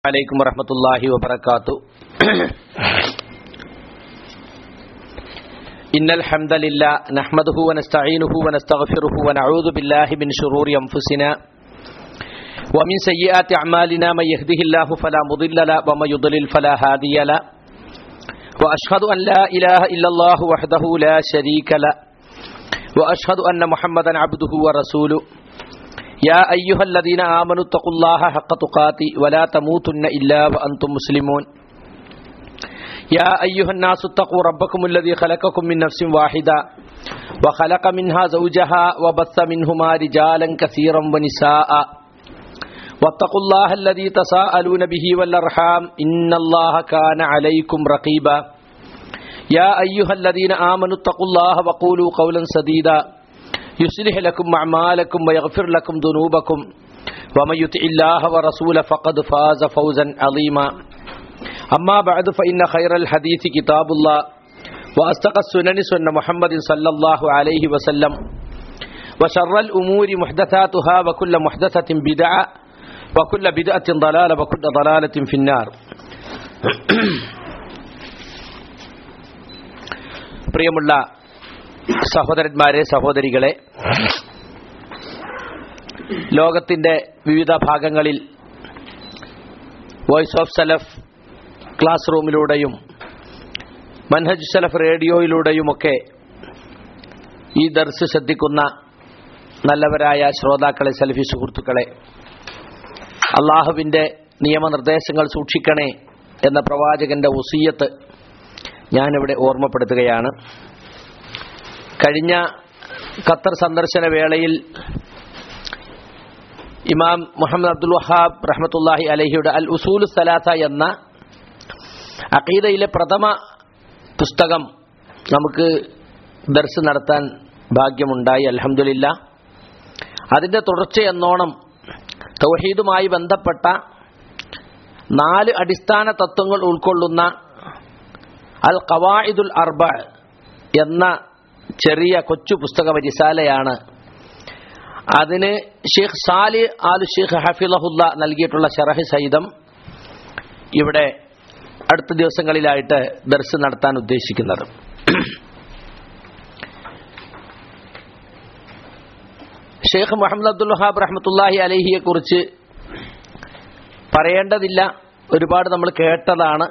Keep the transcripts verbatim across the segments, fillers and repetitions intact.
عليكم ورحمة الله وبركاته. إن الحمد لله نحمده ونستعينه ونستغفره ونعوذ بالله من شرور أنفسنا ومن سيئات أعمالنا. من يهده الله فلا مضل له ومن يضلل فلا هادي له. وأشهد أن لا إله إلا الله وحده لا شريك له وأشهد أن محمدا عبده ورسوله. يا أيها الذين آمنوا اتقوا الله حق تقاته ولا تموتن إلا وأنتم مسلمون. يا أيها الناس اتقوا ربكم الذي خلقكم من نفس واحدة وخلق منها زوجها وبث منهما رجالا كثيرا ونساء. واتقوا الله الذي تساءلون به والأرحام إن الله كان عليكم رقيبا. يا أيها الذين آمنوا اتقوا الله وقولوا قولا سديدا يصلح لكم أعمالكم ويغفر لكم ذنوبكم ومن يطع الله ورسوله فقد فاز فوزا عظيما. أما بعد فإن خير الحديث كتاب الله وأصدق السنن سنة محمد صلى الله عليه وسلم وشر الأمور محدثاتها وكل محدثة بدعة وكل بدعة ضلالة وكل ضلالة في النار. പ്രിയമുള്ള സഹോദരന്മാരെ, സഹോദരികളെ, ലോകത്തിൻ്റെ വിവിധ ഭാഗങ്ങളിൽ വോയിസ് ഓഫ് സലഫ് ക്ലാസ് റൂമിലൂടെയും മൻഹജ് സലഫ് റേഡിയോയിലൂടെയുമൊക്കെ ഈ ദർസ് ശ്രദ്ധിക്കുന്ന നല്ലവരായ ശ്രോതാക്കളെ, സലഫി സുഹൃത്തുക്കളെ, അള്ളാഹുവിൻ്റെ നിയമനിർദ്ദേശങ്ങൾ സൂക്ഷിക്കണേ എന്ന പ്രവാചകന്റെ വസിയ്യത്ത് ഞാനിവിടെ ഓർമ്മപ്പെടുത്തുകയാണ്. കഴിഞ്ഞ ഖത്തർ സന്ദർശന വേളയിൽ ഇമാം മുഹമ്മദ് അബ്ദുൽ വഹാബ് റഹ്മത്തുള്ളാഹി അലൈഹിയുടെ അൽ ഉസൂലു സലാസ എന്ന അഖീദയിലെ പ്രഥമ പുസ്തകം നമുക്ക് ദർസ് നടത്താൻ ഭാഗ്യമുണ്ടായി. അൽഹംദുലില്ലാ. അതിൻ്റെ തുടർച്ചയെന്നോണം തൗഹീദുമായി ബന്ധപ്പെട്ട നാല് അടിസ്ഥാന തത്വങ്ങൾ ഉൾക്കൊള്ളുന്ന അൽ ഖവാഇദുൽ അർബ എന്ന ചെറിയ കൊച്ചു പുസ്തക റിസാലയാണ്. അതിന് ഷെയ്ഖ് സാലിഹ് ആൽ ഷെയ്ഖ് ഹഫിളഹുല്ല നൽകിയിട്ടുള്ള ശറഹ് സഹിതം ഇവിടെ അടുത്ത ദിവസങ്ങളിലായിട്ട് ദർസ് നടത്താൻ ഉദ്ദേശിക്കുന്നത്. ഷെയ്ഖ് മുഹമ്മദ് അബ്ദുൽ വഹാബ് റഹ്മത്തുള്ളാഹി അലൈഹിയെ കുറിച്ച് പറയേണ്ടതില്ല, ഒരുപാട് നമ്മൾ കേട്ടതാണ്.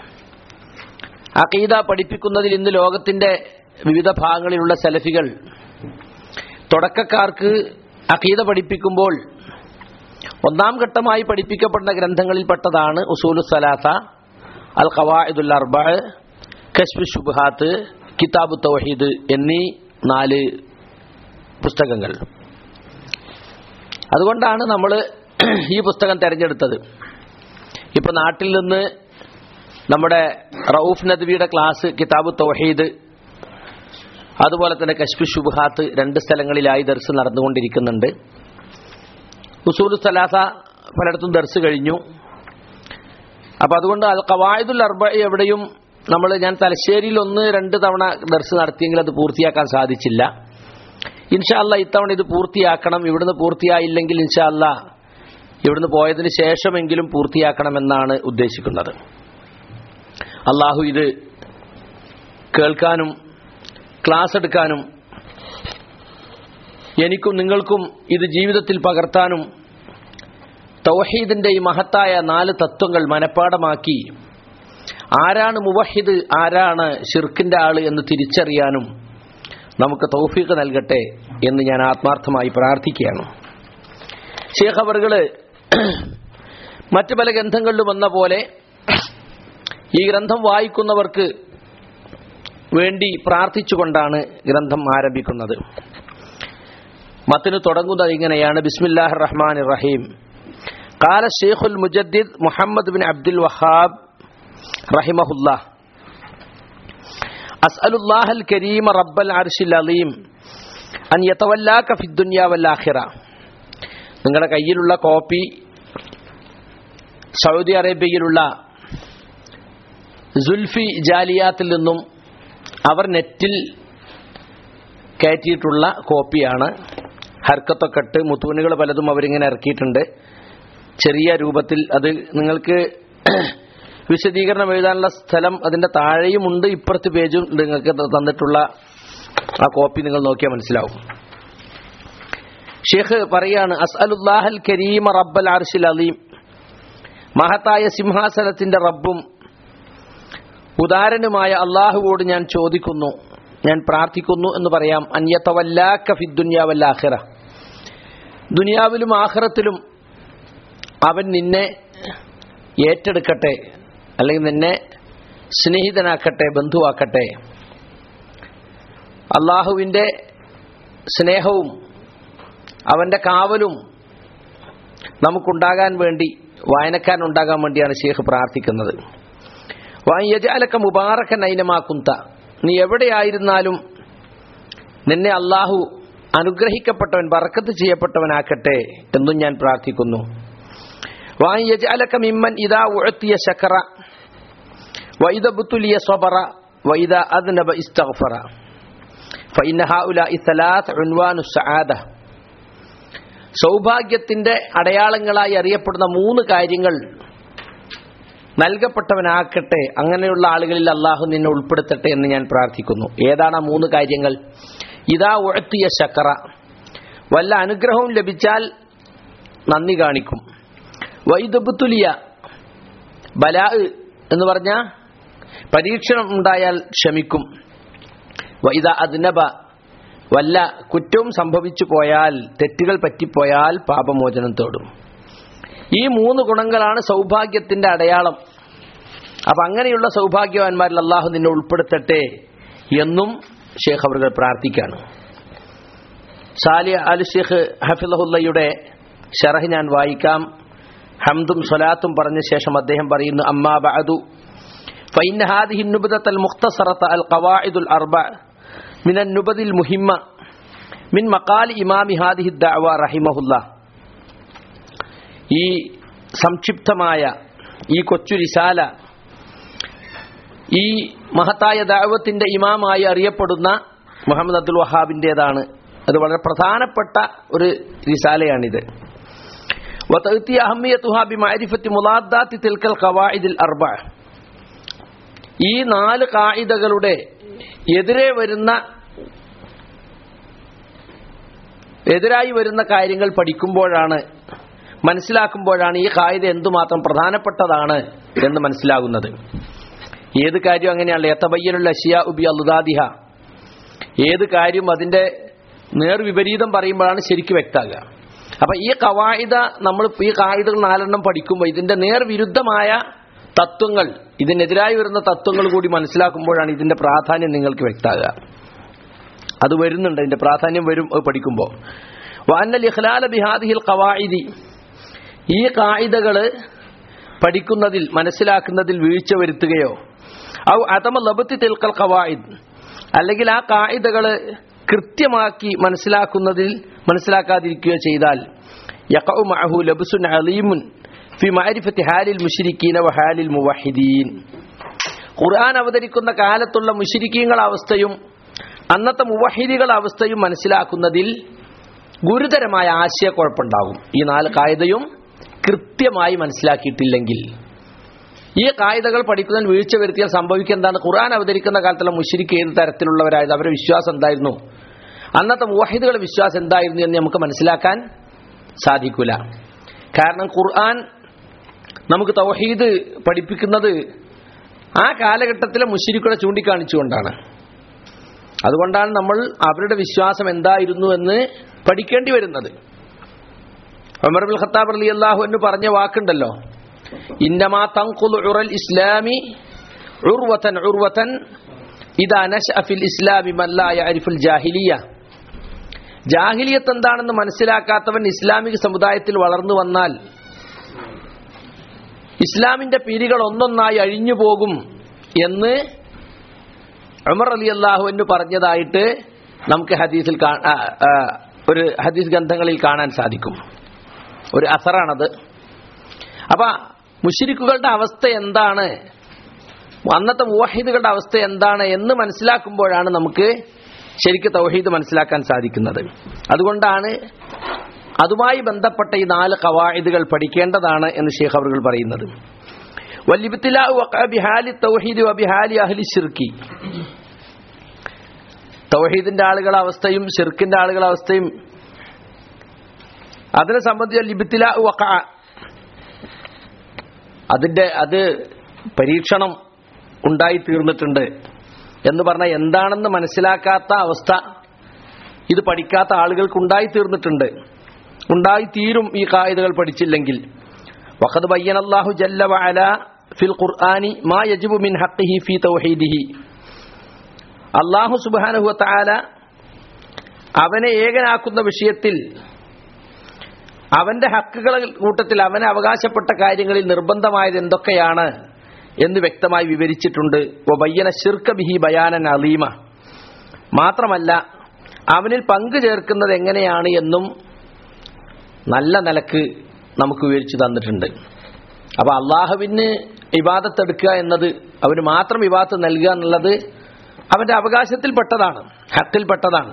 അഖീദ പഠിപ്പിക്കുന്നതിൽ ഇന്ന് ലോകത്തിന്റെ വിവിധ ഭാഗങ്ങളിലുള്ള സലഫികൾ തുടക്കക്കാർക്ക് അഖീദ പഠിപ്പിക്കുമ്പോൾ ഒന്നാം ഘട്ടമായി പഠിപ്പിക്കപ്പെടുന്ന ഗ്രന്ഥങ്ങളിൽപ്പെട്ടതാണ് ഉസൂലു സലാസ, അൽ ഖവാഇദുൽ അർബഅ, കശ്ഫു ശുബ്ഹാത്ത്, കിതാബു തൗഹീദ് എന്നീ നാല് പുസ്തകങ്ങൾ. അതുകൊണ്ടാണ് നമ്മൾ ഈ പുസ്തകം തിരഞ്ഞെടുത്തത്. ഇപ്പൊ നാട്ടിൽ നിന്ന് നമ്മുടെ റഊഫ് നദ്വിയുടെ ക്ലാസ് കിതാബു തൗഹീദ്, അതുപോലെ തന്നെ കശ്ഫു ശുബ്ഹാത്ത് രണ്ട് സ്ഥലങ്ങളിലായി ദർസ് നടന്നുകൊണ്ടിരിക്കുന്നുണ്ട്. ഉസൂലു സലാസ പലയിടത്തും ദർസ് കഴിഞ്ഞു. അപ്പോൾ അതുകൊണ്ട് അൽ ഖവാഇദുൽ അർബഅ എവിടെയും നമ്മൾ, ഞാൻ തലശ്ശേരിയിൽ ഒന്ന് രണ്ട് തവണ ദർസ് നടത്തിയെങ്കിൽ അത് പൂർത്തിയാക്കാൻ സാധിച്ചില്ല. ഇൻഷാ അല്ലാഹ് ഇത്തവണ ഇത് പൂർത്തിയാക്കണം. ഇവിടുന്ന് പൂർത്തിയായില്ലെങ്കിൽ ഇൻഷാ അല്ലാഹ് ഇവിടുന്ന് പോയതിന് ശേഷമെങ്കിലും പൂർത്തിയാക്കണമെന്നാണ് ഉദ്ദേശിക്കുന്നത്. അള്ളാഹു ഇത് കേൾക്കാനും ക്ലാസ് എടുക്കാനും എനിക്കും നിങ്ങൾക്കും ഇത് ജീവിതത്തിൽ പകർത്താനും തൗഹീദിന്റെ ഈ മഹത്തായ നാല് തത്വങ്ങൾ മനഃപ്പാടമാക്കി ആരാണ് മുവഹിദ്, ആരാണ് ശിർക്കിന്റെ ആള് എന്ന് തിരിച്ചറിയാനും നമുക്ക് തൗഫീഖ് നൽകട്ടെ എന്ന് ഞാൻ ആത്മാർത്ഥമായി പ്രാർത്ഥിക്കുകയാണ്. ശൈഖ് അവറുകള് മറ്റു പല ഗ്രന്ഥങ്ങളിലും വന്ന പോലെ ഈ ഗ്രന്ഥം വായിക്കുന്നവർക്ക് വേണ്ടി പ്രാർത്ഥിച്ചുകൊണ്ടാണ് ഗ്രന്ഥം ആരംഭിക്കുന്നത്. മത്തിനു തുടങ്ങുന്നത് ഇങ്ങനെയാണ്: ബിസ്മില്ലാഹിർ റഹ്മാനിർ റഹീം. ഖാല ശൈഖുൽ മുജദ്ദിദ് മുഹമ്മദ് ബിൻ അബ്ദുൽ വഹാബ് റഹിമഹുല്ലാഹ്, അസ്അലുല്ലാഹൽ കരീമ റബ്ബൽ അർശിൽ അലീം അൻ യതവല്ലാക ഫിദ് ദുനിയ വൽ ആഖിറ. നിങ്ങളുടെ കയ്യിലുള്ള കോപ്പി സൗദി അറേബ്യയിലുള്ള സുൽഫി ജാലിയാത്തിൽ നിന്നും അവർ നെറ്റിൽ കയറ്റിയിട്ടുള്ള കോപ്പിയാണ്. ഹർക്കത്തൊക്കെ ഇട്ട് മുത്തൂനുകൾ പലതും അവരിങ്ങനെ ഇറക്കിയിട്ടുണ്ട്. ചെറിയ രൂപത്തിൽ അത് നിങ്ങൾക്ക് വിശദീകരണം എഴുതാനുള്ള സ്ഥലം അതിന്റെ താഴെയുമുണ്ട്, ഇപ്പുറത്ത് പേജും നിങ്ങൾക്ക് തന്നിട്ടുള്ള ആ കോപ്പി നിങ്ങൾ നോക്കിയാൽ മനസ്സിലാവും. ഷെയ്ഖ് പറയാണ്, അസ്അലുല്ലാഹൽ കരീമ റബ്ബൽ അർശിൽ അലീം, മഹത്തായ സിംഹാസനത്തിന്റെ റബ്ബും ഉദാരനുമായ അള്ളാഹുവോട് ഞാൻ ചോദിക്കുന്നു, ഞാൻ പ്രാർത്ഥിക്കുന്നു എന്ന് പറയാം. അൻയതവല്ലാക ഫിദ്ദുനിയ വൽ ആഖിറ, ദുനിയാവിലും ആഖിറത്തിലും അവൻ നിന്നെ ഏറ്റെടുക്കട്ടെ, അല്ലെങ്കിൽ നിന്നെ സ്നേഹിതനാക്കട്ടെ, ബന്ധുവാക്കട്ടെ. അള്ളാഹുവിൻ്റെ സ്നേഹവും അവൻ്റെ കാവലും നമുക്കുണ്ടാകാൻ വേണ്ടി, വായനക്കാരനുണ്ടാകാൻ വേണ്ടിയാണ് ഷെയ്ഖ് പ്രാർത്ഥിക്കുന്നത്. വഅൻ യജഅലക മുബാറകൻ ഐനമാ കുന്ത, നീ എവിടെയായിരുന്നാലും നിന്നെ അള്ളാഹു അനുഗ്രഹിക്കപ്പെട്ടവൻ, ബറക്കത്ത് ചെയ്യപ്പെട്ടവനാക്കട്ടെ എന്നും ഞാൻ പ്രാർത്ഥിക്കുന്നു. വഅൻ യജഅലക മിമ്മൻ ഇദാ ഉഅതിയ ശകറ വഇദാ ബുതുലിയ സബറ വഇദാ അദ്നബ ഇസ്തഗ്ഫറ ഫഇന്ന ഹൗലാഇ സലാത്ത് ഉൻവാനു സആദ. സൗഭാഗ്യത്തിന്റെ അടയാളങ്ങളായി അറിയപ്പെടുന്ന മൂന്ന് കാര്യങ്ങൾ നൽകപ്പെട്ടവനാക്കട്ടെ, അങ്ങനെയുള്ള ആളുകളിൽ അള്ളാഹു നിന്നെ ഉൾപ്പെടുത്തട്ടെ എന്ന് ഞാൻ പ്രാർത്ഥിക്കുന്നു. ഏതാണ് ആ മൂന്ന് കാര്യങ്ങൾ? ഇദാ ഉഅതിയ ശകറ, വല്ല അനുഗ്രഹവും ലഭിച്ചാൽ നന്ദി കാണിക്കും. വഇദാ ബുതുലിയ, ബലാ എന്ന് പറഞ്ഞ പരീക്ഷണം ഉണ്ടായാൽ ക്ഷമിക്കും. വഇദാ അദ്നബ, വല്ല കുറ്റവും സംഭവിച്ചു പോയാൽ, തെറ്റുകൾ പറ്റിപ്പോയാൽ പാപമോചനം തേടും. ഈ മൂന്ന് ഗുണങ്ങളാണ് സൗഭാഗ്യത്തിന്റെ അടയാളം. അപ്പൊ അങ്ങനെയുള്ള സൗഭാഗ്യവാന്മാരിൽ അള്ളാഹു നിന്നെ ഉൾപ്പെടുത്തട്ടെ എന്നും ഷെയ്ഖ് അവர்கள் പ്രാർത്ഥിക്കാണ്. സാലിഹ് അൽ ഷെയ്ഖ് ഹഫിളഹുല്ലയുടെ ശറഹ് ഞാൻ വായിക്കാം. ഹംദും സ്വലാത്തും പറഞ്ഞ ശേഷം അദ്ദേഹം പറയുന്നു, അമ്മാ ബഅദു ഫഇന്ന ഹാദിഹി നുബ്ദത്തുൽ മുഖ്തസറത അൽ ഖവാഇദുൽ അർബഅ മിന നുബദിൽ മുഹിമ്മ മിൻ മഖാലി ഇമാമി ഹാദിഹി ദഅവ റഹിമഹുല്ലാഹ്. ഈ സംക്ഷിപ്തമായ ഈ കൊച്ചു റിസാല ഈ മഹത്തായ ദഅവത്തിന്റെ ഇമാമായി അറിയപ്പെടുന്ന മുഹമ്മദ് അബ്ദുൽ വഹാബിൻ്റെതാണ്. അത് വളരെ പ്രധാനപ്പെട്ട ഒരു റിസാലയാണിത്. വതഅതി അഹമ്മിയതുഹാ ബിമഅരിഫത്തി മുലാദ്ദാത്തി തിൽകൽ ഖവാഇദിൽ അർബഅ, ഈ നാല് ഖായിദകളുടെ എതിരെ വരുന്ന എതിരായി വരുന്ന കാര്യങ്ങൾ പഠിക്കുമ്പോഴാണ്, മനസ്സിലാക്കുമ്പോഴാണ് ഈ ഖായിദ എന്തുമാത്രം പ്രധാനപ്പെട്ടതാണ് എന്ന് മനസ്സിലാകുന്നത്. ഏത് കാര്യം അങ്ങനെയാണല്ലോ, യതബയ്യനുൽ അശ്യാഉ ബിഅദ്ദാദിഹ, ഏത് കാര്യം അതിന്റെ നേർവിപരീതം പറയുമ്പോഴാണ് ശരിക്കും വ്യക്തമാകുക. അപ്പൊ ഈ ഖവായിദ, നമ്മൾ ഈ ഖായിദകൾ നാലെണ്ണം പഠിക്കുമ്പോൾ ഇതിന്റെ നേർവിരുദ്ധമായ തത്വങ്ങൾ, ഇതിനെതിരായി വരുന്ന തത്വങ്ങൾ കൂടി മനസ്സിലാക്കുമ്പോഴാണ് ഇതിന്റെ പ്രാധാന്യം നിങ്ങൾക്ക് വ്യക്തമാകുക. അത് വരുന്നുണ്ട്, ഇതിന്റെ പ്രാധാന്യം വരും പഠിക്കുമ്പോൾ. വഅന്നൽ ഇഖ്ലാല ബിഹാദിഹിൽ ഖവാഇദി, ഈ ഖായിദകൾ പഠിക്കുന്നതിൽ മനസ്സിലാക്കുന്നതിൽ വീഴ്ച വരുത്തുകയോ ഔ അദമ ലബ്തി തിൽകൽ ഖവാഇദ്, അല്ലെങ്കിൽ ആ ഖായിദകൾ കൃത്യമാക്കി മനസ്സിലാക്കുന്നതിൽ മനസ്സിലാക്കാതിരിക്കുകയോ ചെയ്താൽ യഖഉ മഅഹു ലബ്സുൻ അലീമുൻ ഫി മഅരിഫത്തി ഹാലിൽ മുശ്രിക്കീന വ ഹാലിൽ മുവഹിദീൻ. ഖുർആൻ അവതരിക്കുന്ന കാലത്തുള്ള മുശ്രിക്കീങ്ങളുടെ അവസ്ഥയും അന്നത്തെ മുവഹിദികളുടെ അവസ്ഥയും മനസ്സിലാക്കുന്നതിൽ ഗുരുതരമായ ആശയക്കുഴപ്പമുണ്ടാകും. ഈ നാല് ഖായിദയും കൃത്യമായി മനസ്സിലാക്കിയിട്ടില്ലെങ്കിൽ, ഈ ഖായിദകൾ പഠിക്കുന്നതിൽ വീഴ്ച വരുത്തിയാൽ സംഭവിക്കുക എന്താണ്? ഖുർആൻ അവതരിക്കുന്ന കാലത്തുള്ള മുശ്രിക്ക് ഏത് തരത്തിലുള്ളവരായത്, അവരുടെ വിശ്വാസം എന്തായിരുന്നു, അന്നത്തെ മുവഹിദുകളുടെ വിശ്വാസം എന്തായിരുന്നു എന്ന് നമുക്ക് മനസ്സിലാക്കാൻ സാധിക്കില്ല. കാരണം ഖുർആൻ നമുക്ക് തൗഹീദ് പഠിപ്പിക്കുന്നത് ആ കാലഘട്ടത്തിലെ മുശ്രിക്കുകളെ ചൂണ്ടിക്കാണിച്ചുകൊണ്ടാണ്. അതുകൊണ്ടാണ് നമ്മൾ അവരുടെ വിശ്വാസം എന്തായിരുന്നു എന്ന് പഠിക്കേണ്ടി വരുന്നത്. ഉമർ ഇബ്നുൽ ഖത്താബ് റളിയല്ലാഹു അൻഹു പറഞ്ഞ വാക്കുണ്ടല്ലോ, ഇന്നമാ തൻഖുലു ഉറൽ ഇസ്ലാമി ഉർവതൻ ഉർവതൻ ഇദാ നശഅ ഫിൽ ഇസ്ലാമി മൻ ലാ യഅരിഫുൽ ജാഹിലിയ. ജാഹിലിയത്ത് എന്താണെന്ന് മനസ്സിലാക്കാത്തവൻ ഇസ്ലാമിക സമുദായത്തിൽ വളർന്നു വന്നാൽ ഇസ്ലാമിന്റെ പീരികൾ ഒന്നൊന്നായി അഴിഞ്ഞു പോകും എന്ന് ഉമർ റളിയല്ലാഹു അൻഹു പറഞ്ഞതായിട്ട് നമുക്ക് ഹദീസിൽ ഒരു ഹദീസ് ഗ്രന്ഥങ്ങളിൽ കാണാൻ സാധിക്കും. ഒരു അസറാണത്. അപ്പൊ മുശ്രിക്കുകളുടെ അവസ്ഥ എന്താണ്, അന്നത്തെ മുവഹിദുകളുടെ അവസ്ഥ എന്താണ് എന്ന് മനസ്സിലാക്കുമ്പോഴാണ് നമുക്ക് ശരിക്കും തൗഹീദ് മനസ്സിലാക്കാൻ സാധിക്കുന്നത്. അതുകൊണ്ടാണ് അതുമായി ബന്ധപ്പെട്ട ഈ നാല് ഖവായിദുകൾ പഠിക്കേണ്ടതാണ് എന്ന് ശൈഖ് അവറുകൾ പറയുന്നത്. വൽഇബ്തിലാഉ വഖഅ ബിഹാലി തൗഹീദി വബിഹാലി അഹ്ലി ശിർക്കി. തൗഹീദിന്റെ ആളുകളുടെ അവസ്ഥയും ശിർക്കിന്റെ ആളുകളുടെ അവസ്ഥയും അതിനെ സംബന്ധിച്ച ഇബ്തിലാഉ വഖഅ, അതിന്റെ അത് പരീക്ഷണം ഉണ്ടായി തീർന്നിട്ടുണ്ട് എന്ന് പറഞ്ഞാൽ എന്താണെന്ന് മനസ്സിലാക്കാത്ത അവസ്ഥ ഇത് പഠിക്കാത്ത ആളുകൾക്ക് ഉണ്ടായി തീർന്നിട്ടുണ്ട്, ഉണ്ടായി തീരും ഈ ഖായിദകൾ പഠിച്ചില്ലെങ്കിൽ. വഖദ് ബയ്യനല്ലാഹു ജല്ല വഅല ഫിൽ ഖുർആനി മാ യജിബു മിൻ ഹഖ്ഖിഹി ഫീ തൗഹീദിഹി. അല്ലാഹു സുബ്ഹാനഹു വ തആല അവനെ ഏകനാക്കുന്ന വിഷയത്തിൽ അവന്റെ ഹക്കുകളുടെ കൂട്ടത്തിൽ അവന് അവകാശപ്പെട്ട കാര്യങ്ങളിൽ നിർബന്ധമായത് എന്തൊക്കെയാണ് എന്ന് വ്യക്തമായി വിവരിച്ചിട്ടുണ്ട്. വബയ്യന ശിർക ബിഹി ബയാനൻ അലീമ. മാത്രമല്ല അവനിൽ പങ്കു ചേർക്കുന്നത് എങ്ങനെയാണ് എന്നും നല്ല നിലക്ക് നമുക്ക് വിവരിച്ചു തന്നിട്ടുണ്ട്. അപ്പൊ അള്ളാഹുവിന് ഇബാദത്ത് എടുക്കുക എന്നത്, അവന് മാത്രം ഇബാദത്ത് നൽകുക എന്നുള്ളത് അവന്റെ അവകാശത്തിൽപ്പെട്ടതാണ്, ഹക്കിൽപ്പെട്ടതാണ്.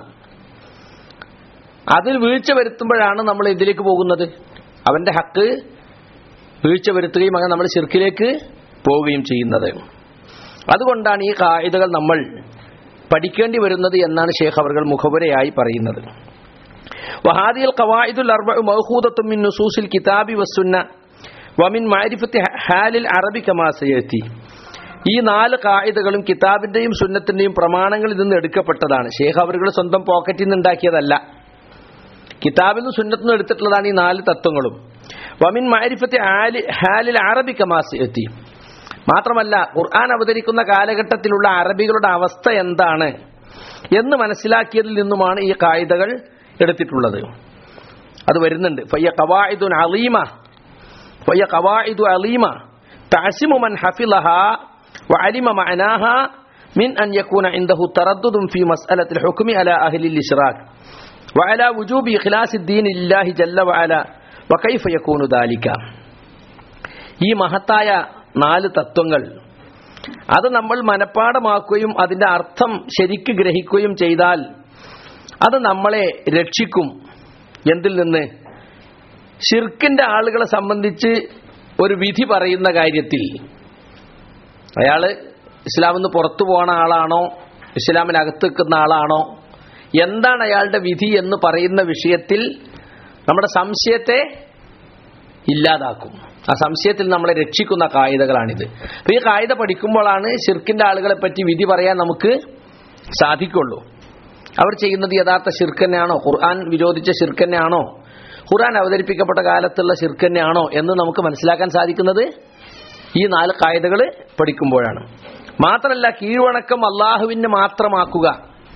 അതിൽ വീഴ്ച വരുത്തുമ്പോഴാണ് നമ്മൾ ഇതിലേക്ക് പോകുന്നത്. അവന്റെ ഹക്ക് വീഴ്ച വരുത്തുകയും അങ്ങനെ നമ്മൾ ശിർക്കിലേക്ക് പോവുകയും ചെയ്യുന്നത്. അതുകൊണ്ടാണ് ഈ ഖായിദകൾ നമ്മൾ പഠിക്കേണ്ടി വരുന്നത് എന്നാണ് ശൈഖ് അവറുകൾ മുഖവുരയായി പറയുന്നത്. വഹാദിൽ ഖവായിദുൽ അർബഉ മൗഖൂദത്തുൻ മിൻ നുസൂസിൽ കിതാബി വസ്സുന്ന വമിൻ മഅരിഫത്തി ഹാലിൽ അറബി കമാ സയതി. ഈ നാല് ഖായിദകളും കിതാബിന്റെയും സുന്നത്തിന്റെയും പ്രമാണങ്ങളിൽ നിന്ന് എടുക്കപ്പെട്ടതാണ്. ശൈഖ് അവറുകൾ സ്വന്തം പോക്കറ്റിൽ നിന്ന് ഉണ്ടാക്കിയതല്ല, കിതാബിൽ നിന്നും സുന്നത്തിൽ നിന്നും എടുത്തിട്ടുള്ളതാണ് ഈ നാല് തത്വങ്ങളും. വമിൻ മഅരിഫത്തി ഹാലിൽ അറബി കമാ സയതി. മാത്രമല്ല ഖുർആൻ അവതരിക്കുന്ന കാലഘട്ടത്തിലുള്ള അറബികളുടെ അവസ്ഥ എന്താണ് എന്ന് മനസ്സിലാക്കിയതിൽ നിന്നുമാണ് ഈ ഖായിദകൾ എടുത്തിട്ടുള്ളത്. അത് വരുന്നുണ്ട്. ഫയ്യ ഖവായിദുൻ അലീമ ഫയ്യ ഖവായിദു അലീമ തഅസിമു മൻ ഹഫിളഹാ വഅലിമ മഅനാഹാ മിൻ അൻ യകൂന ഇൻദഹു തറദ്ദുദുൻ ഫീ മസ്അലത്തിൽ ഹുക്മി അലാ അഹ്ലിൽ ഇശ്റാക് വഅലാ വുജൂബി ഇഖ്ലാസിദ് ദീൻ ലില്ലാഹി ജല്ല വഅല വകൈഫ യകൂനു ദാലിക. ഈ മഹത്തായ നാല് തത്വങ്ങൾ അത് നമ്മൾ മനഃപ്പാഠമാക്കുകയും അതിന്റെ അർത്ഥം ശരിക്ക് ഗ്രഹിക്കുകയും ചെയ്താൽ അത് നമ്മളെ രക്ഷിക്കും. എന്തിൽ നിന്ന്? ശിർക്കിന്റെ ആളുകളെ സംബന്ധിച്ച് ഒരു വിധി പറയുന്ന കാര്യത്തിൽ അയാള് ഇസ്ലാമിൽ നിന്ന് പുറത്തു പോണ ആളാണോ ഇസ്ലാമിനകത്ത് നിൽക്കുന്ന ആളാണോ, എന്താണ് അയാളുടെ വിധി എന്ന് പറയുന്ന വിഷയത്തിൽ നമ്മുടെ സംശയത്തെ ഇല്ലാതാക്കും. ആ സംശയത്തിൽ നമ്മളെ രക്ഷിക്കുന്ന ഖായിദകളാണിത്. അപ്പൊ ഈ ഖായിദ പഠിക്കുമ്പോഴാണ് ശിർക്കിന്റെ ആളുകളെ പറ്റി വിധി പറയാൻ നമുക്ക് സാധിക്കുള്ളൂ. അവർ ചെയ്യുന്നത് യഥാർത്ഥ ശിർക്ക് തന്നെയാണോ, ഖുർആൻ വിരോധിച്ച ശിർക്ക് തന്നെയാണോ, ഖുർആൻ അവതരിപ്പിക്കപ്പെട്ട കാലത്തുള്ള ശിർക്ക് തന്നെയാണോ എന്ന് നമുക്ക് മനസ്സിലാക്കാൻ സാധിക്കുന്നത് ഈ നാല് ഖായിദകൾ പഠിക്കുമ്പോഴാണ്. മാത്രമല്ല കീഴ്വണക്കം അള്ളാഹുവിന് മാത്രമാക്കുക,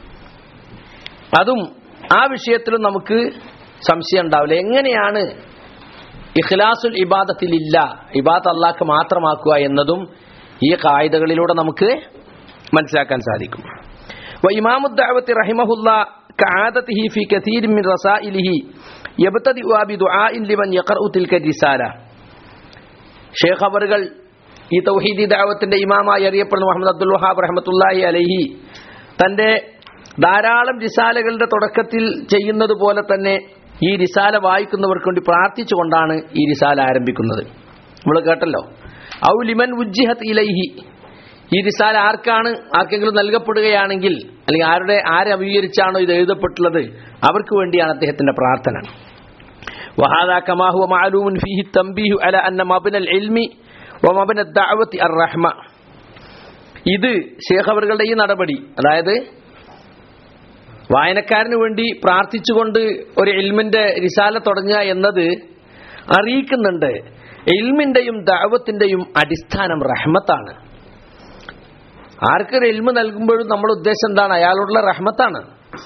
അതും ആ വിഷയത്തിലും നമുക്ക് സംശയം ഉണ്ടാവില്ല. എങ്ങനെയാണ് ഇഖ്ലാസുൽ ഇബാദത്തിലില്ല, ഇബാദത്ത് അല്ലാഹ്ക്ക് മാത്രമാക്കുക എന്നതും ഈ ഖായിദകളിലൂടെ നമുക്ക് മനസ്സിലാക്കാൻ സാധിക്കും. وإمام الدعوة رحمه الله كعادته في كثير من رسائله يبتدئ بدعاء لمن يقرأ تلك الرسالة. ഷേഖ് അവറുകൾ ഈ തൗഹീദി ദഅവത്തിന്റെ ഇമാമായി അറിയപ്പെടുന്ന മുഹമ്മദ് അബ്ദുൽ വഹാബ് റഹ്മത്തുള്ളാഹി അലൈഹി തന്റെ ധാരാളം റിസാലകളുടെ തുടക്കത്തിൽ ചെയ്യുന്നത് പോലെ തന്നെ ഈ റിസാല വായിക്കുന്നവർക്ക് വേണ്ടി പ്രാർത്ഥിച്ചുകൊണ്ടാണ് ഈ റിസാല ആരംഭിക്കുന്നത്. നമ്മൾ കേട്ടല്ലോ, ഔ ലിമൻ ഉജ്ജിഹത് ഇലൈഹി. ഈ റിസാല ആർക്കാണ് ആർക്കെങ്കിലും നൽകപ്പെടുകയാണെങ്കിൽ, അല്ലെങ്കിൽ ആരുടെ ആരെ അംഗീകരിച്ചാണോ ഇത് എഴുതപ്പെട്ടുള്ളത് അവർക്ക് വേണ്ടിയാണ് അദ്ദേഹത്തിന്റെ പ്രാർത്ഥന. വഹാദാ കമാ ഹുവ മഅലൂമുൻ ഫീഹി തംബീഹു അലാ അന്ന മബ്നൽ ഇൽമി വമബ്ന അദ്ദഅവതി അർറഹ്മ. ഇത് ശൈഖ് അവറുകളുടെ ഈ നടപടി, അതായത് വായനക്കാരന് വേണ്ടി പ്രാർത്ഥിച്ചുകൊണ്ട് ഒരു ഇൽമിന്റെ റിസാല തുടങ്ങുക എന്നത് അറിയിക്കുന്നുണ്ട് ഇൽമിന്റെയും ദഅവത്തിന്റെയും അടിസ്ഥാനം റഹ്മത്താണ്. ആർക്കൊരു ഇൽമ് നൽകുമ്പോഴും നമ്മുടെ ഉദ്ദേശം എന്താണ്? അയാളോടുള്ള റഹ്മത്താണ്.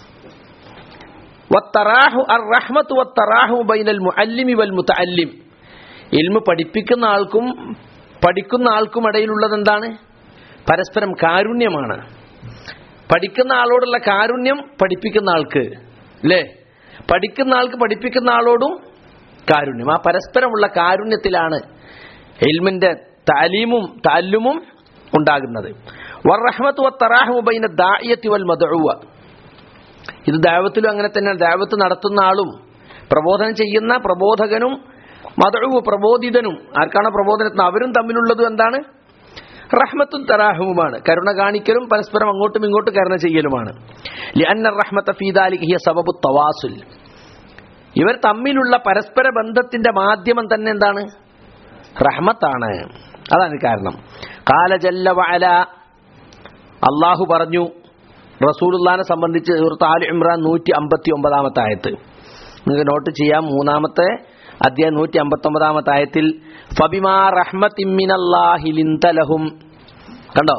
ഇൽമ് പഠിപ്പിക്കുന്ന ആൾക്കും പഠിക്കുന്ന ആൾക്കും ഇടയിലുള്ളത് എന്താണ്? പരസ്പരം കാരുണ്യമാണ്. പഠിക്കുന്ന ആളോടുള്ള കാരുണ്യം പഠിപ്പിക്കുന്ന ആൾക്ക്, അല്ലേ? പഠിക്കുന്ന ആൾക്ക് പഠിപ്പിക്കുന്ന ആളോടും കാരുണ്യം. ആ പരസ്പരമുള്ള കാരുണ്യത്തിലാണ് ഇൽമിന്റെ താലീമും തഅല്ലുമും ഉണ്ടാകുന്നത്. വറഹ്മത്തു വത്തറാഹുമു ബൈന ദാഇയത്തി വൽ മദ്ഉവ. ഇത് ദഅവത്തിലും അങ്ങനെ തന്നെയാണ്. ദഅവത്ത് നടത്തുന്ന ആളും പ്രബോധനം ചെയ്യുന്ന പ്രബോധകനും മദ്ഉ പ്രബോധിതനും ആർക്കാണ് പ്രബോധനത്തിന് അവരും തമ്മിലുള്ളത് എന്താണ്? റഹ്മത്തുൻ തറാഹുമാണ്, കരുണ കാണിക്കലും പരസ്പരം അങ്ങോട്ടും ഇങ്ങോട്ടും കരുണ ചെയ്യലുമാണ്. ലിഅന്ന റഹ്മത ഫീ ദാലിക ഹിയ സബബു തവാസുൽ, ഇവർ തമ്മിലുള്ള പരസ്പര ബന്ധത്തിന്റെ മാധ്യമം തന്നെ എന്താണ്? റഹ്മത്താണ്. അതാണ് കാരണം. ഖാല ജല്ല വഅല, അല്ലാഹു പറഞ്ഞു റസൂലുള്ളാഹിനെ സംബന്ധിച്ച് സൂറത്ത് ആൽ ഇംറാൻ നൂറ്റി അമ്പത്തി ഒമ്പതാമത്തെ ആയത്ത് നിങ്ങൾക്ക് നോട്ട് ചെയ്യാം. മൂന്നാമത്തെ അധ്യായം നൂറ്റി അമ്പത്തി ഒമ്പതാമത്തെ ആയത്തിൽ ഫബിമാ റഹ്മത്തിൻ മിനല്ലാഹി ലിൻത ലഹും, കണ്ടോ,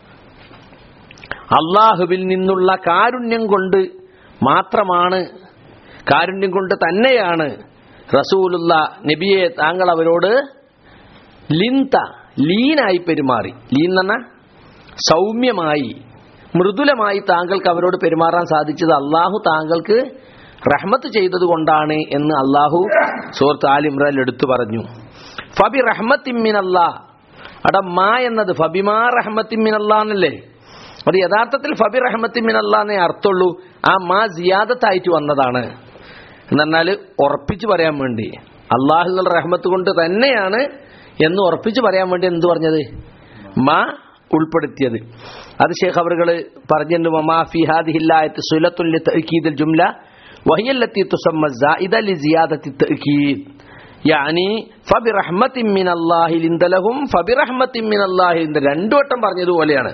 അല്ലാഹുവിൽ നിന്നുള്ള കാരുണ്യം കൊണ്ട് മാത്രമാണ്, കാരുണ്യം കൊണ്ട് തന്നെയാണ് റസൂലുള്ള നബിയെ താങ്കൾ അവരോട് ലിൻത ലീനായി പെരുമാറി. ലീൻ എന്ന് പറഞ്ഞാൽ സൗമ്യമായി മൃദുലമായി താങ്കൾക്ക് അവരോട് പെരുമാറാൻ സാധിച്ചത് അള്ളാഹു താങ്കൾക്ക് റഹ്മത്ത് ചെയ്തത് കൊണ്ടാണ് എന്ന് അള്ളാഹു സൂറത്ത് ആൽ ഇംറാനിൽ എടുത്തു പറഞ്ഞു. ഫബി റഹ്മത്തിൻ മിനല്ലാഹ്, അവിടെ മാ എന്നത് ഫബിമാ റഹ്മത്തിൻ മിനല്ലാഹ് എന്നല്ലേ? അത് യഥാർത്ഥത്തിൽ ഫബി റഹ്മത്തിൻ മിനല്ലാഹ് എന്നേ അർത്ഥമുള്ളൂ. ആ മാ സിയാദത്തായിട്ട് വന്നതാണ് എന്ന് പറഞ്ഞാൽ ഉറപ്പിച്ചു പറയാൻ വേണ്ടി, അള്ളാഹുവിന്റെ റഹ്മത്ത് കൊണ്ട് തന്നെയാണ് എന്ന് ഉറപ്പിച്ചു പറയാൻ വേണ്ടി എന്ത് പറഞ്ഞത്? മാ ഉൾപ്പെടുത്തിയത്. അത് ശൈഖ് അവറുകൾ പറഞ്ഞു, വമാ ഫീ ഹാദിഹിൽ ആയത്ത് സുലത്തുൻ ലിതഅകീദിൽ ജുംല വഹിയല്ലത്തി തുസമ്മ സായിദ ലിസിയാദത്തി തഅകീദ്, യാനി ഫബിറഹ്മത്തിൻ മിനല്ലാഹി ലിൻത ലഹും ഫബിറഹ്മത്തിൻ മിനല്ലാഹി, രണ്ടു വട്ടം പറഞ്ഞതുപോലെയാണ്.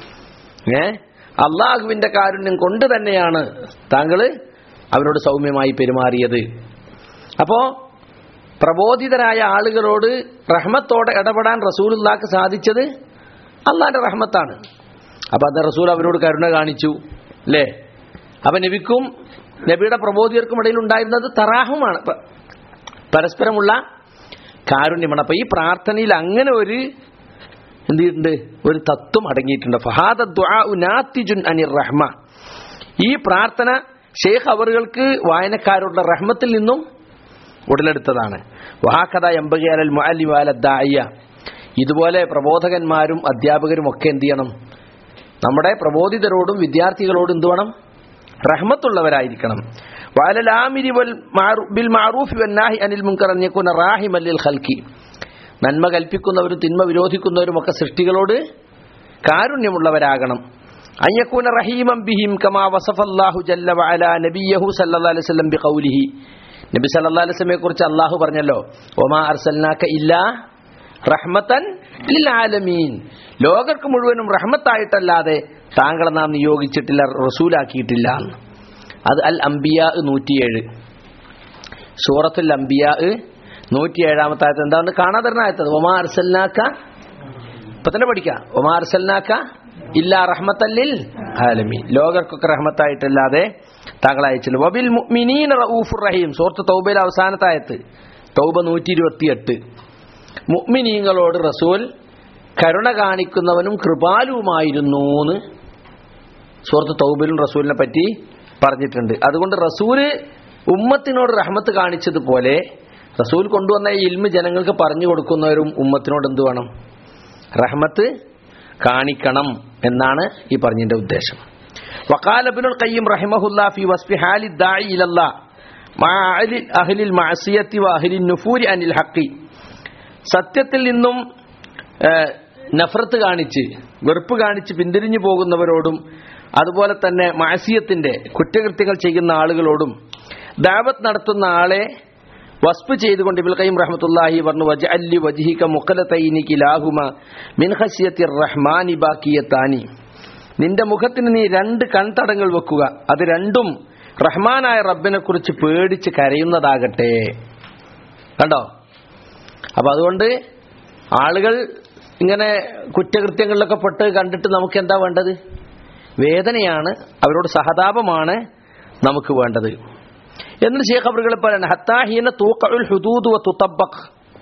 ഏ അള്ളാഹുവിന്റെ കാരുണ്യം കൊണ്ട് തന്നെയാണ് താങ്കൾ അവരോട് സൗമ്യമായി പെരുമാറിയത്. അപ്പോ പ്രബോധിതരായ ആളുകളോട് റഹ്മത്തോടെ ഇടപെടാൻ റസൂലുള്ളാഹിക്ക് സാധിച്ചത് അള്ളാന്റെ റഹ്മത്താണ്. അപ്പൊ അത് റസൂൽ അവരോട് കരുണ കാണിച്ചു അല്ലേ? അപ്പൊ നബിക്കും നബിയുടെ പ്രബോധികർക്കും ഇടയിൽ ഉണ്ടായിരുന്നത് തറാഹുമാണ്, പരസ്പരമുള്ള കാരുണ്യമാണ്. അപ്പൊ ഈ പ്രാർത്ഥനയിൽ അങ്ങനെ ഒരു എന്ത് ചെയ്തിട്ടുണ്ട്? ഒരു തത്വം അടങ്ങിയിട്ടുണ്ട്. ഫഹാദ ദുആഉ നാതിജുൻ അനിർ റഹ്മ, ഈ പ്രാർത്ഥന ശൈഖ് അവറുകൾക്ക് വായനക്കാരുടെ റഹ്മത്തിൽ നിന്നും ഉടലെടുത്തതാണ്. വഹാകദാ യംബഗി അലൽ മുഅല്ലിമി വഅലദ് ദാഇയ, ഇതുപോലെ പ്രബോധകന്മാരും അധ്യാപകരും ഒക്കെ എന്ത് ചെയ്യണം? നമ്മുടെ പ്രബോധിതരോടും വിദ്യാർത്ഥികളോടും എന്ത് വേണം? റഹ്മത്തുള്ളവരായിരിക്കണം. വഅലൽ ആമിരി വൽ ബിൽ മഅറൂഫി വന്നാഹി അനിൽ മുൻകർ അൻ യകൂന റാഹിമൻ ലിൽ ഖൽഖി, നന്മ കൽപ്പിക്കുന്നവരും തിന്മ വിരോധിക്കുന്നവരും ഒക്കെ സൃഷ്ടികളോട് കാരുണ്യമുള്ളവരാകണം. അൻ യകൂന റഹീമൻ ബിഹിം കമാ വസഫല്ലാഹു ജല്ല വഅല നബിയഹു സല്ലല്ലാഹു അലൈഹി വസല്ലം ബിഖൗലിഹി, നബി സല്ലല്ലാഹു അലൈഹി വസല്ലമയെ കുറിച്ച് അല്ലാഹു പറഞ്ഞല്ലോ, വമാ അർസൽനാക ഇല്ലാ റഹ്മത്തൻ ലിൽ ആലമീൻ, ലോകർക്ക് മുഴുവനും റഹ്മത്തായിട്ടല്ലാതെ താങ്കളെ നാം നിയോഗിച്ചിട്ടില്ല, റസൂലാക്കിയിട്ടില്ല. അത് അൽ അംബിയാ നൂറ്റിയേഴ്, സൂറത്തുൽ അംബിയാ നൂറ്റിയേഴാമത്തെ ആയത്ത്. എന്താണ് കാണാതിരുന്ന ആയത്തത്? ഒമാ അർസൽനാക, ഇപ്പൊ തന്നെ പഠിക്കാം, ഒമാ അർസൽനാക ഇല്ലാ റഹ്മത്തൻ ലിൽ ആലമീൻ, ലോകർക്കൊക്കെ റഹ്മത്തായിട്ടല്ലാതെ താങ്കളെ അയച്ചില്ല. വബിൽ മുഅ്മിനീന റഊഫുർ റഹീം, സൂറത്ത് തൗബയിലെ അവസാനത്തെ ആയത്ത്, തൗബ നൂറ്റി ഇരുപത്തിയെട്ട്. മുഅ്മിനീങ്ങളോട് റസൂൽ കരുണ കാണിക്കുന്നവനും കൃപാലുവുമായിരുന്നു എന്ന് സൂറത്ത് തൗബയിലും റസൂലിനെ പറ്റി പറഞ്ഞിട്ടുണ്ട്. അതുകൊണ്ട് റസൂല് ഉമ്മത്തിനോട് റഹ്മത്ത് കാണിച്ചതുപോലെ റസൂൽ കൊണ്ടുവന്ന ഈ ഇൽമ് ജനങ്ങൾക്ക് പറഞ്ഞു കൊടുക്കുന്നവരും ഉമ്മത്തിനോട് എന്ത് വേണം? റഹ്മത്ത് കാണിക്കണം എന്നാണ് ഈ പറഞ്ഞതിന്റെ ഉദ്ദേശം. വഖാല ഇബ്നുൽ ഖയ്യിം റഹിമഹുല്ലാഹ് ഫീ വസ്ഫി ഹാലി ദാഇ ഇലല്ലാഹ് മഅ അഹ്ലിൽ മഅസിയത്തി വ അഹ്ലിൻ നുഫൂരി അനിൽ ഹഖി, സത്യത്തിൽ നിന്നും നഫ്രത്ത് കാണിച്ച് വെറുപ്പ് കാണിച്ച് പിന്തിരിഞ്ഞു പോകുന്നവരോടും അതുപോലെ തന്നെ മഅസിയത്തിന്റെ കുറ്റകൃത്യങ്ങൾ ചെയ്യുന്ന ആളുകളോടും ദഅവത്ത് നടത്തുന്ന ആളെ വസ്ഫ് ചെയ്തുകൊണ്ട് ഇബ്നുൽ ഖയ്യിം റഹ്മത്തുള്ളാഹി പറഞ്ഞു, വജഅല്ലി വജ്ഹിക മുഖലതൈനി കിലാഹുമ മിൻ ഖശിയത്തിർ റഹ്മാനി ബാക്കിയതാനി, നിന്റെ മുഖത്തിന് നീ രണ്ട് കൺതടങ്ങൾ വെക്കുക, അത് രണ്ടും റഹ്മാനായ റബ്ബിനെ കുറിച്ച് പേടിച്ച് കരയുന്നതാകട്ടെ. കണ്ടോ? അപ്പൊ അതുകൊണ്ട് ആളുകൾ ഇങ്ങനെ കുറ്റകൃത്യങ്ങളിലൊക്കെ പെട്ട് കണ്ടിട്ട് നമുക്ക് എന്താ വേണ്ടത്? വേദനയാണ്, അവരോട് സഹതാപമാണ് നമുക്ക് വേണ്ടത്. എന്നിട്ട് ശൈഖ് അവറുകൾ പറയുന്നത് ഹത്താ ഹീന തൂഖഉൽ ഹുദൂദ് വ തുതബ്ബഖ്,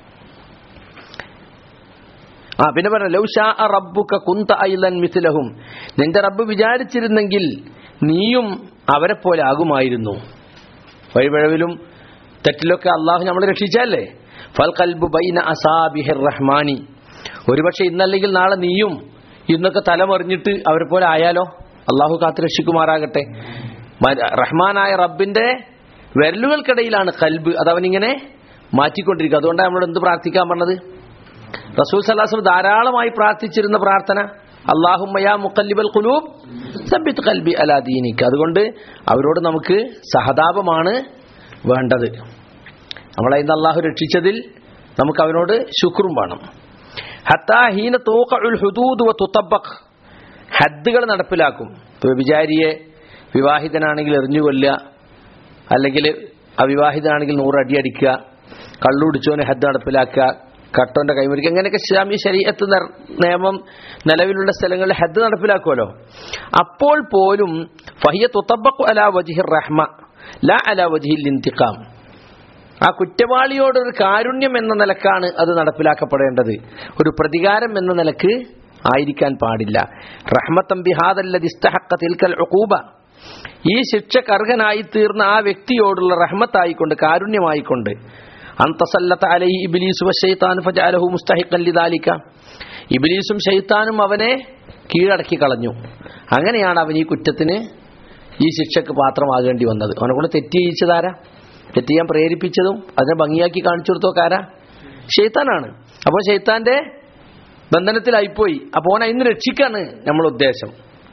ആ പിന്നെ പറഞ്ഞ ലൗ ശാഅ റബ്ബുക കുന്ത അയ്ലൻ മിസ്ലഹും, നിന്റെ റബ്ബ് വിചാരിച്ചിരുന്നെങ്കിൽ നീയും അവരെ പോലെ ആകുമായിരുന്നു. വഴിവഴവിലും തെറ്റിലൊക്കെ അള്ളാഹു നമ്മളെ രക്ഷിച്ചല്ലേ. ഫൽ ഖൽബു ബൈന അസാബിഹിർ റഹ്മാനി, ഒരുപക്ഷെ ഇന്നല്ലെങ്കിൽ നാളെ നീയും ഇന്നൊക്കെ തലമറിഞ്ഞിട്ട് അവരെ പോലെ ആയാലോ? അള്ളാഹു കാത്ത് രക്ഷിക്കുമാറാകട്ടെ. റഹ്മാനായ റബ്ബിന്റെ വിരലുകൾക്കിടയിലാണ് ഖൽബ്. അത് അവനിങ്ങനെ മാറ്റിക്കൊണ്ടിരിക്കുക. അതുകൊണ്ടാണ് നമ്മളോട് എന്ത് പ്രാർത്ഥിക്കാൻ പറഞ്ഞത്? റസൂൽ സല്ലല്ലാഹു അലൈഹി വസല്ലം ധാരാളമായി പ്രാർത്ഥിച്ചിരുന്ന പ്രാർത്ഥന അല്ലാഹുമ്മ യാ മുഖല്ലിബൽ ഖുലൂബ് സബ്ബിത് ഖൽബി അലാ ദീനിക. അതുകൊണ്ട് അവരോട് നമുക്ക് സഹതാപമാണ് വേണ്ടത്. നമ്മളെ ഇന്ന് അള്ളാഹു രക്ഷിച്ചതിൽ നമുക്ക് അവനോട് ശുക്റും വേണം. ഹത്താ ഹീന തൂഖഉൽ ഹുദൂദ് വതുതബ്ബഖ്, ഹദ്ദുകൾ നടപ്പിലാക്കും. വിചാരിയെ വിവാഹിതനാണെങ്കിൽ എറിഞ്ഞു കൊല്ലുക, അല്ലെങ്കിൽ അവിവാഹിതനാണെങ്കിൽ നൂറ് അടി അടിക്കുക, കള്ളുടിച്ചോനെ ഹദ്ദ് നടപ്പിലാക്കുക, കട്ടോന്റെ കൈമുറിക്കുക, അങ്ങനെയൊക്കെ ഇസ്ലാമിക ശരീഅത്ത് നിയമം നിലവിലുള്ള സ്ഥലങ്ങളിൽ ഹദ്ദ് നടപ്പിലാക്കുമല്ലോ. അപ്പോൾ പോലും ഫഹിയ തുതബ്ബഖു അലാ വജ്ഹിർ റഹ്മ ലാ അലാ വജ്ഹിൽ ഇന്തിഖാം. ആ കുറ്റവാളിയോടൊരു കാരുണ്യം എന്ന നിലക്കാണ് അത് നടപ്പിലാക്കപ്പെടേണ്ടത്, ഒരു പ്രതികാരം എന്ന നിലക്ക് ആയിരിക്കാൻ പാടില്ല. റഹ്മത്തൻ ബിഹാദല്ലദി ഇസ്തഹഖ തിൽകൽ ഉഖൂബ, ഈ ശിക്ഷക്ക് അർഹനായി തീർന്ന ആ വ്യക്തിയോടുള്ള റഹ്മത്തായിക്കൊണ്ട്, കാരുണ്യമായിക്കൊണ്ട്. അൻതസല്ലത അലൈഹി ഇബ്ലീസ് വശൈത്താൻ ഫജഅലഹു മുസ്തഹിഖൻ ലിദാലിക, ഇബ്ലീസും ശൈത്താനും അവനെ കീഴടക്കി കളഞ്ഞു. അങ്ങനെയാണ് അവൻ ഈ കുറ്റത്തിന്, ഈ ശിക്ഷക്ക് പാത്രമാകേണ്ടി വന്നത്. അവനെ കൊണ്ട് തെറ്റ് ചെയ്യിച്ചതാരാ? തെറ്റ് ചെയ്യാൻ പ്രേരിപ്പിച്ചതും അതിനെ ഭംഗിയാക്കി കാണിച്ചു കൊടുത്തോക്കാരാ? ശൈത്താനാണ്. അപ്പോൾ ശൈത്താന്റെ ബന്ധനത്തിലായിപ്പോയി. അപ്പോൾ ഓനെ ഇന്ന് രക്ഷിക്കാണ് നമ്മൾ ഉദ്ദേശം.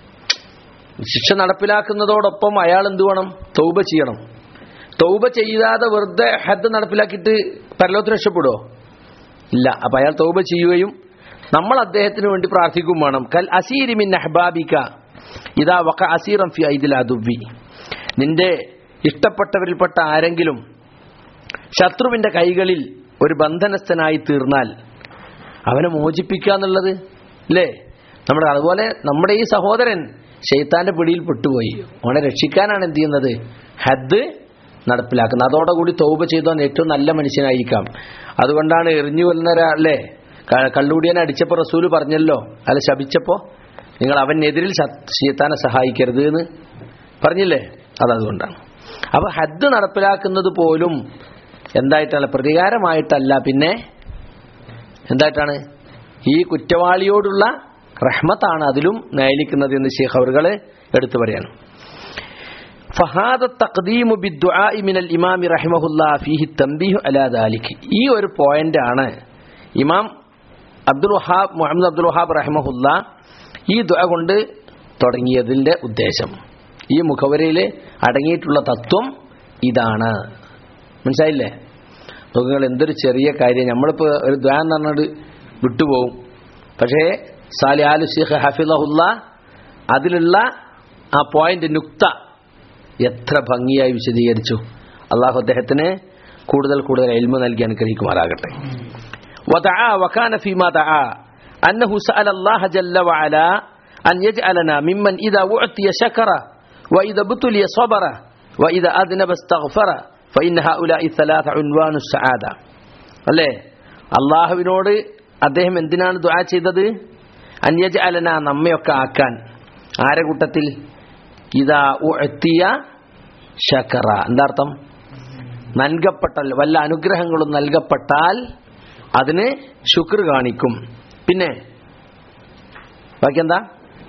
ശിക്ഷ നടപ്പിലാക്കുന്നതോടൊപ്പം അയാൾ എന്ത് വേണം? തൗബ ചെയ്യണം. തൗബ ചെയ്യാതെ വെറുതെ ഹദ്ദ് നടപ്പിലാക്കിയിട്ട് പരലോകത്ത് രക്ഷപ്പെടുമോ? ഇല്ല. അപ്പൊ അയാൾ തൗബ ചെയ്യുകയും നമ്മൾ അദ്ദേഹത്തിന് വേണ്ടി പ്രാർത്ഥിക്കുകയും വേണം. കൽ അസീരി മിൻ അഹ്ബാബിക ഇദാ വഖ അസീറൻ ഫി ഐദിൽ അദുവി, നിന്റെ ഇഷ്ടപ്പെട്ടവരിൽപ്പെട്ട ആരെങ്കിലും ശത്രുവിന്റെ കൈകളിൽ ഒരു ബന്ധനസ്ഥനായി തീർന്നാൽ അവനെ മോചിപ്പിക്കുക എന്നുള്ളത് അല്ലേ നമ്മുടെ. അതുപോലെ നമ്മുടെ ഈ സഹോദരൻ ശൈത്താന്റെ പിടിയിൽ പെട്ടുപോയി, അവനെ രക്ഷിക്കാനാണ് എന്ത് ചെയ്യുന്നത്? ഹദ്ദ് നടപ്പിലാക്കുന്നത്. അതോടുകൂടി തൗബ ചെയ്തവൻ ഏറ്റവും നല്ല മനുഷ്യനായിരിക്കാം. അതുകൊണ്ടാണ് എറിഞ്ഞു കൊല്ലുന്ന ഒരാളല്ലേ, കള്ളുകൂടിയനെ അടിച്ചപ്പോൾ റസൂല് പറഞ്ഞല്ലോ, അല്ല ശപിച്ചപ്പോ, നിങ്ങൾ അവനെതിരിൽ ശൈത്താനെ സഹായിക്കരുത് എന്ന് പറഞ്ഞില്ലേ? അതതുകൊണ്ടാണ്. അപ്പൊ ഹദ്ദ് നടപ്പിലാക്കുന്നത് പോലും എന്തായിട്ടല്ല, പ്രതികാരമായിട്ടല്ല, പിന്നെ എന്തായിട്ടാണ്? ഈ കുറ്റവാളിയോടുള്ള റഹ്മത്താണ് അതിലും നയലിക്കുന്നത് എന്ന് ശൈഖ് അവറുകളെ എടുത്തു പറയാണ്. ഫഹാദ തഖ്ദീമു ബിദ്ദുആഇ മിനൽ ഇമാമി റഹിമഹുല്ലാഹ് ഫീഹി തൻബീഹു അലാ ദാലിക. ഈ ഒരു പോയിന്റ് ആണ് ഇമാം അബ്ദുൽ വഹാബ് മുഹമ്മദ് അബ്ദുൽ വഹാബ് റഹിമഹുല്ലാഹ് ഈ ദുആ കൊണ്ട് തുടങ്ങിയതിന്റെ ഉദ്ദേശം. ഈ മുഖവരയിൽ അടങ്ങിയിട്ടുള്ള തത്വം ഇതാണ്. മനസ്സിലായില്ലേ? നോക്കുങ്ങൾ, എന്തൊരു ചെറിയ കാര്യം. നമ്മളിപ്പോൾ ഒരു ദുആ എന്ന് പറഞ്ഞിട്ട് വിട്ടുപോകും. പക്ഷേ സാലിഹ് ആലു ശൈഖ് ഹഫിളഹുല്ലാഹ് അതിലുള്ള ആ പോയിന്റ്, നുക്ത എത്ര ഭംഗിയായി വിശദീകരിച്ചു. അള്ളാഹു അദ്ദേഹത്തിന് കൂടുതൽ കൂടുതൽ ഇൽമു നൽകി അനുഗ്രഹിക്കുമാറാകട്ടെ. വദഅ വകാന ഫീമാ ദഅ അന്നഹു സഅല അല്ലാഹ ജല്ല വഅല അൻ യജ്അലനാ മിമ്മൻ ഇദാ ഉഅതിയ ശകറ വഇദാ ബുതുലിയ സബറ വഇദാ അദ്നബ ഇസ്തഗ്ഫറ ഫഇന്ന ഹഉലാഇ സലാസ ഉൻവാനു സആദ. അല്ലേ? അള്ളാഹുവിനോട് അദ്ദേഹം എന്തിനാണ് ദുആ ചെയ്തത്? അൻ യജ്അലനാ, നമ്മയൊക്കെ ആക്കാൻ. ആരെ കൂട്ടത്തിൽ? ഇദാ ഉഅതിയ ശകറ. എന്താർത്ഥം? നൽകപ്പെട്ടാൽ, വല്ല അനുഗ്രഹങ്ങളും നൽകപ്പെട്ടാൽ അതിന് ശുക്ർ കാണിക്കും. പിന്നെ ബാക്കി എന്താ?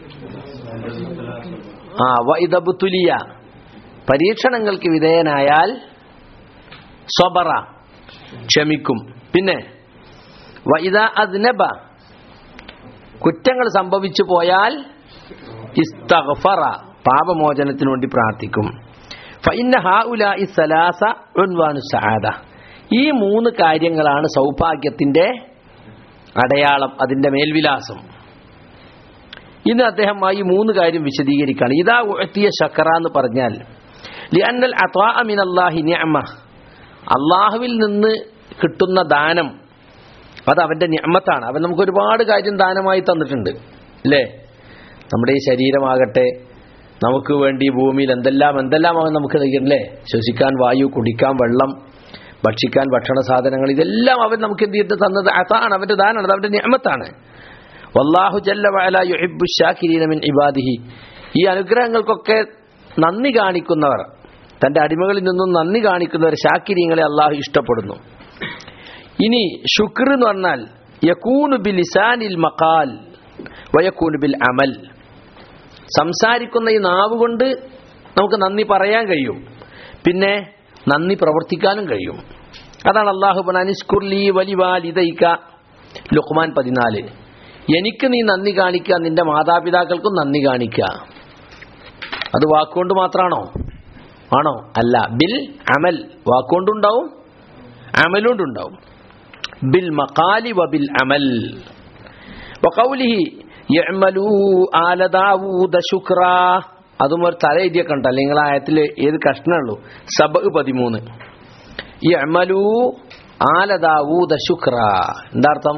ആ വഇദ ബുതുലിയ, പരീക്ഷണങ്ങൾക്ക് വിധേയനായാൽ സബറ, ക്ഷമിക്കും. പിന്നെ വഇദ അദ്നബ, കുറ്റങ്ങൾ സംഭവിച്ചു പോയാൽ ഇസ്തഗ്ഫറ, പാപമോചനത്തിനു വേണ്ടി പ്രാർത്ഥിക്കും. ഫഇന്ന ഹഉലാഇ സലാസ ഉൻവാനു സആദ. ഈ മൂന്ന് കാര്യങ്ങളാണ് സൗഭാഗ്യത്തിന്റെ അടയാളം, അതിന്റെ മേൽവിലാസം. ഇന്ന് അദ്ദേഹം ഈ മൂന്ന് കാര്യം വിശദീകരിക്കുകയാണ്. ഇദാ ഉഅതിയ ശകറ എന്ന് പറഞ്ഞാൽ ലിഅന്നൽ അത്വാഅ മിനല്ലാഹി നിഅമ, അള്ളാഹുവിൽ നിന്ന് കിട്ടുന്ന ദാനം അത് അവന്റെ നിഅമത്താണ്. അവൻ നമുക്ക് ഒരുപാട് കാര്യം ദാനമായി തന്നിട്ടുണ്ട് അല്ലേ? നമ്മുടെ ഈ ശരീരമാകട്ടെ, നമുക്ക് വേണ്ടി ഭൂമിയിൽ എന്തെല്ലാം എന്തെല്ലാം അവൻ നമുക്ക് നൽകിയില്ലേ? ശ്വസിക്കാൻ വായു, കുടിക്കാൻ വെള്ളം, ഭക്ഷിക്കാൻ ഭക്ഷണ സാധനങ്ങൾ, ഇതെല്ലാം അവൻ നമുക്ക് എന്ത് ചെയ്ത് തന്നത്? അതാണ്, അവന്റെ ദാനാണ്, അത് അവന്റെ നിഅമത്താണ്. വല്ലാഹു ജല്ല വഅല യുഹിബ്ബു ശാകിരീന മിൻ ഇബാദിഹി. ഈ അനുഗ്രഹങ്ങൾക്കൊക്കെ നന്ദി കാണിക്കുന്നവർ, തന്റെ അടിമകളിൽ നിന്നും നന്ദി കാണിക്കുന്നവർ, ശാകിരീങ്ങളെ അള്ളാഹു ഇഷ്ടപ്പെടുന്നു. ഇനി ശുക്ർ എന്ന് പറഞ്ഞാൽ യകൂനു ബിലിസാനിൽ മഖാൽ വയകൂനു ബിൽ അമൽ. സംസാരിക്കുന്ന ഈ നാവ് കൊണ്ട് നമുക്ക് നന്ദി പറയാൻ കഴിയും, പിന്നെ നന്ദി പ്രവർത്തിക്കാനും കഴിയും. അതാണ് അല്ലാഹു പറഞ്ഞ അനിഷ്കുർലി വലിവാലിദൈക ലുഖ്മാൻ പതിനാല്. എനിക്ക് നീ നന്ദി കാണിക്കുക, നിന്റെ മാതാപിതാക്കൾക്കും നന്ദി കാണിക്കുക. അത് വാക്കുകൊണ്ട് മാത്രമാണോ? ആണോ? അല്ല. ബിൽ അമൽ, വാക്കുകൊണ്ടുണ്ടാവും അമലുകൊണ്ടുണ്ടാവും. ബിൽ മഖാലി വബിൽ അമൽ. വഖൗലിഹി യഅമലൂ ആല ദാവൂദ ശുക്രാ. അതും ഒരു തല എഴുതിയൊക്കെ ഉണ്ടല്ലോ നിങ്ങൾ ആയത്തിൽ. ഏത് കഷ്ണമുള്ളൂ? സബ് പതിമൂന്ന്. യഅമലൂ ആല ദാവൂദ ശുക്രാ. എന്താ അർത്ഥം?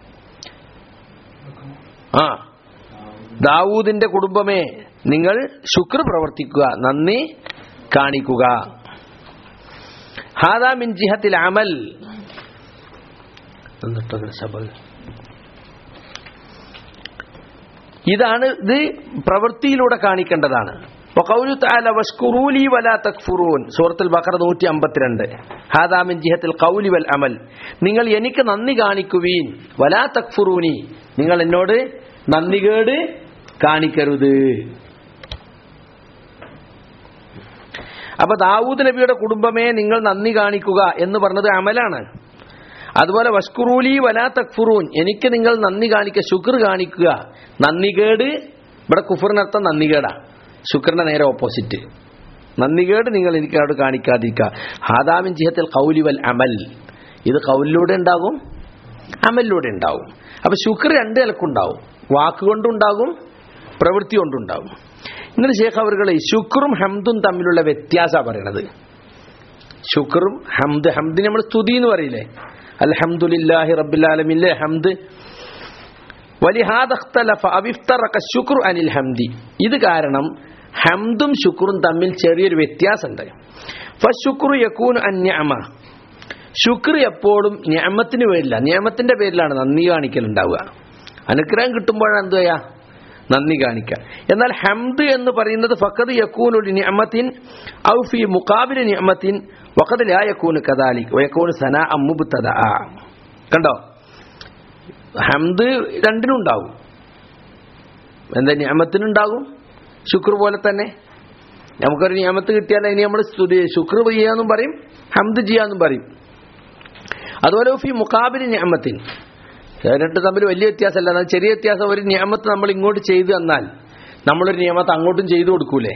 ആ ദാവൂദിന്റെ കുടുംബമേ നിങ്ങൾ ശുക്ർ പ്രവർത്തിക്കുക, നന്ദി കാണിക്കുക. ഹാദാ മിൻ ജിഹത്തിൽ അമൽ. ഇതാണ്, ഇത് പ്രവൃത്തിയിലൂടെ കാണിക്കേണ്ടതാണ്. വഖൗലു തആല വഷ്കുറൂലി വലാ തക്ഫുറൂൻ, സൂറത്തുൽ ബഖറ നൂറ്റി അമ്പത്തിരണ്ട്. ഹാദാ മിൻ ജിഹത്തിൽ ഖൗലി വൽ അമൽ. നിങ്ങൾ എനിക്ക് നന്ദി കാണിക്കുവീൻ, വലാ തക്ഫുറൂനി, നിങ്ങൾ എന്നോട് നന്ദികേട് കാണിക്കരുത്. അപ്പൊ ദാവൂദ് നബിയുടെ കുടുംബമേ നിങ്ങൾ നന്ദി കാണിക്കുക എന്ന് പറഞ്ഞത് അമലാണ്. അതുപോലെ വഷ്കുറൂലി വലാ തക്ഫുറൂൻ, എനിക്ക് നിങ്ങൾ നന്ദി കാണിക്കുക, ശുക്ർ കാണിക്കുക. നന്ദികേട് ഇവിടെ കുഫറിനർത്ഥം നന്ദികേടാ, ശുക്രിന്റെ നേരെ ഓപ്പോസിറ്റ്. നന്ദികേട് നിങ്ങൾ എനിക്ക് അവിടെ കാണിക്കാതിരിക്കുക. ഹാദാ മിൻ ജിഹത്തിൽ ഖൗലി വൽ അമൽ. ഇത് ഖൗലിലൂടെ ഉണ്ടാകും, അമലിലൂടെ ഉണ്ടാകും. അപ്പൊ ശുക്ർ രണ്ട് നിലക്കുണ്ടാവും, വാക്കുകൊണ്ടുണ്ടാകും, പ്രവൃത്തി കൊണ്ടുണ്ടാകും. ഇന്നലെ ശേഖ് അവർകളെ ശുക്റും ഹംദും തമ്മിലുള്ള വ്യത്യാസമാണ് പറയണത്. ശുക്റും ഹംദ്, ഹംദിന് നമ്മൾ സ്തുതി എന്ന് പറയില്ലേ, അൽഹംദുലില്ലാഹി റബ്ബിൽ ആലമീൻ ഹംദ്. വലിഹാദ ഇഖ്തലഫ അവ ഇഫ്തറക ശുക്റു അനിൽ ഹംദി. ഇത് കാരണം ഹംദും ശുക്റും തമ്മിൽ ചെറിയൊരു വ്യത്യാസമുണ്ട്. ഫശുക്റു യകൂനു അൻ നിഅമ, ശുക്ർ എപ്പോഴും നിഅമത്തിന് പേരില്ല, നിഅമത്തിന്റെ പേരിലാണ് നന്ദി കാണിക്കലുണ്ടാവുക. അനുഗ്രഹം കിട്ടുമ്പോഴാണ് എന്ത് ചെയ്യാ, നന്ദി കാണിക്കുക. എന്നാൽ ഹംദ് എന്ന് പറയുന്നത് ഫഖദ് യകൂനു ലിനിഅമത്തിൻ ഔ ഫീ മുഖാബിലി നിഅമത്തിൻ വഖദ് ലാ യകൂനു കദാലിക് വയകൂനു സനാഅ മുബ്തദഅ. കണ്ടോ, ഹംദ് രണ്ടിനും ഉണ്ടാവും. എന്താ, നിഅമത്തിനുണ്ടാകും, ശുക്ർ പോലെ തന്നെ. നമുക്കൊരു നിഅമത്ത് കിട്ടിയാൽ അതിന് നമ്മൾ സ്തുതി ശുക്ർ ചെയ്യാന്നും പറയും, ഹംദ് ചെയ്യാന്നും പറയും. അതുപോലെ ഫീ മുഖാബിലി നിഅമത്തിൻ, രണ്ട് തമ്മിൽ വലിയ വ്യത്യാസമല്ല, എന്നാൽ ചെറിയ വ്യത്യാസം. ഒരു നിയമത്ത് നമ്മൾ ഇങ്ങോട്ട് ചെയ്തു തന്നാൽ നമ്മളൊരു നിയമത്ത് അങ്ങോട്ടും ചെയ്തു കൊടുക്കൂലേ,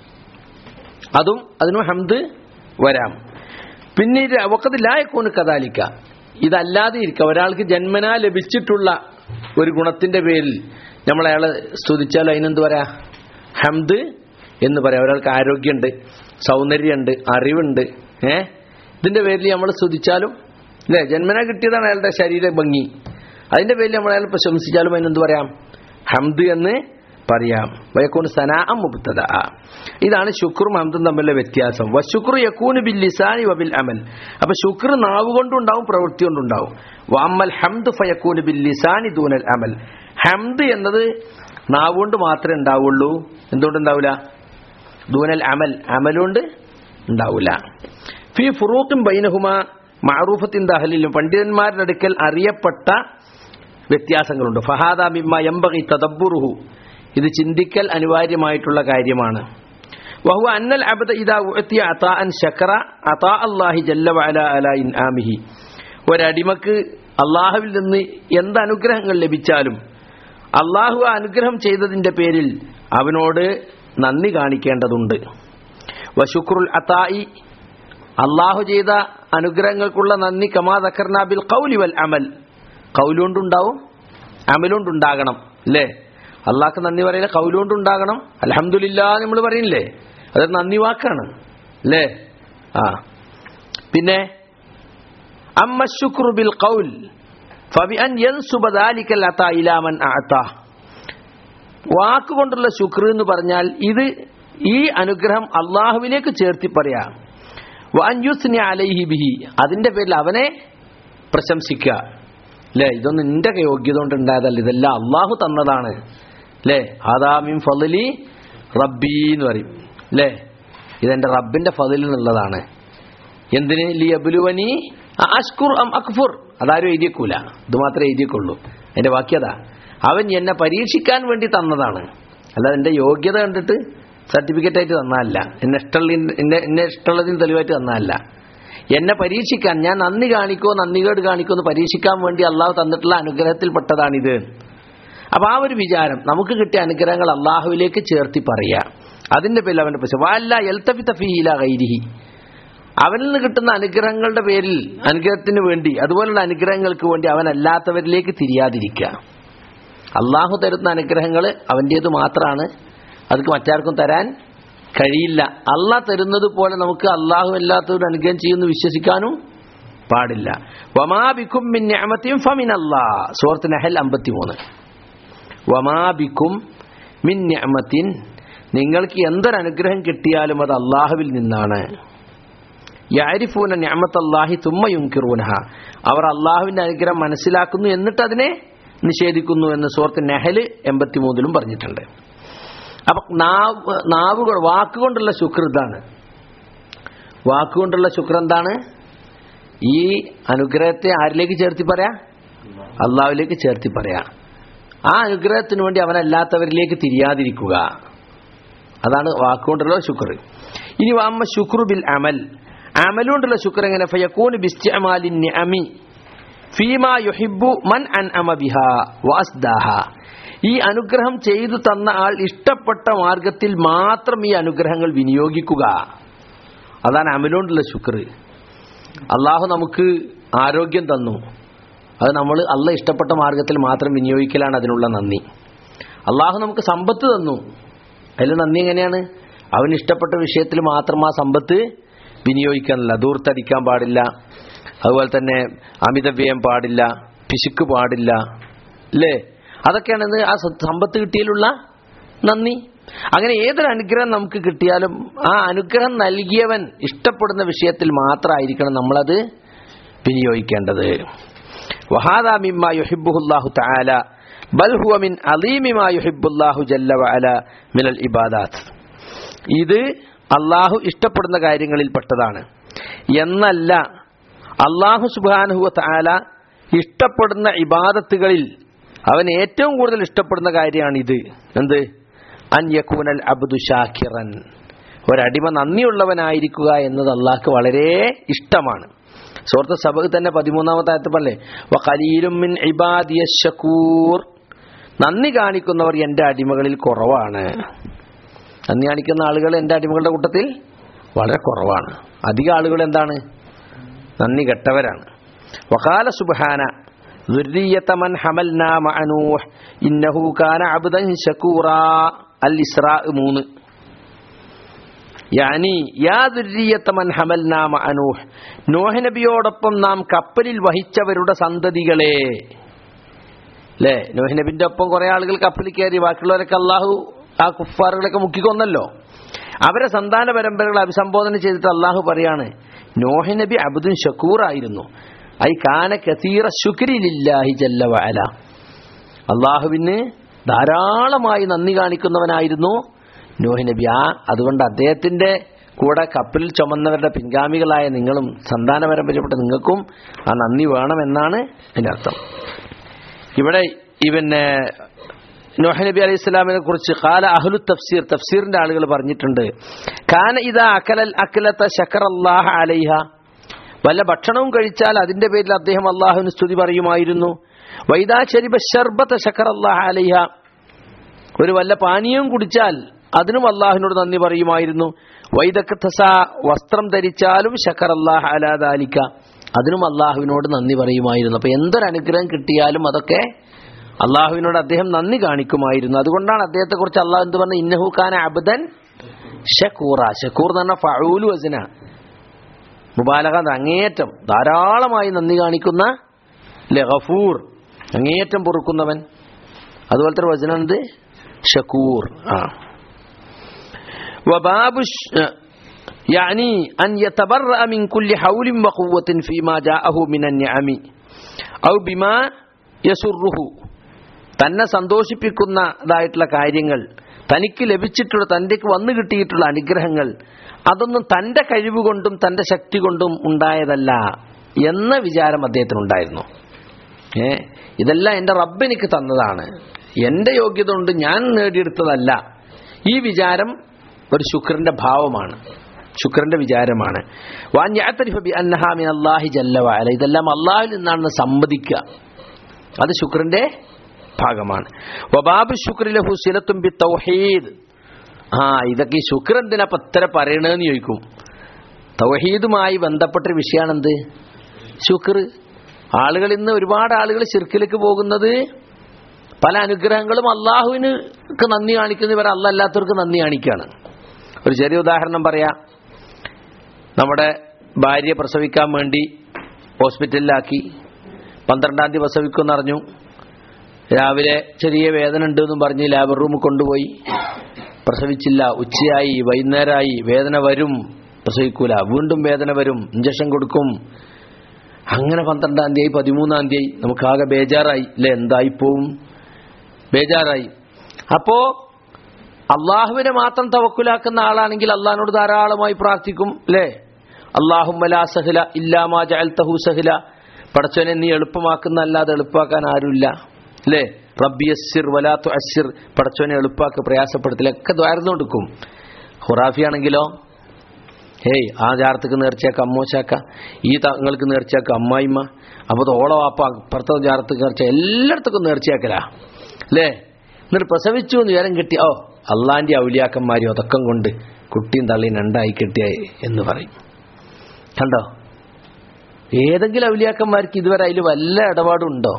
അതും അതിനും ഹംദ് വരാം. പിന്നീട് വഖദ് ലാ യകൂനു കദാലിക, ഇതല്ലാതെ ഇരിക്കുക. ഒരാൾക്ക് ജന്മനാ ലഭിച്ചിട്ടുള്ള ഒരു ഗുണത്തിന്റെ പേരിൽ നമ്മൾ അയാളെ സ്തുതിച്ചാൽ അതിനെന്ത് പറയാ, ഹംദ് എന്ന് പറയാം. ഒരാൾക്ക് ആരോഗ്യമുണ്ട്, സൗന്ദര്യമുണ്ട്, അറിവുണ്ട്, ഏഹ് ഇതിന്റെ പേരിൽ നമ്മൾ സ്തുതിച്ചാലും അല്ലേ, ജന്മനാ കിട്ടിയതാണ് അയാളുടെ ശരീര ഭംഗി, അതിന്റെ പേരിൽ നമ്മൾ അയാൾ പ്രശംസിച്ചാലും അതിനെന്ത് പറയാം, ഹംദ് എന്ന് പറയാം. വയകൂനു സനാഅ മുബ്തദഅ. ഇതാണ് ശുക്റും ഹംദും തമ്മിലുള്ള വ്യത്യാസം. വശുക്റു യകൂനു ബിൽ ലിസാനി വബിൽ അമൽ. അപ്പൊ ശുക്ർ നാവ് കൊണ്ടുണ്ടാവും, പ്രവൃത്തി കൊണ്ടുണ്ടാവും. വഅമ്മൽ ഹംദു ഫയകൂനു ബിൽ ലിസാനി ദൂനൽ അമൽ. ഹംദ് എന്നത് നാവ് കൊണ്ട് മാത്രമേ ഉണ്ടാവുള്ളൂ, എന്തുകൊണ്ടുണ്ടാവില്ല, ദൂനൽ അമൽ, അമലുകൊണ്ട് ഉണ്ടാവില്ല. ഫീ ഫുറൂഖിൻ ബൈനഹുമാ മഅറൂഫത്തിൻ ദഹലിലും, പണ്ഡിതന്മാരുടെ അടുക്കൽ അറിയപ്പെട്ട വ്യത്യാസങ്ങളുണ്ട്. ഫഹാദ മിമ്മ യംബഗി തദബ്ബുറുഹു, ഇത് ചിന്തിക്കൽ അനിവാര്യമായിട്ടുള്ള കാര്യമാണ്. വഹുവ അന്നൽ അബ്ദ ഇദാ ഉഅതിയ അതാഅൻ ശകറ അതാ അല്ലാഹി ജല്ല വഅല അലാ ഇൻആമിഹി. ഒരടിമക്ക് അല്ലാഹുവിൽ നിന്ന് എന്ത് അനുഗ്രഹങ്ങൾ ലഭിച്ചാലും അല്ലാഹു ആ അനുഗ്രഹം ചെയ്തതിന്റെ പേരിൽ അവനോട് നന്ദി കാണിക്കേണ്ടതുണ്ട്. വശുക്റുൽ അതാഇ, അല്ലാഹു ചെയ്ത അനുഗ്രഹങ്ങൾക്കുള്ള നന്ദി കമാ ദക്കർനാ ബിൽ ഖൗലി വൽ അമൽ, ഖൗലുകൊണ്ടുണ്ടാവും, അമലുകൊണ്ടുണ്ടാകണം അല്ലേ. അള്ളാഹ്ക്ക് നന്ദി പറയില്ല, ഖൗലുകൊണ്ടുണ്ടാകണം. അൽഹംദുലില്ലാഹ് നമ്മൾ പറയുന്നില്ലേ, അതൊരു നന്ദി വാക്കാണ് അല്ലേ. ആ പിന്നെ അമ്മ ശുക്റു ബിൽ ഖൗൽ ഫബിഅൻ യൻസുബ ദാലികൽ അതാ ഇലാ മൻ അഅതാ. വാക്കുകൊണ്ടുള്ള ശുക്ർ എന്ന് പറഞ്ഞാൽ ഇത് ഈ അനുഗ്രഹം അള്ളാഹുവിലേക്ക് ചേർത്തി പറയാം. വഅൻ യുസ്നി അലൈഹി ബിഹി, അതിന്റെ പേരിൽ അവനെ പ്രശംസിക്കുക അല്ലേ. ഇതൊന്നും നിന്റെ യോഗ്യത കൊണ്ട് ഉണ്ടായതല്ല, ഇതെല്ലാം അള്ളാഹു തന്നതാണ് അല്ലേ. ഹാദാ മിൻ ഫളലി റബ്ബി എന്ന് പറയും അല്ലേ, ഇതെന്റെ റബ്ബിന്റെ ഫളിൽ നിന്നുള്ളതാണ്. എന്തിന്, ലിയബ്ലുവനി അഷ്കുർ അം അക്ഫുർ, അതാരും എഴുതിയേക്കൂല, ഇത് മാത്രമേ എഴുതിയേക്കുള്ളൂ. അതിന്റെ വാക്യത അവൻ എന്നെ പരീക്ഷിക്കാൻ വേണ്ടി തന്നതാണ്, അല്ലാതെ എന്റെ യോഗ്യത കണ്ടിട്ട് സർട്ടിഫിക്കറ്റ് ആയിട്ട് തന്നതല്ല, എന്നെ ഇഷ്ടമുള്ള എന്നെ എന്നെ ഇഷ്ടമുള്ളതിന് തെളിവായിട്ട് തന്നതല്ല. എന്നെ പരീക്ഷിക്കാൻ, ഞാൻ നന്ദി കാണിക്കോ നന്ദികേട് കാണിക്കോ എന്ന് പരീക്ഷിക്കാൻ വേണ്ടി അള്ളാഹു തന്നിട്ടുള്ള അനുഗ്രഹത്തിൽപ്പെട്ടതാണിത്. അപ്പൊ ആ ഒരു വിചാരം, നമുക്ക് കിട്ടിയ അനുഗ്രഹങ്ങൾ അള്ളാഹുവിലേക്ക് ചേർത്തി പറയാ, അതിന്റെ പേരിൽ അവന്റെ പ്രശ്നം വല്ല എൽത്തഫിത്ത ഫീല ഗൈരിഹി, അവനിൽ നിന്ന് കിട്ടുന്ന അനുഗ്രഹങ്ങളുടെ പേരിൽ, അനുഗ്രഹത്തിന് വേണ്ടി, അതുപോലുള്ള അനുഗ്രഹങ്ങൾക്ക് വേണ്ടി അവനല്ലാത്തവരിലേക്ക് തിരിയാതിരിക്കുക. അള്ളാഹു തരുന്ന അനുഗ്രഹങ്ങൾ അവൻ്റേത് മാത്രമാണ്, അതൊക്കെ മറ്റാർക്കും തരാൻ കഴിയില്ല. അള്ളാഹ് തരുന്നത് പോലെ നമുക്ക് അള്ളാഹു അല്ലാത്തവരുടെ അനുഗ്രഹം ചെയ്യുമെന്ന് വിശ്വസിക്കാനും പാടില്ല. വമാ ബിക്കും മിൻ നിഅമത്തിൻ ഫമിനല്ലാഹ്, സൂറത്ത് നഹൽ അമ്പത്തിമൂന്ന്. വമാ ബിക്കും മിൻ നിഅമത്തിൻ, നിങ്ങൾക്ക് എന്തൊരു അനുഗ്രഹം കിട്ടിയാലും അത് അള്ളാഹുവിൽ നിന്നാണ്. യഅരിഫൂന നിഅമത്തല്ലാഹി തുമ്മ യുൻകിറൂനഹ, അവർ അള്ളാഹുവിന്റെ അനുഗ്രഹം മനസ്സിലാക്കുന്നു എന്നിട്ട് അതിനെ നിഷേധിക്കുന്നു എന്ന് സൂറത്ത് നഹൽ എൺപത്തിമൂന്നിലും പറഞ്ഞിട്ടുണ്ട്. അപ്പൊ നാവ് നാവുകൾ വാക്കുകൊണ്ടുള്ള ശുക്ർ ഇതാണ്. വാക്കുകൊണ്ടുള്ള ശുക്ർ എന്താണ്? ഈ അനുഗ്രഹത്തെ ആരിലേക്ക് ചേർത്തി പറയാ? അള്ളാഹുവിലേക്ക് ചേർത്തി പറയാ. ആ അനുഗ്രഹത്തിന് വേണ്ടി അവനല്ലാത്തവരിലേക്ക് തിരിയാതിരിക്കുക, അതാണ് വാക്കുകൊണ്ടുള്ള ശുക്ർ. ഇനി വഅമ്മ ശുക്രു ബിൽ അമൽ, അമലുകൊണ്ടുള്ള ശുക്ർ എങ്ങനെ? ഫയകൂനു ബിസ്തിഅമാലിൻ നിഅമി ഫീമാ യുഹിബ്ബു മൻ അൻഅമ ബിഹാ വഅസ്ദാഹ, ഈ അനുഗ്രഹം ചെയ്തു തന്ന ആൾ ഇഷ്ടപ്പെട്ട മാർഗത്തിൽ മാത്രം ഈ അനുഗ്രഹങ്ങൾ വിനിയോഗിക്കുക, അതാണ് അമലുകൊണ്ടുള്ള ശുക്ർ. അള്ളാഹു നമുക്ക് ആരോഗ്യം തന്നു, അത് നമ്മൾ അള്ളാഹ് ഇഷ്ടപ്പെട്ട മാർഗത്തിൽ മാത്രം വിനിയോഗിക്കലാണ് അതിനുള്ള നന്ദി. അള്ളാഹു നമുക്ക് സമ്പത്ത് തന്നു, അതിൽ നന്ദി എങ്ങനെയാണ്? അവന് ഇഷ്ടപ്പെട്ട വിഷയത്തിൽ മാത്രം ആ സമ്പത്ത് വിനിയോഗിക്കാനല്ല. ദൂർത്തടിക്കാൻ പാടില്ല, അതുപോലെ തന്നെ അമിതവ്യയം പാടില്ല, പിശുക്ക് പാടില്ല, അല്ലേ? അതൊക്കെയാണ് ആ സമ്പത്ത് കിട്ടിയതിലുള്ള നന്ദി. അങ്ങനെ ഏതൊരു അനുഗ്രഹം നമുക്ക് കിട്ടിയാലും ആ അനുഗ്രഹം നൽകിയവൻ ഇഷ്ടപ്പെടുന്ന വിഷയത്തിൽ മാത്രമായിരിക്കണം നമ്മളത് വിനിയോഗിക്കേണ്ടത്. വഹാദാ മിമ്മാ യുഹിബ്ബുഹുല്ലാഹു തആല ബൽ ഹുവ മിൻ അളീമി മാ യുഹിബ്ബുല്ലാഹു ജല്ല വഅല മിനൽ ഇബാദാത്ത്, ഇത് അള്ളാഹു ഇഷ്ടപ്പെടുന്ന കാര്യങ്ങളിൽ പെട്ടതാണ്. എന്നല്ല, അള്ളാഹു സുബ്ഹാനഹു വ തആല ഇഷ്ടപ്പെടുന്ന ഇബാദത്തുകളിൽ അവൻ ഏറ്റവും കൂടുതൽ ഇഷ്ടപ്പെടുന്ന കാര്യമാണിത്. എന്ത്? അൻ യകൂനൽ അബ്ദു ഷാക്കിറൻ, ഒരടിമ നന്ദിയുള്ളവനായിരിക്കുക എന്നത് അള്ളാഹ്ക്ക് വളരെ ഇഷ്ടമാണ്. സൂറത്ത് സബഹ് തന്നെ പതിമൂന്നാമത്തെ ആയത്ത് പറഞ്ഞേ, വഖലീലും മിൻ ഇബാദിയശ് ശകൂർ, നന്ദി കാണിക്കുന്നവർ എൻ്റെ അടിമകളിൽ കുറവാണ്. നന്ദി കാണിക്കുന്ന ആളുകൾ എൻ്റെ അടിമകളുടെ കൂട്ടത്തിൽ വളരെ കുറവാണ്. അധിക ആളുകൾ എന്താണ്? നന്ദി കെട്ടവരാണ്. വഖാല സുബ്ഹാന ദുർരിയ്യത മൻ ഹമൽനാ മഅ നൂഹ് ഇന്നഹു കാന അബ്ദൻ ശകൂറാ, അൽ ഇസ്രാ മൂന്ന്. യാനി യാ ദുർരിയ്യത മൻ ഹമൽനാ മഅ നൂഹ്, നൂഹ് നബിയോടൊപ്പം നാം കപ്പലിൽ വഹിച്ചവരുടെ സന്തതികളെ. അല്ലേ? നൂഹ് നബിന്റെ ഒപ്പം കുറെ ആളുകൾ കപ്പലിൽ കയറി, ബാക്കിയുള്ളവരൊക്കെ അള്ളാഹു ആ കുഫാറുകളൊക്കെ മുക്കിക്കൊന്നല്ലോ. അവരെ സന്താന പരമ്പരകളെ അഭിസംബോധന ചെയ്തിട്ട് അള്ളാഹു പറയാണ്, നൂഹ് നബി അബ്ദുൻ ശകൂർ ആയിരുന്നു. ഐ കാന കസീറ ശുക്രി ലില്ലാഹി ജല്ല വഅല, അള്ളാഹുവിന് ധാരാളമായി നന്ദി കാണിക്കുന്നവനായിരുന്നു നൂഹ് നബി. ആ അതുകൊണ്ട് അദ്ദേഹത്തിന്റെ കൂടെ കപ്പലിൽ ചുമന്നവരുടെ പിൻഗാമികളായ നിങ്ങളും സന്താന പരമ്പരപ്പെട്ട നിങ്ങൾക്കും ആ നന്ദി വേണമെന്നാണ് അതിന്റെ അർത്ഥം. ഇവിടെ ഈ പിന്നെ നൂഹ് നബി അലൈഹി സ്വലാമിനെ കുറിച്ച് ഖാല അഹ്ലു തഫ്സീർ, തഫ്സീറിന്റെ ആളുകൾ പറഞ്ഞിട്ടുണ്ട്, കാന ഇദാ അകലൽ അക്ലത ശകറല്ലാഹ അലൈഹ, വല്ല ഭക്ഷണവും കഴിച്ചാൽ അതിന്റെ പേരിൽ അദ്ദേഹം അള്ളാഹുവിന് സ്തുതി പറയുമായിരുന്നു. വൈദാ ശരിബ ശർബത ശകറല്ലാഹ അലൈഹ, ഒരു വല്ല പാനീയവും കുടിച്ചാൽ അതിനും അള്ളാഹുവിനോട് നന്ദി പറയുമായിരുന്നു. വൈദക്തസ, വസ്ത്രം ധരിച്ചാലും ശകറല്ലാഹ അലാ ദാലിക, അതിനും അള്ളാഹുവിനോട് നന്ദി പറയുമായിരുന്നു. അപ്പൊ എന്തൊരു അനുഗ്രഹം കിട്ടിയാലും അതൊക്കെ അള്ളാഹുവിനോട് അദ്ദേഹം നന്ദി കാണിക്കുമായിരുന്നു. അതുകൊണ്ടാണ് അദ്ദേഹത്തെ കുറിച്ച് അള്ളാഹു എന്ത് പറഞ്ഞു? ഇന്നഹു കാന അബ്ദൻ ശകൂറ. ശകൂർ എന്ന് പറഞ്ഞാൽ ഫഊലു വസ്ന, മുബാലഗ, അങ്ങേയറ്റം ധാരാളമായി നന്ദി കാണിക്കുന്ന, ഗഫൂർ, അങ്ങേയറ്റം പൊറുക്കുന്നവൻ. അതുപോലത്തെ ഒരു വചനം ഉണ്ട് ഷക്കൂർ. ആ വബാബു യാനി അൻ യതബറഅ മിൻ കുല്ലി ഹൗലിൻ വഖുവ്വത്തിൻ ഫീമാ ജാഅഹു മിനൻ നിഅമി ഔ ബിമാ യസുറുഹു, തന്നെ സന്തോഷിപ്പിക്കുന്നതായിട്ടുള്ള കാര്യങ്ങൾ, തനിക്ക് ലഭിച്ചിട്ടുള്ള, തനിക്ക് വന്നു കിട്ടിയിട്ടുള്ള അനുഗ്രഹങ്ങൾ, അതൊന്നും തന്റെ കഴിവ് കൊണ്ടും തന്റെ ശക്തി കൊണ്ടും ഉണ്ടായതല്ല എന്ന വിചാരം അദ്ദേഹത്തിനുണ്ടായിരുന്നു. ഏ ഇതെല്ലാം എൻ്റെ റബ്ബ് എനിക്ക് തന്നതാണ്, എൻ്റെ യോഗ്യത കൊണ്ട് ഞാൻ നേടിയെടുത്തതല്ല, ഈ വിചാരം ഒരു ശുക്രന്റെ ഭാവമാണ്, ശുക്രന്റെ വിചാരമാണ്. വഅൻ യഅ്തരിഫ ബിഅന്നഹാ മിനല്ലാഹി ജല്ല വഅല, ഇതെല്ലാം അല്ലാഹുവിൽ നിന്നാണെന്ന് സമ്മതിക്കുക, അത് ശുക്രന്റെ ഭാഗമാണ്. വബാബു ശുക്രി ലഹു സിലത്തുൻ ബിത്തൗഹീദ്. ആ ഇതൊക്കെ ഈ ശുക്ർ എന്തിനാ പത്തര പറയണതെന്ന് ചോദിക്കും. തൗഹീദുമായി ബന്ധപ്പെട്ടൊരു വിഷയമാണ് എന്ത്? ശുക്ർ. ആളുകൾ ഇന്ന് ഒരുപാട് ആളുകൾ ശിർക്കിലേക്ക് പോകുന്നത് പല അനുഗ്രഹങ്ങളും അള്ളാഹുവിന് നന്ദി കാണിക്കുന്നവർ അല്ലാഹ് അല്ലാത്തവർക്ക് നന്ദി കാണിക്കുകയാണ്. ഒരു ചെറിയ ഉദാഹരണം പറയാം. നമ്മുടെ ഭാര്യയെ പ്രസവിക്കാൻ വേണ്ടി ഹോസ്പിറ്റലിലാക്കി, പന്ത്രണ്ടാം തീയതി പ്രസവിക്കുമെന്ന് അറിഞ്ഞു. രാവിലെ ചെറിയ വേദന ഉണ്ടെന്നും പറഞ്ഞ് ലാബർ റൂമിൽ കൊണ്ടുപോയി. പ്രസവിച്ചില്ല. ഉച്ചയായി, വൈകുന്നേരമായി, വേദന വരും, പ്രസവിക്കൂല, വീണ്ടും വേദന വരും, ഇഞ്ചക്ഷൻ കൊടുക്കും. അങ്ങനെ പന്ത്രണ്ടാം തീയതി പതിമൂന്നാം തീയതി നമുക്കാകെ ബേജാറായി അല്ലെ, എന്തായിപ്പോവും, ബേജാറായി. അപ്പോ അള്ളാഹുവിനെ മാത്രം തവക്കുലാക്കുന്ന ആളാണെങ്കിൽ അള്ളാഹിനോട് ധാരാളമായി പ്രാർത്ഥിക്കും അല്ലേ. അല്ലാഹുമ്മ ലാ സഹല ഇല്ലാ മാ ജഅൽതഹു സഹല, പടച്ചവനെ നീ എളുപ്പമാക്കുന്ന അല്ലാതെ എളുപ്പാക്കാൻ ആരുമില്ല അല്ലേ. റബ്ബി യസ്സിർ വലാ തുഅസ്സിർ, പടച്ചവനെ എളുപ്പാക്ക്, പ്രയാസപ്പെടുത്തലൊക്കെ ദ്വാരന്ന് കൊടുക്കും. ഖുറാഫിയാണെങ്കിലോ ഹേയ് ആ ജാറത്തേക്ക് നേർച്ചയാക്ക അമ്മോശാക്ക, ഈ തങ്ങൾക്ക് നേർച്ചയാക്ക അമ്മായിമ്മ, അപ്പോൾ ഓളോ വാപ്പ അപ്പുറത്തെ ജാറത്തേക്ക് നേർച്ച, എല്ലായിടത്തേക്കും നേർച്ചയാക്കലാ അല്ലേ. എന്നിട്ട് പ്രസവിച്ചു എന്ന് വിവരം കിട്ടി, ഓ അള്ളാന്റെ ഔലിയാക്കന്മാരും അതൊക്കം കൊണ്ട് കുട്ടിയും തള്ളിയും രണ്ടായി കിട്ടിയായി എന്ന് പറയും. കണ്ടോ, ഏതെങ്കിലും ഔലിയാക്കന്മാർക്ക് ഇതുവരെ അതിൽ വല്ല ഇടപാടുണ്ടോ?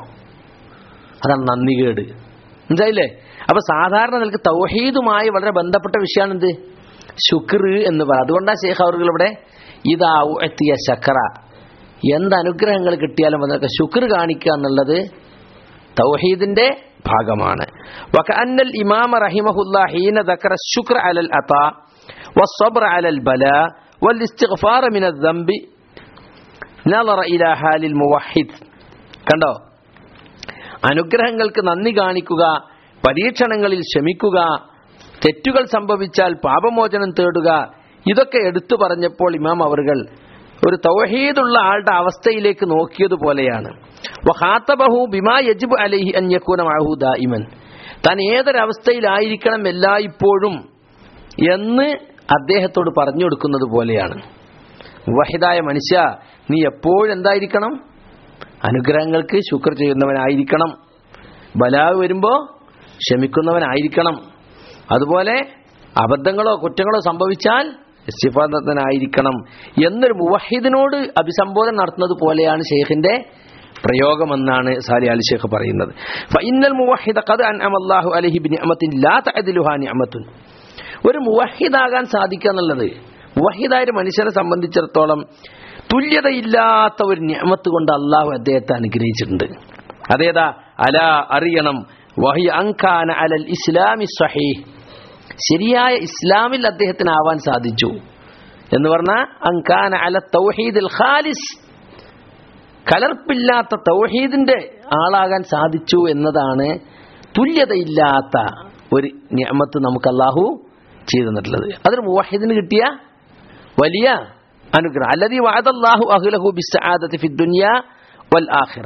അതാണ് നന്ദി കേട്, മനസ്സിലായില്ലേ. അപ്പൊ സാധാരണ നിലക്ക് തൗഹീദുമായി വളരെ ബന്ധപ്പെട്ട വിഷയമാണ് എന്ത്? ശുക്ർ എന്ന് പറ. അതുകൊണ്ടാണ് ശൈഖ് അവറുകൾ ഇവിടെ ഇതാ എത്തിയ ശക്ര, എന്ത് അനുഗ്രഹങ്ങൾ കിട്ടിയാലും അതൊക്കെ ശുക്ർ കാണിക്കുക എന്നുള്ളത് തൗഹീദിന്റെ ഭാഗമാണ്. വകഅന്നൽ ഇമാമ റഹിമഹുല്ലാഹ് ഹീന ദക്കറ ശുക്ര അലൽ അതാ വസ്സബ്ര അലൽ ബലാ വൽഇസ്തിഗ്ഫാർ മിനൽ ദംബി നളറ ഇലാ ഹാലിൽ മുവഹിദ്. കണ്ടോ, അനുഗ്രഹങ്ങൾക്ക് നന്ദി കാണിക്കുക, പരീക്ഷണങ്ങളിൽ ക്ഷമിക്കുക, തെറ്റുകൾ സംഭവിച്ചാൽ പാപമോചനം തേടുക, ഇതൊക്കെ എടുത്തു പറഞ്ഞപ്പോൾ ഇമാം അവറുകൾ ഒരു തൗഹീദുള്ള ആളുടെ അവസ്ഥയിലേക്ക് നോക്കിയതുപോലെയാണ്. വഖാതബഹു ബിമാ യജിബു അലൈഹി അൻ യകൂന മഅഹു ദായിമൻ, താൻ ഏതൊരവസ്ഥയിലായിരിക്കണം എല്ലായ്പ്പോഴും എന്ന് അദ്ദേഹത്തോട് പറഞ്ഞു കൊടുക്കുന്നത് പോലെയാണ്. മുവഹിദായ മനുഷ്യ, നീ എപ്പോഴും എന്തായിരിക്കണം? അനുഗ്രഹങ്ങൾക്ക് ശുക്ർ ചെയ്യുന്നവനായിരിക്കണം, ബലാവ് വരുമ്പോൾ ക്ഷമിക്കുന്നവനായിരിക്കണം, അതുപോലെ അബദ്ധങ്ങളോ കുറ്റങ്ങളോ സംഭവിച്ചാൽ ഇസ്തിഗ്ഫാറിനായിരിക്കണം എന്നൊരു മുവഹിദിനോട് അഭിസംബോധന നടത്തുന്നത് പോലെയാണ് ഷെയ്ഖിന്റെ പ്രയോഗമെന്നാണ് സാലിഹ് അലി ഷെയ്ഖ് പറയുന്നത്. ഫഇന്നൽ മുവഹിദ ഖദ് അൻഅമ അല്ലാഹു അലൈഹി ബിനിഅമത്തിൻ ലാ തഅദിലുഹാ നിഅമത്തുൻ. ഒരു മുവഹിദാകാൻ സാധിക്കുക എന്നുള്ളത് മുവഹിദായ ഒരു മനുഷ്യനെ സംബന്ധിച്ചിടത്തോളം തുല്യതയില്ലാത്ത ഒരു നിഅമത്ത് കൊണ്ട് അള്ളാഹു അദ്ദേഹത്തെ അനുഗ്രഹിച്ചിട്ടുണ്ട്. അതേതാ? അലാ, അറിയണം, വഹി അൻകാന അലൽ ഇസ്ലാമി സ്വഹീഹ്, ശരിയായ ഇസ്ലാമിൽ അദ്ദേഹത്തിനാവാൻ സാധിച്ചു എന്ന് പറഞ്ഞാൽ അൻകാന അല തൗഹീദിൽ ഖാലിസ്, കലർപ്പില്ലാത്ത തൗഹീദിന്റെ ആളാകാൻ സാധിച്ചു എന്നതാണ് തുല്യതയില്ലാത്ത ഒരു നിഅമത്ത് നമുക്ക് അല്ലാഹു ചെയ്തു തന്നിട്ടുള്ളത്. അതൊരു മുവഹിദിന് കിട്ടിയ വലിയ അനുഗ്രഹം. അല്ലദീ വഅദല്ലാഹു അഹ്ലഹു ബിസ്സആദതി ഫിദ്ദുനിയാ വൽ ആഖിറ.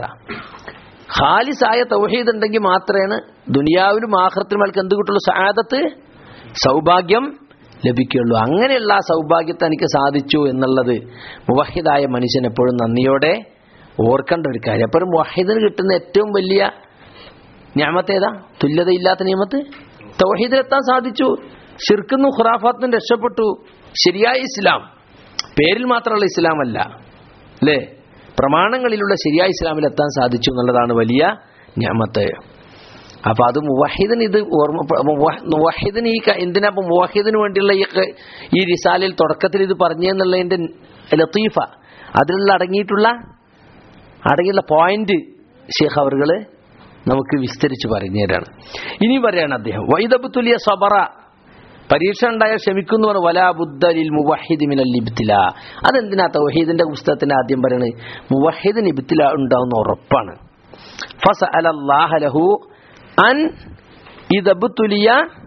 ഖാലിസായ തൗഹീദ് ഉണ്ടെങ്കിൽ മാത്രമേ ദുനിയാവിലും ആഖിറത്തിലും നമുക്ക് എന്ത് കിട്ടുള്ളൂ? സആദത്ത്, സൗഭാഗ്യം ലഭിക്കുള്ളൂ. അങ്ങനെയുള്ള സൗഭാഗ്യത്തെ എനിക്ക് സാധിച്ചു എന്നുള്ളത് മുവഹിദായ മനുഷ്യൻ എപ്പോഴും നന്ദിയോടെ ഓർക്കേണ്ട ഒരു കാര്യം. അപ്പോൾ മുവഹിദിന് കിട്ടുന്ന ഏറ്റവും വലിയ നിഅമത്ത് ഏതാ? തുല്യതയില്ലാത്ത നിഅമത്ത് തൗഹീദിലെത്താൻ സാധിച്ചു. ശിർക്കിനും ഖുറാഫാത്തിനും രക്ഷപ്പെട്ടു. ശരിയായ ഇസ്ലാം, പേരിൽ മാത്രമുള്ള ഇസ്ലാം അല്ല അല്ലേ, പ്രമാണങ്ങളിലുള്ള ശരിയായ ഇസ്ലാമിൽ എത്താൻ സാധിച്ചു എന്നുള്ളതാണ് വലിയ നിഅമത്ത്. അപ്പൊ അത് മുവഹിദിന് ഇത് ഓർമ്മ, മുവഹിദിന് ഈ എന്തിനാ ഇപ്പൊ മുവഹിദിന് വേണ്ടിയുള്ള ഈ ഈ റിസാലയിൽ തുടക്കത്തിൽ ഇത് പറഞ്ഞെന്നുള്ളതിന്റെ ലത്തീഫ, അതിലുള്ള അടങ്ങിയിട്ടുള്ള അടങ്ങിയുള്ള പോയിന്റ് ശൈഖ് അവറുകള് നമുക്ക് വിസ്തരിച്ച് പറഞ്ഞു തരാണ്. ഇനി പറയാണ് അദ്ദേഹം വൈദബ്തുലിയ സബറ, പരീക്ഷ ഉണ്ടായാൽ ക്ഷമിക്കുന്നു പറഞ്ഞു. വലാ ബുദ്ദ ലിൽ മുവഹിദി മിനൽ ഇബ്തിലാ. അതെന്തിനാ തൗഹീദിന്റെ പുസ്തകത്തിന് ആദ്യം പറയണത്? മുവഹിദിന് ഇബ്തിലാ ഉണ്ടാവുന്ന ഉറപ്പാണ്. ഫസഅലല്ലാഹ ലഹു അൻ ഇദബ്തുലിയ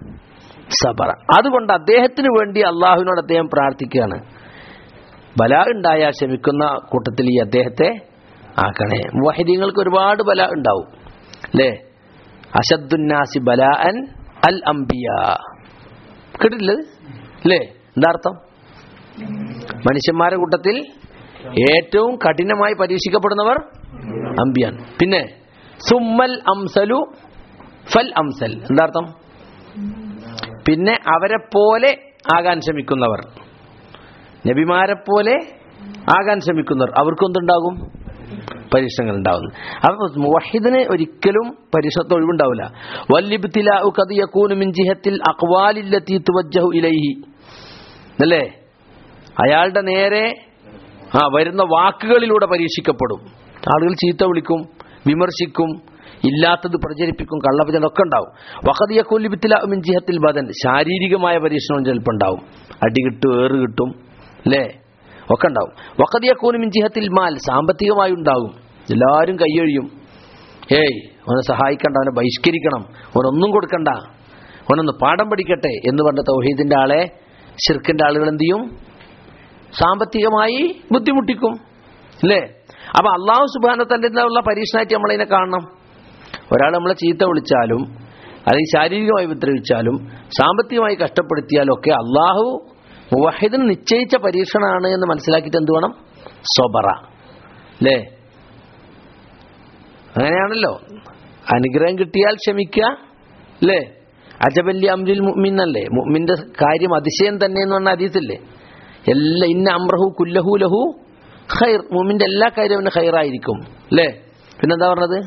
സബറ. അതുകൊണ്ട് അദ്ദേഹത്തിന് വേണ്ടി അള്ളാഹുവിനോട് അദ്ദേഹം പ്രാർത്ഥിക്കുകയാണ്, ബലാ ഉണ്ടായാൽ ക്ഷമിക്കുന്ന കൂട്ടത്തിൽ ഈ അദ്ദേഹത്തെ ആക്കണേ. മുവഹിദീങ്ങൾക്ക് ഒരുപാട് ബലാ ഉണ്ടാവും അല്ലേ. അശദ്ദുന്നാസി ബലാഅൻ അൽ അംബിയാ, കേട്ടിട്ടില്ലത് അല്ലേ? എന്താ അർത്ഥം? മനുഷ്യന്മാരുടെ കൂട്ടത്തിൽ ഏറ്റവും കഠിനമായി പരീക്ഷിക്കപ്പെടുന്നവർ അംബിയാണ്. പിന്നെ സുമ്മൽ അംസലു ഫൽ അംസൽ, എന്താ അർത്ഥം? പിന്നെ അവരെ പോലെ ആകാൻ ശ്രമിക്കുന്നവർ, നബിമാരെ പോലെ ആകാൻ ശ്രമിക്കുന്നവർ, അവർക്കൊന്നുണ്ടാകും? പരീക്ഷണങ്ങൾ ഉണ്ടാവുന്നു. അപ്പൊ മുവഹിദിന് ഒരിക്കലും പരീക്ഷണത്തിൽ ഒഴിവുണ്ടാവില്ല. വല്ലിബ്തിലാഉ ഖദ് യകൂനു മിൻ ജിഹത്തിൽ അഖ്വാലില്ലതി തുവജ്ജഹു ഇലൈഹി, അല്ലേ? അയാളുടെ നേരെ ആ വരുന്ന വാക്കുകളിലൂടെ പരീക്ഷിക്കപ്പെടും. ആളുകൾ ചീത്ത വിളിക്കും, വിമർശിക്കും, ഇല്ലാത്തത് പ്രചരിപ്പിക്കും, കള്ളപ്രചരണം ഒക്കെ ഉണ്ടാവും. വഖദ് യകൂനു ലിബ്തിലാഉ മിൻ ജിഹത്തിൽ ബദൻ, ശാരീരികമായ പരീക്ഷണം ചിലപ്പോൾ ഉണ്ടാവും. അടി കിട്ടും, ഏറ് കിട്ടും, അല്ലേ? ഒക്കെ ഉണ്ടാവും. വഖദ് യകൂനു മിൻ ജിഹത്തിൽ മാൽ, സാമ്പത്തികമായി ഉണ്ടാകും. എല്ലാവരും കൈയൊഴിയും. ഏയ് അവനെ സഹായിക്കണ്ട, അവനെ ബഹിഷ്കരിക്കണം, അവനൊന്നും കൊടുക്കണ്ട, അവനൊന്ന് പാഠം പഠിക്കട്ടെ എന്ന് പറഞ്ഞ തൗഹീദിന്റെ ആളെ ശിർക്കിന്റെ ആളുകൾ എന്ത് ചെയ്യും? സാമ്പത്തികമായി ബുദ്ധിമുട്ടിക്കും, അല്ലേ? അപ്പൊ അള്ളാഹു സുബ്ഹാനഹു തആല ഉള്ള പരീക്ഷണമായിട്ട് നമ്മളതിനെ കാണണം. ഒരാൾ നമ്മളെ ചീത്ത വിളിച്ചാലും അല്ലെങ്കിൽ ശാരീരികമായി ഉപദ്രവിച്ചാലും സാമ്പത്തികമായി കഷ്ടപ്പെടുത്തിയാലും ഒക്കെ അള്ളാഹു മുവഹിദിന് നിശ്ചയിച്ച പരീക്ഷണമാണ് എന്ന് മനസ്സിലാക്കിയിട്ട് എന്ത് വേണം? സ്വബറ, അല്ലേ? അങ്ങനെയാണല്ലോ. അനുഗ്രഹം കിട്ടിയാൽ ക്ഷമിക്കുക, അല്ലേ? അജബല്ലി അംരിൽ മുഅ്മിൻ അല്ലേ? മുഅ്മിന്റെ കാര്യം അതിശയം തന്നെ എന്ന് പറഞ്ഞ ഹദീസില്ലേ? എല്ലാ ഇന്ന അംറഹു കുല്ലഹു ലഹു ഖൈർ, മുഅ്മിന്റെ എല്ലാ കാര്യവും അവന് ഖൈറായിരിക്കും, അല്ലേ? പിന്നെന്താ പറഞ്ഞത്?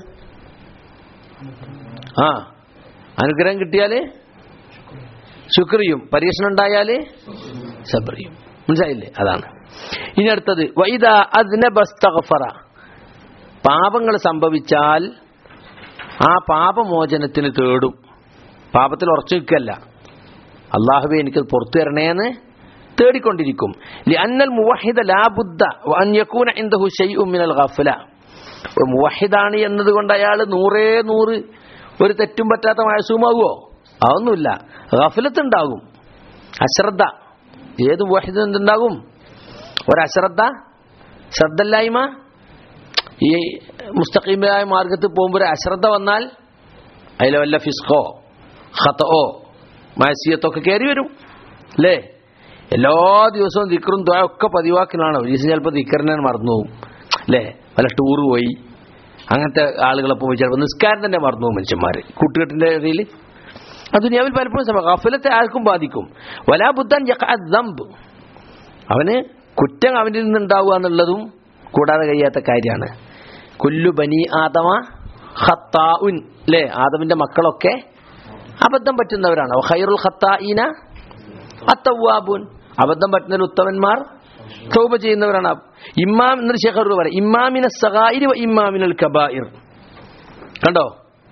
ആ അനുഗ്രഹം കിട്ടിയാല് ശുക്രിയും, പരീക്ഷണം ഉണ്ടായാല് സബ്റിയും. മനസ്സിലായില്ലേ? അതാണ്. ഇനി അടുത്തത് വഇദാ അദ്നബ ഇസ്തഗ്ഫറ, പാപങ്ങൾ സംഭവിച്ചാൽ ആ പാപമോചനത്തിന് തേടും. പാപത്തിൽ ഉറച്ചു നിൽക്കല്ല, അല്ലാഹുവേ എനിക്ക് പുറത്തു തരണേന്ന് തേടിക്കൊണ്ടിരിക്കും. ലിഅന്നൽ മുവഹിദ ലാ ബുദ്ദ വഅൻ യകൂന ഇൻദഹു ശൈഉൻ മിനൽ ഗഫല, മുവഹിദാണ് എന്നതുകൊണ്ട് അയാൾ നൂറേ നൂറ് ഒരു തെറ്റും പറ്റാത്ത മാസൂമാകുമോ? അതൊന്നുമില്ല. ഗഫലത്ത് ഉണ്ടാകും, അശ്രദ്ധ. ഏത് മുവഹിദിനും എന്തുണ്ടാകും? ഒരശ്രദ്ധ, ശ്രദ്ധയില്ലായ്മ. ഈ മുസ്തഖീമായ മാർഗത്തിൽ പോകുമ്പോൾ അശ്രദ്ധ വന്നാൽ അതിൽ വല്ല ഫിസ്ഖോ ഖതഓ മാസിയത്തൊക്കെ കയറി വരും, അല്ലേ? എല്ലാ ദിവസവും ദിക്റും ദുആ ഒക്കെ പതിവാക്കലാണ്. ഒരു ദിവസം ചിലപ്പോൾ ദിക്റിനെ മറന്നു പോകും, അല്ലേ? വല്ല ടൂറ് പോയി അങ്ങനത്തെ ആളുകളെ പോയി ചിലപ്പോൾ നിസ്കാരം തന്നെ മറന്നു പോകും മനുഷ്യന്മാർ കൂട്ടുകെട്ടിന്റെ ഇടയിൽ. അത് ദുനിയാവിൽ പലപ്പോഴും സമയം ഗഫലത്തെ ആർക്കും ബാധിക്കും. വലാ ബുദ്ദൻ യഖഅ ദംബ്, അവന് കുറ്റം അവനിൽ നിന്നുണ്ടാവുക എന്നുള്ളതും കൂടാതെ കഴിയാത്ത കാര്യമാണ്. കുല്ലു ബനി ആദമ ഖത്താഉൻ, അല്ലേ? ആദമിന്റെ മക്കളൊക്കെ അബദ്ധം പറ്റുന്നവരാണ്. ഖൈറുൽ ഖത്താഈന അത്തവ്വാബുൻ, അബദ്ധം പറ്റുന്നതിൽ ഉത്തമന്മാർ തൗബ ചെയ്യുന്നവരാണ്. ഇമാം എന്നൊരു ശേഖർ പറയും, ഇമാമിന സഗായിരി വ ഇമാമിനൽ കബായിർ. കണ്ടോ?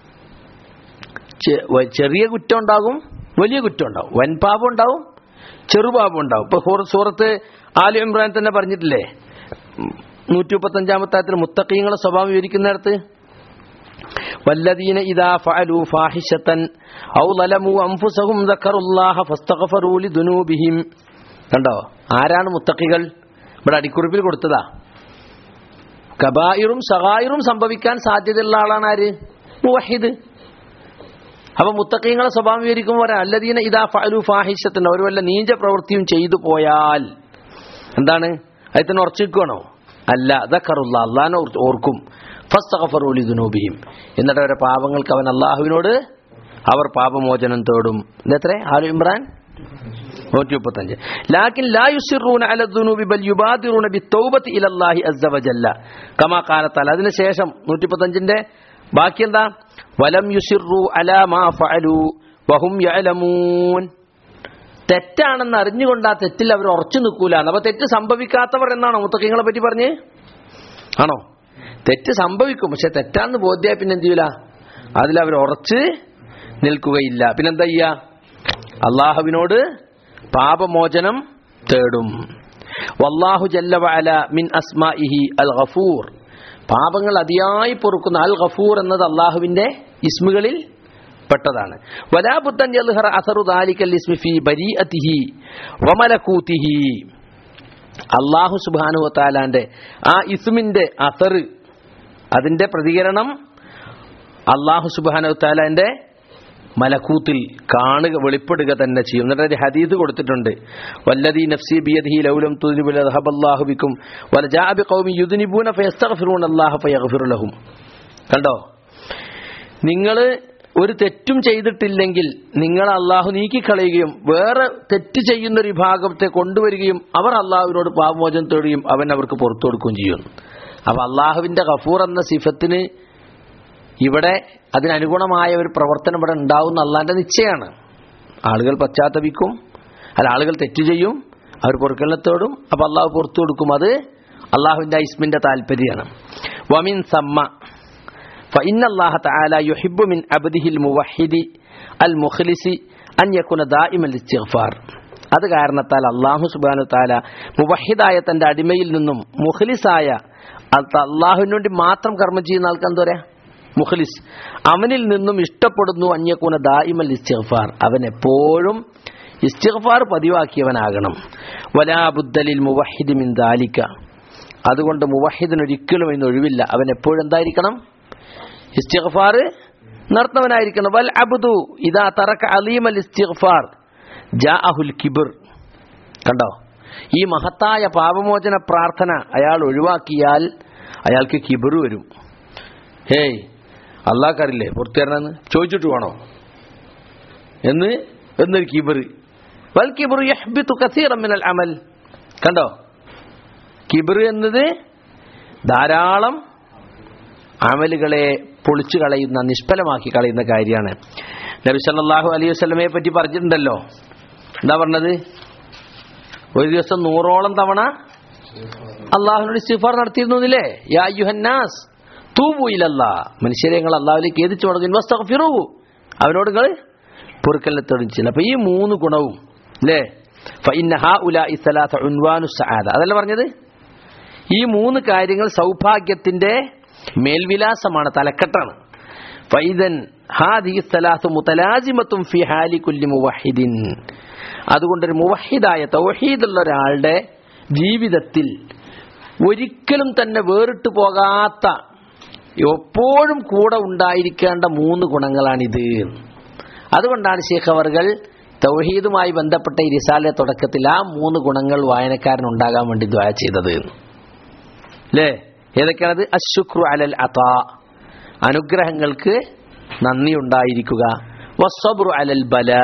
ചെറിയ കുറ്റം ഉണ്ടാകും, വലിയ കുറ്റം ഉണ്ടാവും, വൻപാപം ഉണ്ടാവും, ചെറുപാപം ഉണ്ടാവും. ഇപ്പൊ സൂറത്ത് ആലി ഇമ്രാൻ തന്നെ പറഞ്ഞിട്ടില്ലേ? നൂറ്റി മുപ്പത്തഞ്ചാമത്തെ ആയത്തിൽ മുത്തഖീങ്ങളുടെ സ്വഭാവം വിവരിക്കുന്നിടത്ത് വല്ലദീന ഇദാ ഫഅലൂ ഫാഹിശതൻ ഔ ലലമു അൻഫുസഹും ദക്കറുല്ലാഹ ഫസ്തഗ്ഫറൂ ലിദുനൂബിഹിം. കണ്ടോ? ആരാണ് മുത്തഖികൾ? ഇവിടെ അടിക്കുറിപ്പിൽ കൊടുത്തതാ. കബായിറും സഗായിറും സംഭവിക്കാൻ സാധ്യതയുള്ള ആളാണ് ആര്? മുവഹിദ്. അപ്പൊ മുത്തഖീങ്ങളുടെ സ്വഭാവം വിവരിക്കുമ്പോൾ അല്ലദീന ഇദാ ഫഅലൂ ഫാഹിശതൻ, അവർ വല്ല നീച പ്രവൃത്തിയും ചെയ്തു പോയാൽ എന്താണ്? അതിൽ തന്നെ ഉറച്ചു നിൽക്കണോ? അല്ല, ദക്കറുല്ലാഹ്, അല്ലാഹുവിനെ ഓർക്കും. ഫസ്തഗ്ഫറൂ ലിദുനൂബിഹിം, എന്നിട്ട് അവരുടെ പാപങ്ങൾക്ക് അവൻ അല്ലാഹുവിനോട് അവർ പാപമോചനം തേടും. ഇതെത്ര? ആലി ഇമ്രാൻ നൂറ്റി മുപ്പത്തഞ്ച്. ലാകിൻ ലാ യുസിറൂന അല ദുനൂബി ബൽ യുബാദിറൂന ബിത്തൗബതി ഇലല്ലാഹി അസ്സ വജല്ല കമാ ഖാല തആല. അതിനുശേഷം നൂറ്റി മുപ്പത്തഞ്ചിന്റെ ബാക്കി എന്താ? വലം യുസിറൂ അലാ മാ ഫഅലൂ വഹും യഅലമൂൻ. തെറ്റാണെന്ന് അറിഞ്ഞുകൊണ്ട് ആ തെറ്റിൽ അവർ ഉറച്ചു നിൽക്കൂല. അപ്പൊ തെറ്റ് സംഭവിക്കാത്തവർ എന്നാണോ മുത്തഖീങ്ങളെ പറ്റി പറഞ്ഞ്? ആണോ? തെറ്റ് സംഭവിക്കും, പക്ഷെ തെറ്റാന്ന് ബോധ്യായ പിന്നെ എന്ത് ചെയ്യൂല? അതിലവർ ഉറച്ച് നിൽക്കുകയില്ല. പിന്നെന്താ ചെയ്യാ? അള്ളാഹുവിനോട് പാപമോചനം തേടും. വല്ലാഹു ജല്ല വഅല മിൻ അസ്മാഇഹി അൽ ഗഫൂർ, പാപങ്ങൾ അതിയായി പൊറുക്കുന്ന അൽ ഗഫൂർ എന്നത് അള്ളാഹുവിന്റെ ഇസ്മുകളിൽ പെട്ടതാണ്. വലാ ബുദ്ദൻ യൽഹറ അസറു ദാലികൽ ഇസ്മി ഫീ ബരീഅതിഹി വമലകൂതിഹി, അല്ലാഹു സുബ്ഹാനഹു വ തആലാന്റെ ആ ഇസ്മിന്റെ അസർ, അതിന്റെ പ്രതികരണം അല്ലാഹു സുബ്ഹാനഹു വ തആലാന്റെ മലക്കൂത്തിൽ കാണുക, വെളിപ്പെടുക തന്നെ ചെയ്യും. എന്നിട്ട് ഒരു ഹദീസ് കൊടുത്തിട്ടുണ്ട്, വല്ലദീ നഫ്സി ബിയദിഹി ലൗലം തുദ്നിബു ലദഹബല്ലാഹു ബിക്കും വലജാഅ ബിഖൗമി യുദ്നിബൂന ഫയസ്തഗ്ഫിറൂനല്ലാഹ ഫയഗ്ഫിറു ലഹും. കണ്ടോ, നിങ്ങൾ ഒരു തെറ്റും ചെയ്തിട്ടില്ലെങ്കിൽ നിങ്ങൾ അള്ളാഹു നീക്കിക്കളയുകയും വേറെ തെറ്റ് ചെയ്യുന്ന ഒരു വിഭാഗത്തെ കൊണ്ടുവരികയും അവർ അള്ളാഹുവിനോട് പാപമോചനം തേടുകയും അവൻ അവർക്ക് പുറത്തു കൊടുക്കുകയും ചെയ്യും. അപ്പൊ അള്ളാഹുവിന്റെ ഗഫൂർ എന്ന സിഫത്തിന് ഇവിടെ അതിനനുഗുണമായ ഒരു പ്രവർത്തനം ഇവിടെ ഉണ്ടാവുന്ന അള്ളാന്റെ നിശ്ചയമാണ്. ആളുകൾ പശ്ചാത്തപിക്കും, അല്ല ആളുകൾ തെറ്റ് ചെയ്യും, അവർ പൊറുക്കലിനത്തോടും, അപ്പൊ അള്ളാഹു പുറത്തു കൊടുക്കും. അത് അള്ളാഹുവിന്റെ ഇസ്മിന്റെ താല്പര്യമാണ്. വമിൻ സമ്മ فإن الله تعالى يحب من عبده الموحد المخلص أن يكون دائما الاستغفار. അത് കാരണത്താൽ അല്ലാഹു സുബ്ഹാനഹു വ തആല മുവഹിദായ തന്റെ അടിമയിൽ നിന്നും മുഖ്ലിസായ അല്ലാഹുവിന് വേണ്ടി മാത്രം കർമ്മം ചെയ്യുന്ന ആൾക്ക് എന്താ പറയാ, മുഖ്ലിസ്, അവനിൽ നിന്നും ഇഷ്ടപ്പെടുന്നു അൻ യകൂന ദായിമൽ ഇസ്തിഗ്ഫാർ, അവൻ എപ്പോഴും ഇസ്തിഗ്ഫാർ പതിവാക്കിയവനാകണം. വലാ ബുദ്ദലിൽ മുവഹിദി മിൻ ദാലിക, അതുകൊണ്ട് മുവഹിദിന് ഒരിക്കലും ഇന്ന് ഒഴിവില്ല, അവൻ എപ്പോഴും എന്തായിരിക്കണം, ഇസ്തിഗ്ഫാർ നടത്തുന്നവനായിരിക്കണം. വൽ അബ്ദു ഇദാ തറക അലീമൽ ഇസ്തിഗ്ഫാർ ജാഅഹുൽ കിബ്ർ. കണ്ടോ, ഈ മഹത്തായ പാപമോചന പ്രാർത്ഥന അയാൾ ഒഴിവാക്കിയാൽ അയാൾക്ക് കിബ്ർ വരും. ഹേയ് അള്ളാഹ്ക്കറിയില്ലേ പുറത്തേരണെന്ന് ചോദിച്ചിട്ട് വേണോ എന്ന് എന്നൊരു കിബ്ർ. വൽ കിബ്റു യഹ്ബിതു കസീറൻ മിനൽ അമൽ. കണ്ടോ, കിബ്ർ എന്നത് ധാരാളം അമലുകളെ പൊളിച്ചു കളയുന്ന, നിഷ്ഫലമാക്കി കളയുന്ന കാര്യമാണ്. നബി സല്ലല്ലാഹു അലൈഹി വസല്ലമയെ പറ്റി പറഞ്ഞിട്ടുണ്ടല്ലോ, എന്താ പറഞ്ഞത്, ഒരു ദിവസം നൂറോളം തവണ അള്ളാഹുവിനോട് ഇസ്തിഗ്ഫാർ നടത്തിയിരുന്നില്ലേ. യാ അയ്യുഹന്നാസ് തൂബു ഇലല്ലാഹ്, മനുഷ്യരെ നിങ്ങൾ അള്ളാഹുവിലേക്ക് ഏതിച്ചു മടങ്ങുന്നു, വസ്തഗ്ഫിറൂ, അവനോട് നിങ്ങൾ പൊറുക്കലിനെ തേടുന്നു. അപ്പൊ ഈ മൂന്ന് ഗുണവും അല്ലേ, ഫഇന്ന ഹഉലാഇ സലാസ ഉൻവാനു സആദ, അതല്ല പറഞ്ഞത്, ഈ മൂന്ന് കാര്യങ്ങൾ സൗഭാഗ്യത്തിന്റെ മേൽവിലാസമാണ്, തലക്കെട്ടാണ്. ഫൈദൻ ഹാദിഹി സലാസു മുതലാസിമത്തുൻ ഫി ഹാലി കുല്ലി മുവഹിദിൻ, അതുകൊണ്ടൊരു മുവഹിദായ തൗഹീദുള്ള ഒരാളുടെ ജീവിതത്തിൽ ഒരിക്കലും തന്നെ വേറിട്ട് പോകാത്ത, എപ്പോഴും കൂടെ ഉണ്ടായിരിക്കേണ്ട മൂന്ന് ഗുണങ്ങളാണിത്. അതുകൊണ്ടാണ് ശൈഖ് അവർകൾ തൗഹീദുമായി ബന്ധപ്പെട്ട ഈ റിസാലയുടെ തുടക്കത്തിൽ ആ മൂന്ന് ഗുണങ്ങൾ വായനക്കാരനുണ്ടാകാൻ വേണ്ടി ദുആ ചെയ്തത് അല്ലേ. ഏതൊക്കെയാണത്? അശ്ശുക്രു അലൽ അതാ, അനുഗ്രഹങ്ങൾക്ക് നന്ദി ഉണ്ടായിരിക്കുക. വസ്സബ്റു അലൽ ബലാ,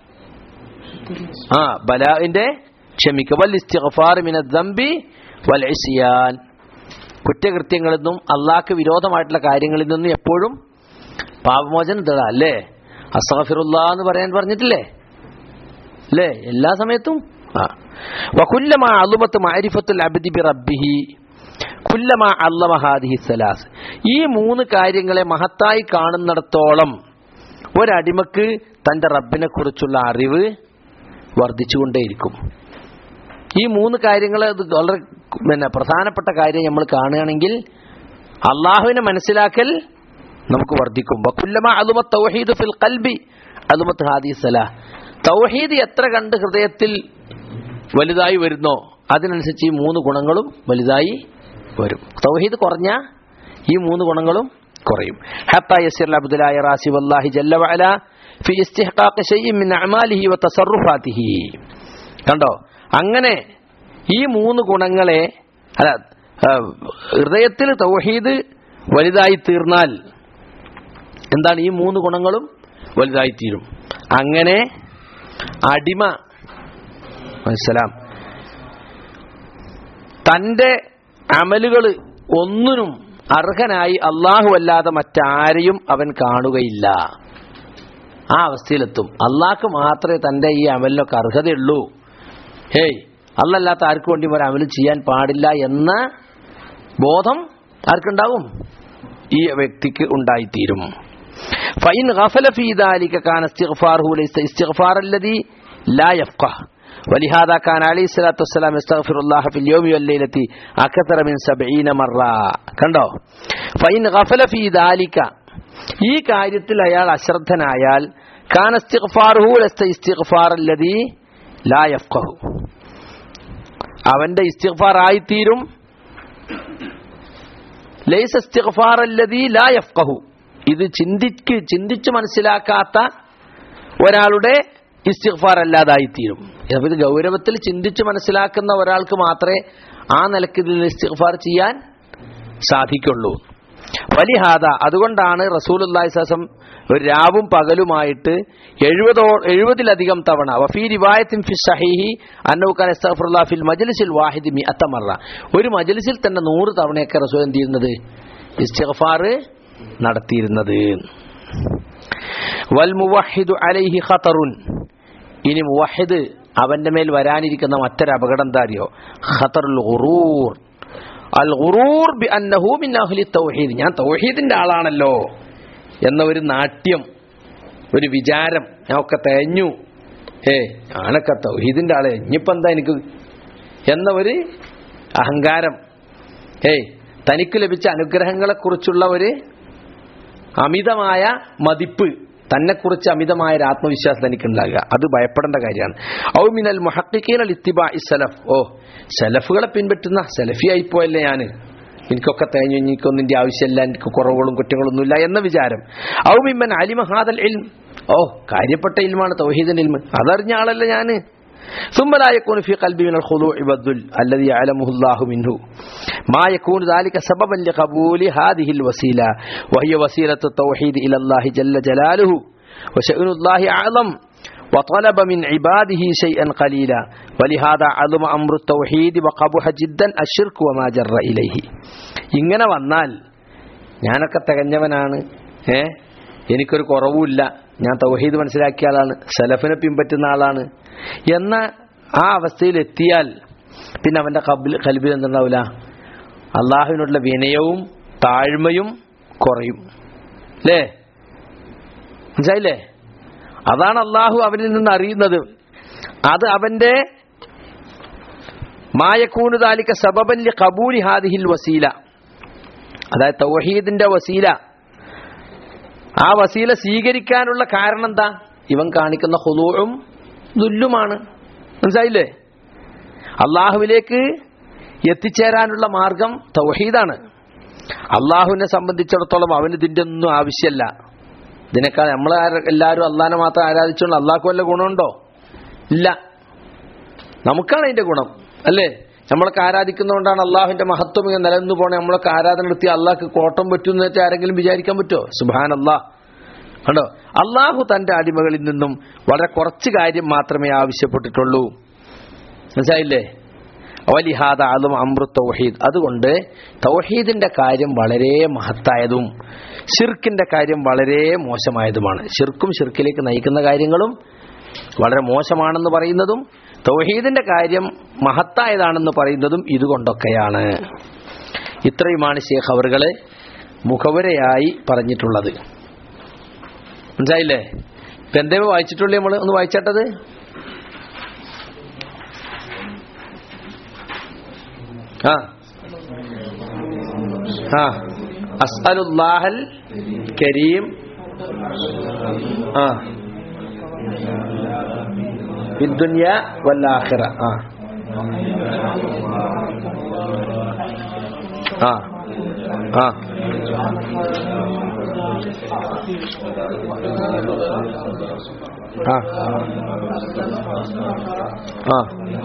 ആ ബലാഇന്റെ ക്ഷമിക്കുക. വൽ ഇസ്തിഗ്ഫാർ മിനദ് ദംബി വൽ ഇസ്യാൻ, കുറ്റകൃത്യങ്ങളിൽ നിന്നും അള്ളാഹ്ക്ക് വിരോധമായിട്ടുള്ള കാര്യങ്ങളിൽ നിന്നും എപ്പോഴും പാപമോചനം തേടാ അല്ലേ. അസ്തഗ്ഫിറുല്ലാഹ് എന്ന് പറയാൻ പറഞ്ഞിട്ടില്ലേ അല്ലേ, എല്ലാ സമയത്തും. ആ വകുല്ലമാ അളുമത്ത് മഅരിഫത്തുൽ അബ്ദി ബി റബ്ബിഹി കുല്ലമാ അല്ലമ ഹാദിഹി സലാസ്, ഈ മൂന്ന് കാര്യങ്ങളെ മഹത്തായി കാണുന്നിടത്തോളം ഒരടിമക്ക് തന്റെ റബ്ബിനെ കുറിച്ചുള്ള അറിവ് വർദ്ധിച്ചുകൊണ്ടേയിരിക്കും. ഈ മൂന്ന് കാര്യങ്ങൾ വളരെ പിന്നെ പ്രധാനപ്പെട്ട കാര്യം നമ്മൾ കാണുകയാണെങ്കിൽ അള്ളാഹുവിനെ മനസ്സിലാക്കൽ നമുക്ക് വർദ്ധിക്കും. വകുല്ലമാ അളുമത്ത് തൗഹീദ് ഫിൽ ഖൽബി അളുമത്ത് ഹാദിഹി സലാ, തൗഹീദ് എത്ര കണ്ട് ഹൃദയത്തിൽ വലുതായി വരുന്നോ അതിനനുസരിച്ച് ഈ മൂന്ന് ഗുണങ്ങളും വലുതായി വരും. തൗഹീദ് കുറഞ്ഞ ഈ മൂന്ന് ഗുണങ്ങളും കുറയും. ഹത്താ യസിറൽ അബ്ദുലായ റാസി വല്ലാഹി ജല്ല വഅല ഫി ഇസ്തിഹ്ഖാഖി ശൈഇൻ മിൻ അഅമാലിഹി വ തസറുഫാതിഹി. കണ്ടോ, അങ്ങനെ ഈ മൂന്ന് ഗുണങ്ങളെ അല്ല ഹൃദയത്തിൽ തൗഹീദ് വലുതായി തീർന്നാൽ എന്താണ്, ഈ മൂന്ന് ഗുണങ്ങളും വലുതായി തീരും. അങ്ങനെ അടിമ മനസ്സിലാം തന്റെ അമലുകൾ ഒന്നിനും അർഹനായി അള്ളാഹു അല്ലാതെ മറ്റാരെയും അവൻ കാണുകയില്ല. ആ അവസ്ഥയിലെത്തും. അള്ളാഹ്ക്ക് മാത്രമേ തന്റെ ഈ അമലിനൊക്കെ അർഹതയുള്ളൂ. ഹേയ് അല്ലല്ലാത്ത ആർക്കു വേണ്ടി ഒരു അമൽ ചെയ്യാൻ പാടില്ല എന്ന ബോധം ആർക്കുണ്ടാവും, ഈ വ്യക്തിക്ക് ഉണ്ടായിത്തീരും. ഫഇൻ ഗഫല ഫീ ദാലിക കാന ഇസ്തിഗ്ഫാറുഹു ലൈസ ഇസ്തിഗ്ഫാർ അല്ലദീ ലാ യഫ്ഖഹ് വലിഹാദാ കാന അലൈഹി സ്വലാത്തു വസ്സലാം യസ്തഗ്ഫിറുല്ലാഹ ഫിൽ യൗമി വൽ ലൈലത്തി അക്തറ മിൻ സബഈന മറ. കണ്ടോ, ഫഇൻ ഗഫല ഫീ ദാലിക, ഈ കാര്യത്തിൽ അയാൾ അശ്രദ്ധനായാൽ കാന ഇസ്തിഗ്ഫാറുഹു ലൈസ ഇസ്തിഗ്ഫാർ അല്ലദീ ലാ യഫ്ഖഹു, അവന്റെ ഇസ്തിഗ്ഫാർ ആയിത്തീരും ലൈസ ഇസ്തിഗ്ഫാർ അല്ലദീ ലാ യഫ്ഖഹു, ഇത് ചിന്തിക്ക് ചിന്തിച്ച് മനസ്സിലാക്കാത്ത ഒരാളുടെ ഇസ്തിഗ്ഫാർ അല്ലാതായിത്തീരും. ഇത് ഗൗരവത്തിൽ ചിന്തിച്ച് മനസ്സിലാക്കുന്ന ഒരാൾക്ക് മാത്രമേ ആ നിലയ്ക്ക് ഇതിൽ ഇസ്തിഗ്ഫാർ ചെയ്യാൻ സാധിക്കുള്ളൂ. വലിഹാദ, അതുകൊണ്ടാണ് റസൂലുള്ളാഹി സ്വല്ലല്ലാഹു അലൈഹി വസല്ലം ഒരു രാവും പകലുമായിട്ട് എഴുപതോ എഴുപതിലധികം തവണ വഫീ റിവായത്തിൻ ഫി സഹീഹി അന്നഹു കാന യസ്തഗ്ഫിറുല്ലാഹ ഫിൽ മജ്ലിസിൽ വാഹിദി മിഅത മറ, ഒരു മജ്ലിസിൽ തന്നെ നൂറ് തവണയൊക്കെ റസൂൽ എന്ത് ചെയ്യുന്നത്, ഇസ്തിഗ്ഫാർ നടത്തിയിരുന്നത്. വൽ മുവഹിദു അലൈഹി ഖതറുൻ, ഇനി മുവഹിദ് അവന്റെ മേൽ വരാനിരിക്കുന്ന മറ്റൊരു അപകടം എന്താ അറിയോ? ഖതറുൽ ഗുറൂർ. അൽ ഗുറൂർ ബി അന്നഹു മിൻ അഹ്ലി തൗഹീദ്, ഞാൻ തൗഹീദിന്റെ ആളാണല്ലോ എന്ന ഒരു നാട്യം, ഒരു വിചാരം, ഞാൻ ഒക്കെ തേഞ്ഞു, ഏ ഞാനൊക്കെ തൗഹീദിന്റെ ആളെ, ഇനിയിപ്പോ എന്താ എനിക്ക് എന്ന ഒരു അഹങ്കാരം, ഏയ് തനിക്ക് ലഭിച്ച അനുഗ്രഹങ്ങളെ കുറിച്ചുള്ള ഒരു അമിതമായ മതിപ്പ്, തന്നെക്കുറിച്ച് അമിതമായ ഒരു ആത്മവിശ്വാസം തനിക്കുണ്ടാകുക, അത് ഭയപ്പെടേണ്ട കാര്യമാണ്. ഔ മിനൽ മുഹഖ്ഖിഖീന ലിത്തിബാഇ സലഫ്, ഓ സലഫുകളെ പിൻപറ്റുന്ന സലഫി ആയിപ്പോയല്ലേ ഞാൻ, എനിക്കൊക്കെ തേഞ്ഞു, എനിക്കൊന്നിന്റെ ആവശ്യമില്ല, എനിക്ക് കുറവുകളും കുറ്റങ്ങളൊന്നുമില്ല എന്ന വിചാരം. ഔ മിമ്മൻ അലിമ ഹാദൽ ഇൽം, ഓ കാര്യപ്പെട്ട ഇൽമാണ് തൗഹീദിന്റെ ഇൽമ്, അതറിഞ്ഞ ആളല്ല ഞാൻ. ثم لا يكون في قلبي من الخضوع والذل الذي يعلمه الله منه ما يكون ذلك سببا لقبول هذه الوسيلة وهي وسيلة التوحيد إلى الله جل جلاله وشأن الله أعظم وطلب من عباده شيئا قليلا ولهذا عظم أمر التوحيد وقبح جدا الشرك وما جر إليه. ഇങ്ങനെ വന്നാൽ ഞാനൊക്കെ തികഞ്ഞവനാണ്, ഏ എനിക്കൊരു കുറവുമില്ല, ഞാൻ തൗഹീദ് മനസ്സിലാക്കിയ ആളാണ്, സലഫിനെ പിൻപറ്റുന്ന ആളാണ് എന്ന ആ അവസ്ഥയിൽ എത്തിയാൽ പിന്നെ അവന്റെ ഖൽബിൽ എന്തുണ്ടാവില്ല, അള്ളാഹുവിനോടുള്ള വിനയവും താഴ്മയും കുറയും. അല്ലേ? മനസ്സിലായില്ലേ? അതാണ് അള്ളാഹു അവനിൽ നിന്ന് അറിയുന്നത്. അത് അവന്റെ മായകൂനു ദാലിക സബബൻ ലിഖബൂലി ഹാദിഹിൽ വസീല, അതായത് തൗഹീദിന്റെ വസീല, ആ വസീല സ്വീകരിക്കാനുള്ള കാരണം എന്താ? ഇവൻ കാണിക്കുന്ന ഖുദൂഉം ദുല്ലുമാണ്. മനസ്സിലായില്ലേ? അള്ളാഹുവിലേക്ക് എത്തിച്ചേരാനുള്ള മാർഗം തൗഹീദാണ്. അള്ളാഹുവിനെ സംബന്ധിച്ചിടത്തോളം അവന് ഇതിന്റെ ഒന്നും ആവശ്യമല്ല. ഇതിനേക്കാൾ നമ്മൾ എല്ലാവരും അള്ളാഹിനെ മാത്രം ആരാധിച്ചുകൊണ്ട് അള്ളാഹ്ക്ക് വല്ല ഗുണമുണ്ടോ? ഇല്ല, നമുക്കാണ് അതിന്റെ ഗുണം, അല്ലേ? നമ്മളൊക്കെ ആരാധിക്കുന്നതുകൊണ്ടാണ് അള്ളാഹുവിന്റെ മഹത്വം ഇങ്ങനെ നിലനിന്നു പോണേ. നമ്മളൊക്കെ ആരാധന നടത്തി അള്ളാഹ്ക്ക് കോട്ടം പറ്റുമെന്ന് വെച്ചാൽ ആരെങ്കിലും വിചാരിക്കാൻ പറ്റുമോ? സുബ്ഹാനല്ലാഹ്. കണ്ടോ, അള്ളാഹു തന്റെ അടിമകളിൽ നിന്നും വളരെ കുറച്ച് കാര്യം മാത്രമേ ആവശ്യപ്പെട്ടിട്ടുള്ളൂ. മനസ്സിലായില്ലേ? വലിഹാദ അദം അംറു തൗഹീദ്, അതുകൊണ്ട് തൗഹീദിന്റെ കാര്യം വളരെ മഹത്തായതും ശിർക്കിന്റെ കാര്യം വളരെ മോശമായതുമാണ്. ശിർക്കും ശിർക്കിലേക്ക് നയിക്കുന്ന കാര്യങ്ങളും വളരെ മോശമാണെന്ന് പറയുന്നതും തൗഹീദിന്റെ കാര്യം മഹത്തായതാണെന്ന് പറയുന്നതും ഇതുകൊണ്ടൊക്കെയാണ്. ഇത്രയുമാണ് ശൈഖ് അവറുകളെ മുഖവരയായി പറഞ്ഞിട്ടുള്ളത്. മനസ്സിലായില്ലേ? ഇപ്പൊ എന്തേ വായിച്ചിട്ടുള്ളേ? നമ്മള് ഒന്ന് വായിച്ചേട്ടത്. ആ ആ അസ്അലുല്ലാഹൽ കരീം ആ ഫിദ്ദുനിയ വൽ ആഖിറ ആ ആ ആ ആ ആ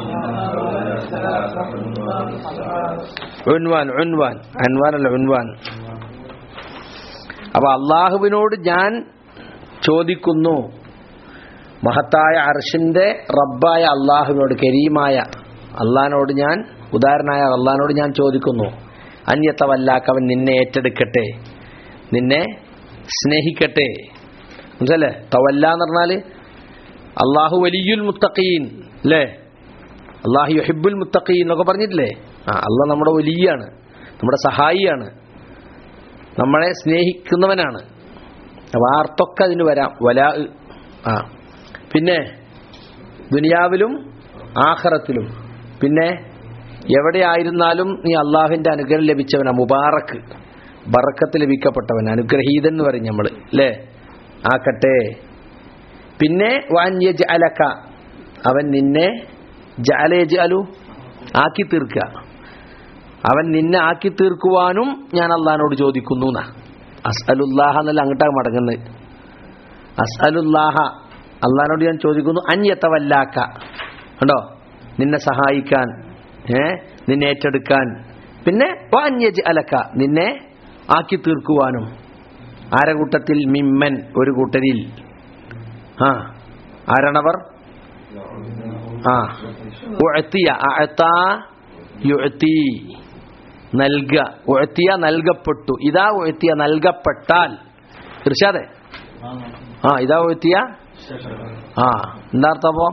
ഉൻവാൻ ഉൻവാൻ അൻവാൻ അല്ല ഉൻവാൻ. അപ്പൊ അള്ളാഹുവിനോട് ഞാൻ ചോദിക്കുന്നു, മഹത്തായ അർശിന്റെ റബ്ബായ അള്ളാഹുവിനോട്, കരീമായ അള്ളാഹിനോട് ഞാൻ, ഉദാഹരണമായ അള്ളാഹിനോട് ഞാൻ ചോദിക്കുന്നു, അന്യത്തവല്ലാക്കവൻ നിന്നെ ഏറ്റെടുക്കട്ടെ, നിന്നെ സ്നേഹിക്കട്ടെ. മനസ്സിലല്ലേ? തവല്ല എന്ന് പറഞ്ഞാല് അള്ളാഹു വലിയുൽ മുത്തഖീൻ, അല്ലേ? അള്ളാഹു യുഹിബ്ബുൽ മുത്തഖീൻ എന്നൊക്കെ പറഞ്ഞിട്ടില്ലേ? ആ അള്ളാഹ് നമ്മുടെ വലിയാണ്, നമ്മുടെ സഹായിയാണ്, നമ്മളെ സ്നേഹിക്കുന്നവനാണ്. അപ്പൊ ആ അർത്ഥമൊക്കെ അതിന് വരാം. വലാ ആ പിന്നെ ദുനിയാവിലും ആഖിറത്തിലും, പിന്നെ എവിടെയായിരുന്നാലും നീ അള്ളാഹുവിന്റെ അനുഗ്രഹം ലഭിച്ചവനാ, മുബാറക്ക്, ബറക്കത്ത് ലഭിക്കപ്പെട്ടവൻ, അനുഗ്രഹീതൻ എന്ന് പറയും നമ്മള്, അല്ലേ? ആക്കട്ടെ. പിന്നെ വൻ യജ്അലക, അവൻ നിന്നെ ജഅല യജ്അലു ആക്കി തീർക്കുക, അവൻ നിന്നെ ആക്കി തീർക്കുവാനും ഞാൻ അള്ളാഹിനോട് ചോദിക്കുന്നു. അസ്അലുല്ലാഹ എന്നല്ല അങ്ങോട്ടാ മടങ്ങുന്നത്. അസ്അലുല്ലാഹ അള്ളാഹിനോട് ഞാൻ ചോദിക്കുന്നു അൻയതവല്ലാക, കണ്ടോ, നിന്നെ സഹായിക്കാൻ, ഏ നിന്നെ ഏറ്റെടുക്കാൻ, പിന്നെ വഅൻയജ്അലക, നിന്നെ ആക്കി തീർക്കുവാനും. ആരെ കൂട്ടത്തിൽ? മിമ്മൻ, ഒരു കൂട്ടരിൽ. ആ ആരാണവർ? ആ ഉഅ്തിയ, അഅ്താ യുഅ്തി, നൽകുക. ഉഅ്തിയ നൽകപ്പെട്ടു. ഇദാ ഉഅ്തിയ നൽകപ്പെട്ടാൽ. ഇർഷാദേ, ആ ഇദാ ഉഅ്തിയ, ആ എന്താ അർത്ഥം അപ്പോ?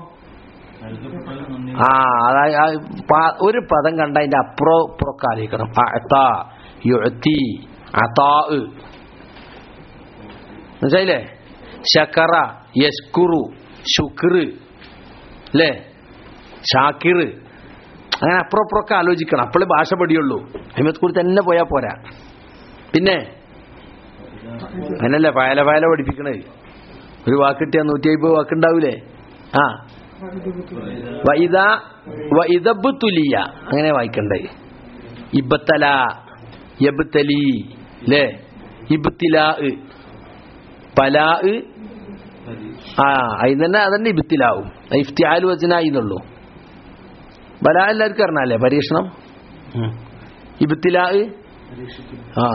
ആ അതായത് ഒരു പദം കണ്ട അതിന്റെ അപ്പുറം ഇപ്പുറമൊക്കെ ആലോചിക്കണം. അഅ്താ യുഅ്തി, അതാ, മനസ്സിലായില്ലേ? ശകറ യശ്കുറു, ശുക്ർ അല്ലേ, ഷാക്കിർ, അങ്ങനെ അപ്പുറം അപ്പുറമൊക്കെ ആലോചിക്കണം. അപ്പോഴേ ഭാഷ പഠിയുള്ളൂ. അതിനെ കുറിച്ച് തന്നെ പോയാൽ പോരാ. പിന്നെ അങ്ങനല്ലേ ഫയല ഫയല പഠിപ്പിക്കണേ. ഒരു വാക്ക് കിട്ടിയാൽ നൂറ്റി അയ്പത് വാക്കുണ്ടാവൂലേ? ആ വഇദ വഇദബ്തുലിയ, അങ്ങനെ വായിക്കണ്ടേ. ഇബ്തല, യബ്തലി അല്ലേ, ഇബ്തിലാ, പലാ, ആ അതിന് തന്നെ അതന്നെ ഇബ്തിലാവും. ഇഫ്തിആൽ വജ്നായി എന്നുള്ളൂ. ബലാ എല്ലാവർക്കും അറിഞ്ഞാലേ, പരീക്ഷണം. ഇബ്തിലാ, ആ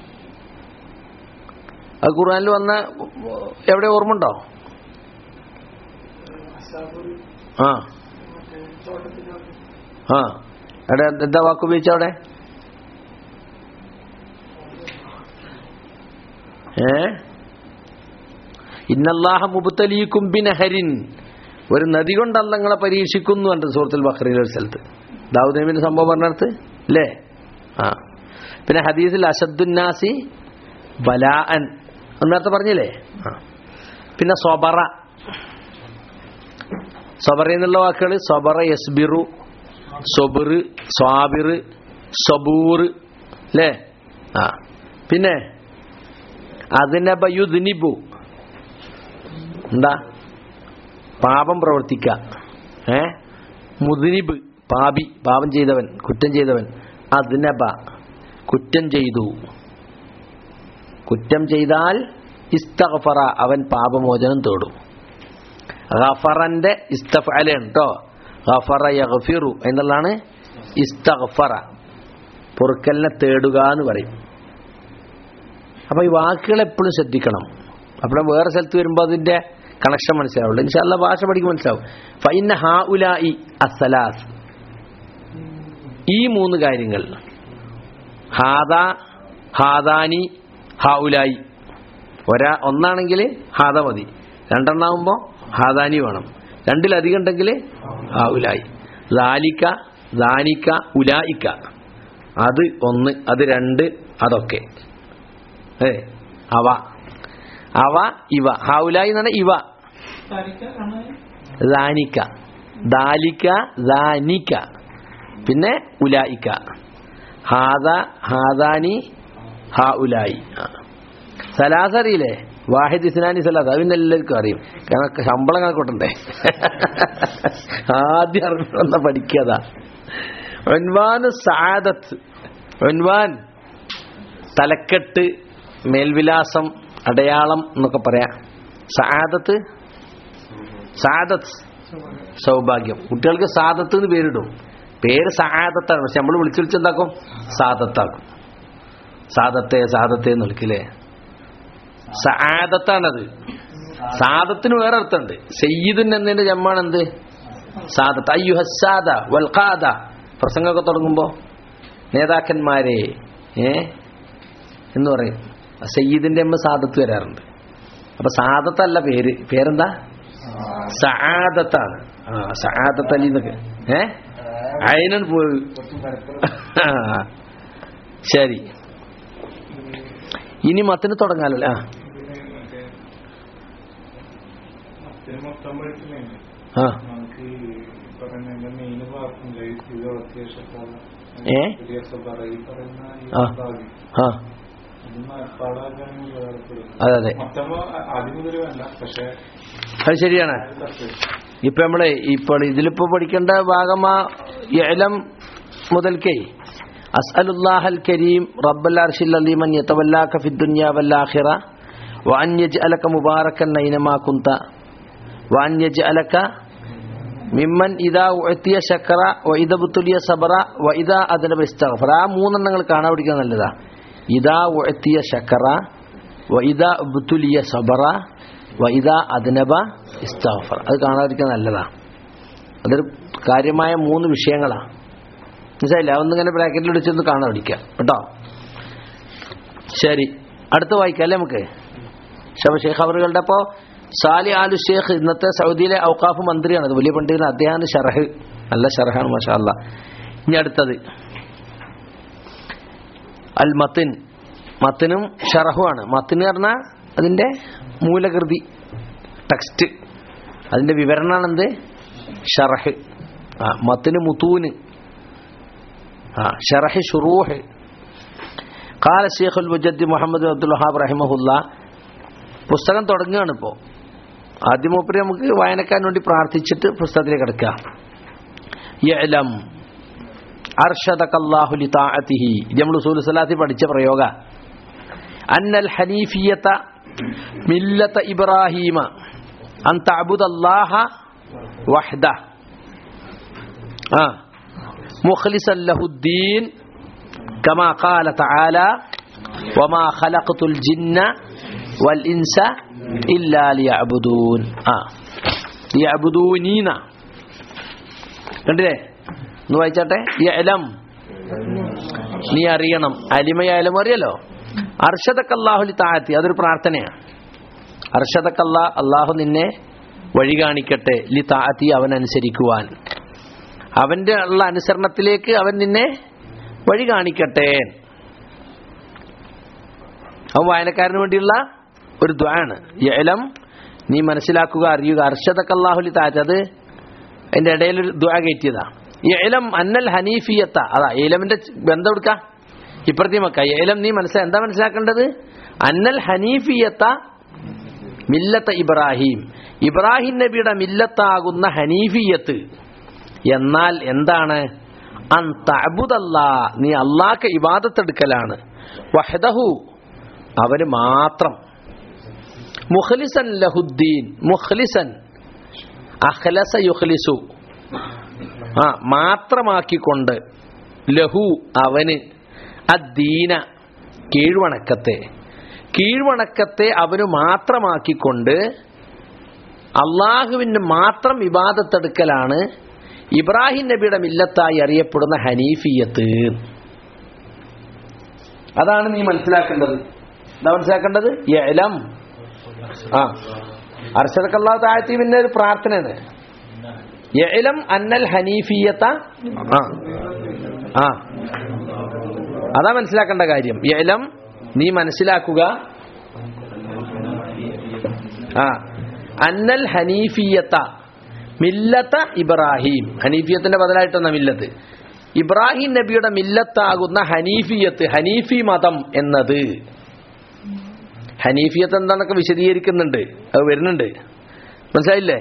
അത് ഖുർആനിൽ വന്ന എവിടെ ഓർമ്മ ഉണ്ടോ? ആ ആ എവിടെ എന്താ വാക്ക് ഉപയോഗിച്ച അവിടെ? ഏ ഇന്നല്ലാഹ മുബ്തലീകും ബിനഹരിൻ, ഒരു നദി കൊണ്ട് അല്ലാഹു നിങ്ങളെ പരീക്ഷിക്കുന്നു ഉണ്ട് സൂറത്തുൽ ബഖറയിലെ ഒരു സ്ഥലത്ത്. ദാവൂദ് നബിയുടെ സംഭവം പറഞ്ഞിടത്ത് അല്ലേ? ആ പിന്നെ ഹദീസിൽ അശദ്ദുന്നാസി ബലാഅൻ എന്നർത്ഥം പറഞ്ഞില്ലേ? ആ പിന്നെ സ്വബറ, സ്വബറ എന്നുള്ള വാക്കുകൾ സ്വബറ, യസ്ബിറു, സ്വബിർ, സ്വാബിർ, സബൂർ അല്ലേ? ആ പിന്നെ അദ്നബ യുദ്നിബു, എന്താ പാപം പ്രവർത്തിക്ക. ഏ മുദ്നിബ്, പാപി, പാപം ചെയ്തവൻ, കുറ്റം ചെയ്തവൻ. അദ്നബ, കുറ്റം ചെയ്തു. കുറ്റം ചെയ്താൽ ഇസ്തഗ്ഫറ, അവൻ പാപമോചനം തേടും. ഗഫറന്റെ ഇസ്തഫഅലാണ് ട്ടോ. ഗഫറ യഗ്ഫിറു എന്നുള്ളതാണ് ഇസ്തഗ്ഫറ, പൊറുക്കലിനെ തേടുക എന്ന് പറയും. അപ്പൊ ഈ വാക്കുകൾ എപ്പോഴും ശ്രദ്ധിക്കണം. അപ്പോൾ വേറെ സ്ഥലത്ത് വരുമ്പോൾ അതിന്റെ കണക്ഷൻ മനസ്സിലാവുള്ളൂ. ഇൻഷാ അല്ലാഹ് ഭാഷ പഠിക്കും മനസ്സിലാവും. ഫഇന്ന ഹൗലാഇ അസ്സലാസ്, ഈ മൂന്ന് കാര്യങ്ങൾ, ഹാദാ, ഹാദാനി, ഹൗലായി. ഒരാ ഒന്നാണെങ്കിൽ ഹാദ മതി, രണ്ടെണ്ണാവുമ്പോൾ ഹാദാനി വേണം, രണ്ടിലധികം ഉണ്ടെങ്കിൽ ഹൗലായി. ദാലിക, ദാനിക, ഉലായിക, അത് ഒന്ന്, അത് രണ്ട്, അതൊക്കെ. ഏ അവ, അവ, ഇവ. ഹൗലായി എന്ന് പറഞ്ഞാൽ ഇവ. ദാനിക, ദാലിക, ദാനിക, പിന്നെ ഉലായിക. ഹാദ, ഹാദാനി, ഹൗലായി. സലാസ അറിയില്ലേ? വാഹിദ് ഇസ്നാനി സലാസ, അതിന് എല്ലാവർക്കും അറിയും. കണക്ക് ശമ്പളം കണക്കൂട്ടണ്ടേ? ആദ്യം അറിഞ്ഞ പഠിക്കാതാ. ഉൻവാനു സഅദത്ത്, ഉൻവാൻ തലക്കെട്ട്, മേൽവിലാസം, അടയാളം എന്നൊക്കെ പറയാം. സഅദത്ത്, സഅദത്ത് സൗഭാഗ്യം. കുട്ടികൾക്ക് സാദത്ത് എന്ന് പേരിടും. പേര് സഅദത്താണ്, പക്ഷെ നമ്മൾ വിളിച്ചു വിളിച്ചെന്താക്കും? സാദത്താക്കും. സാദത്തെ, സാദത്തെ എന്ന് വിളിക്കില്ലേ? സഅദത്താണത്. സാദത്തിന് വേറെ അർത്ഥമുണ്ട്. സയ്യിദുൻ എന്നതിന്റെ ജമ്മാണ് എന്ത്? സാദത്ത്. അയ്യുഹസ്സാദ വൽ ഖാദ, പ്രസംഗമൊക്കെ തുടങ്ങുമ്പോ നേതാക്കന്മാരെ ഏ എന്ന് പറയും. സയ്യിദിന്റെ അമ്മ സാദത്ത് വരാറുണ്ട്. അപ്പൊ സാദത്തല്ല പേര്. പേരെന്താ? സഅദത്താണ്. ആ സഅദത്ത് അലി എന്നൊക്കെ. ഏ അയിനൻ പോയി. ശരി, ഇനി മത്തിന് തുടങ്ങാലോ. ആ ആ ഏ ആ ആ അതെ അതെ, അത് ശരിയാണ്. ഇപ്പൊ നമ്മളെ ഇപ്പോൾ ഇതിലിപ്പോ പഠിക്കേണ്ട ഭാഗമാ ഇഅ്ലം മുതൽക്കേ അസ്അലുല്ലാഹൽ കരീം റബ്ബൽ അർശിൽ അലീം അൻ യതവല്ലാക ഫിദ് ദുനിയ വൽ ആഖിറ വഅൻ യജ്അലക മുബാറകൻ ഐനമാ കുന്ത വഅൻ യജ്അലക മിമ്മൻ ഇദാ ഉഅതിയ ശക്ര വഇദാ ബുതുലിയ സബറ വഇദാ അദ്നബ ഇസ്തഗ്ഫറ. ആ മൂന്നെണ്ണങ്ങൾ കാണാൻ പഠിക്കാൻ നല്ലതാ. ഇദാ ഉഅതിയ ശക്ര വഇദാ ബുതുലിയ സബറ വഇദാ അദ്നബ ഇസ്തഗ്ഫറ. അത് കാണാതിരിക്കാൻ നല്ലതാ. അതൊരു കാര്യമായ മൂന്ന് വിഷയങ്ങളാണ്. മനസ്സിലായില്ല? ഒന്നിങ്ങനെ ബ്രാക്കറ്റിൽ ഇടിച്ചൊന്ന് കാണാൻ പഠിക്കാം കേട്ടോ. ശരി, അടുത്ത് വായിക്കാം അല്ലേ നമുക്ക്. ഷേഖ് അവറുകളുടെ അപ്പോൾ സാലി ആലു ഷേഖ് ഇന്നത്തെ സൗദിയിലെ ഔഖാഫ് മന്ത്രിയാണ്. അത് വലിയ പണ്ഡിതൻ. അദ്ദേഹമാണ് ഷറഹ്, നല്ല ഷറഹാണ് മാഷാ അല്ലാഹ്. ഇനി അടുത്തത് അൽ മത്തിൻ. മത്തിനും ഷറഹുമാണ്. മത്തിന് പറഞ്ഞാൽ അതിൻ്റെ മൂലകൃതി, ടെക്സ്റ്റ്, അതിൻ്റെ വിവരണമാണ് എന്ത്? ഷറഹ്. ആ മത്തിന് മുത്തൂന്, ആ ഷറഹ് ഷുറൂഹ്. ഖാല ശൈഖുൽ മുജദ്ദിദ് മുഹമ്മദ് അബ്ദുൽ വഹാബ് റഹിമഹുല്ലാ. പുസ്തകം തുടങ്ങുകയാണ് ഇപ്പോൾ. ആദ്യം മൂപ്പര് നമുക്ക് വായനക്കാരന് വേണ്ടി പ്രാർത്ഥിച്ചിട്ട് പുസ്തകത്തിലേക്ക് കിടക്കുക. യഅലം അർഷദകല്ലാഹു ലിതാഅതിഹി. നമ്മൾ ഉസൂൽ സലാത്തി പഠിച്ച പ്രയോഗ. അന്നൽ ഹനീഫിയത മില്ലത ഇബ്രാഹീമ അൻ തഅബുദല്ലാഹ വഹ്ദ ആ മുഖ്ലിസൻ ലഹുദ്ദീൻ കമാ ഖാല തആല വമാ ഖലഖതുൽ ജിന്ന വൽ ഇൻസ ഇല്ലാ ലിയഅബുദൂൻ. ആ ലിയഅബുദൂനീന. കണ്ടില്ലേ? ഒന്ന് വായിച്ചാട്ടെ. യഅലം, നീ അറിയണം. അലിമയായാലും അറിയല്ലോ. അർഷദകല്ലാഹു ലിതാഅതി, അതൊരു പ്രാർത്ഥനയാണ്. അർഷദകല്ലാ, അല്ലാഹു നിന്നെ വഴി കാണിക്കട്ടെ. ലിതാഅതി, അവനനുസരിക്കുവാൻ, അവന്റെ ഉള്ള അനുസരണത്തിലേക്ക് അവൻ നിന്നെ വഴി കാണിക്കട്ടെ. അവൻ വായനക്കാരന് വേണ്ടിയുള്ള ഒരു ദുആണ്. യഅലം, നീ മനസ്സിലാക്കുക, അറിയുക. അർഷദകല്ലാഹു ലിതാഅതി, അത് അതിന്റെ ഇടയിൽ ഒരു ദുആ കയറ്റിയതാ. യഅലം അന്നൽ ഹനീഫിയത്ത, അതാ ഇലമിന്റെ ബന്ധം എടുക്ക, ഇപ്പുറത്തേം വെക്ക. യഅലം, നീ മനസ്സിലാ എന്താ മനസ്സിലാക്കേണ്ടത്? അന്നൽ ഹനീഫിയത്ത മില്ലത്ത ഇബ്രാഹിം, ഇബ്രാഹിം നബിയുടെ മില്ലത്താകുന്ന ഹനീഫിയത്ത് എന്നാൽ എന്താണ്? അൻ തഅബുദല്ലാ, നീ അല്ലാഹ്ക്ക് ഇബാദത്ത് എടുക്കലാണ്. വഹ്ദഹു, അവന് മാത്രം. മുഖ്ലിസൻ ലഹുദ്ദീൻ, മുഖ്ലിസൻ അഖ്ലസ യുഖ്ലിസു, ആ മാത്രമാക്കിക്കൊണ്ട്, ലഹു അവന്, അദ്ദീന കീഴ്വണക്കത്തെ, കീഴ്വണക്കത്തെ അവന് മാത്രമാക്കിക്കൊണ്ട് അള്ളാഹുവിന് മാത്രം ഇബാദത്തെടുക്കലാണ് ഇബ്രാഹിം നബിയുടെ മില്ലത്തായി അറിയപ്പെടുന്ന ഹനീഫിയത്ത്. അതാണ് നീ മനസ്സിലാക്കേണ്ടത്. എന്താ മനസ്സിലാക്കേണ്ടത്? യഅലം, ആ അർശദകല്ലാഹു തആല പിന്നെ ഒരു പ്രാർത്ഥനയാണ്. യഅലം അന്നൽ ഹനീഫിയത, ആ ആ അതാ മനസ്സിലാക്കേണ്ട കാര്യം. യഅലം, നീ മനസ്സിലാക്കുക, ആ അന്നൽ ഹനീഫിയത മില്ലത്ത ഇബ്രാഹിം, ഹനീഫിയത്തിന്റെ ബദലായിട്ടൊന്ന മില്ലത്ത്, ഇബ്രാഹിം നബിയുടെ മില്ലത്താകുന്ന ഹനീഫിയത്ത്, ഹനീഫി മതം എന്നത്. ഹനീഫിയത്ത് എന്താണെന്നൊക്കെ വിശദീകരിക്കുന്നുണ്ട്, അത് വരുന്നുണ്ട്. മനസ്സിലായില്ലേ?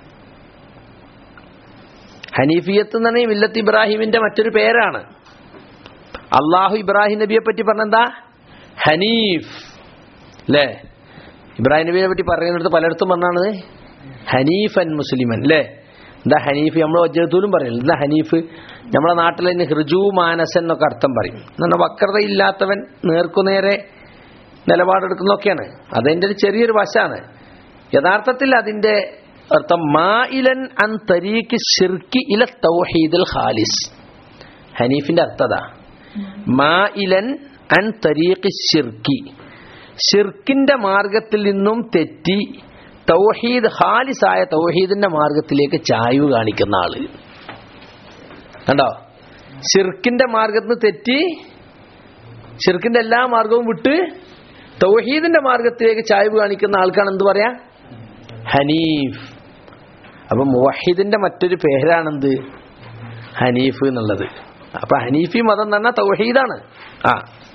ഹനീഫിയത്ത് എന്ന് പറഞ്ഞാൽ മില്ലത്ത് ഇബ്രാഹിമിന്റെ മറ്റൊരു പേരാണ്. അള്ളാഹു ഇബ്രാഹിം നബിയെ പറ്റി പറഞ്ഞെന്താ? ഹനീഫ് അല്ലേ? ഇബ്രാഹിം നബിയെ പറ്റി പറയുന്നിടത്ത് പലയിടത്തും പറഞ്ഞാണ് ഹനീഫൻ മുസ്ലിമൻ അല്ലേ? എന്താ ഹനീഫ്? നമ്മൾ വജ്രത്തൂലും പറയില്ല. എന്താ ഹനീഫ്? നമ്മളെ നാട്ടിൽ തന്നെ ഹൃജു മാനസൻ എന്നൊക്കെ അർത്ഥം പറയും. എന്നാൽ വക്രതയില്ലാത്തവൻ, നേർക്കുനേരെ നിലപാടെടുക്കുന്നൊക്കെയാണ്. അതെന്റെ ഒരു ചെറിയൊരു വശാണ്. യഥാർത്ഥത്തിൽ അതിന്റെ അർത്ഥം മാഇലൻ അൻ തരീഖി ശിർക്കി ഇല തൗഹീദിൽ ഖാലിസ്. ഹനീഫിന്റെ അർത്ഥതാ മാഇലൻ അൻ തരീഖി ശിർക്കി, ശിർക്കിന്റെ മാർഗത്തിൽ നിന്നും തെറ്റി തൗഹീദ്, ഖാലിസായ തൗഹീദിന്റെ മാർഗത്തിലേക്ക് ചായ്വ് കാണിക്കുന്ന ആള്. കണ്ടോ? ശിർക്കിന്റെ മാർഗത്തിൽ നിന്ന് തെറ്റി, ശിർക്കിന്റെ എല്ലാ മാർഗവും വിട്ട് തൗഹീദിന്റെ മാർഗത്തിലേക്ക് ചായ്വ് കാണിക്കുന്ന ആൾക്കാണ് എന്ത് പറയാ? ഹനീഫ്. അപ്പൊ മുവഹിദിന്റെ മറ്റൊരു പേരാണെന്ത്? ഹനീഫ് എന്നുള്ളത്. അപ്പൊ ഹനീഫി മതം എന്ന് പറഞ്ഞാൽ തൗഹീദാണ്. ആ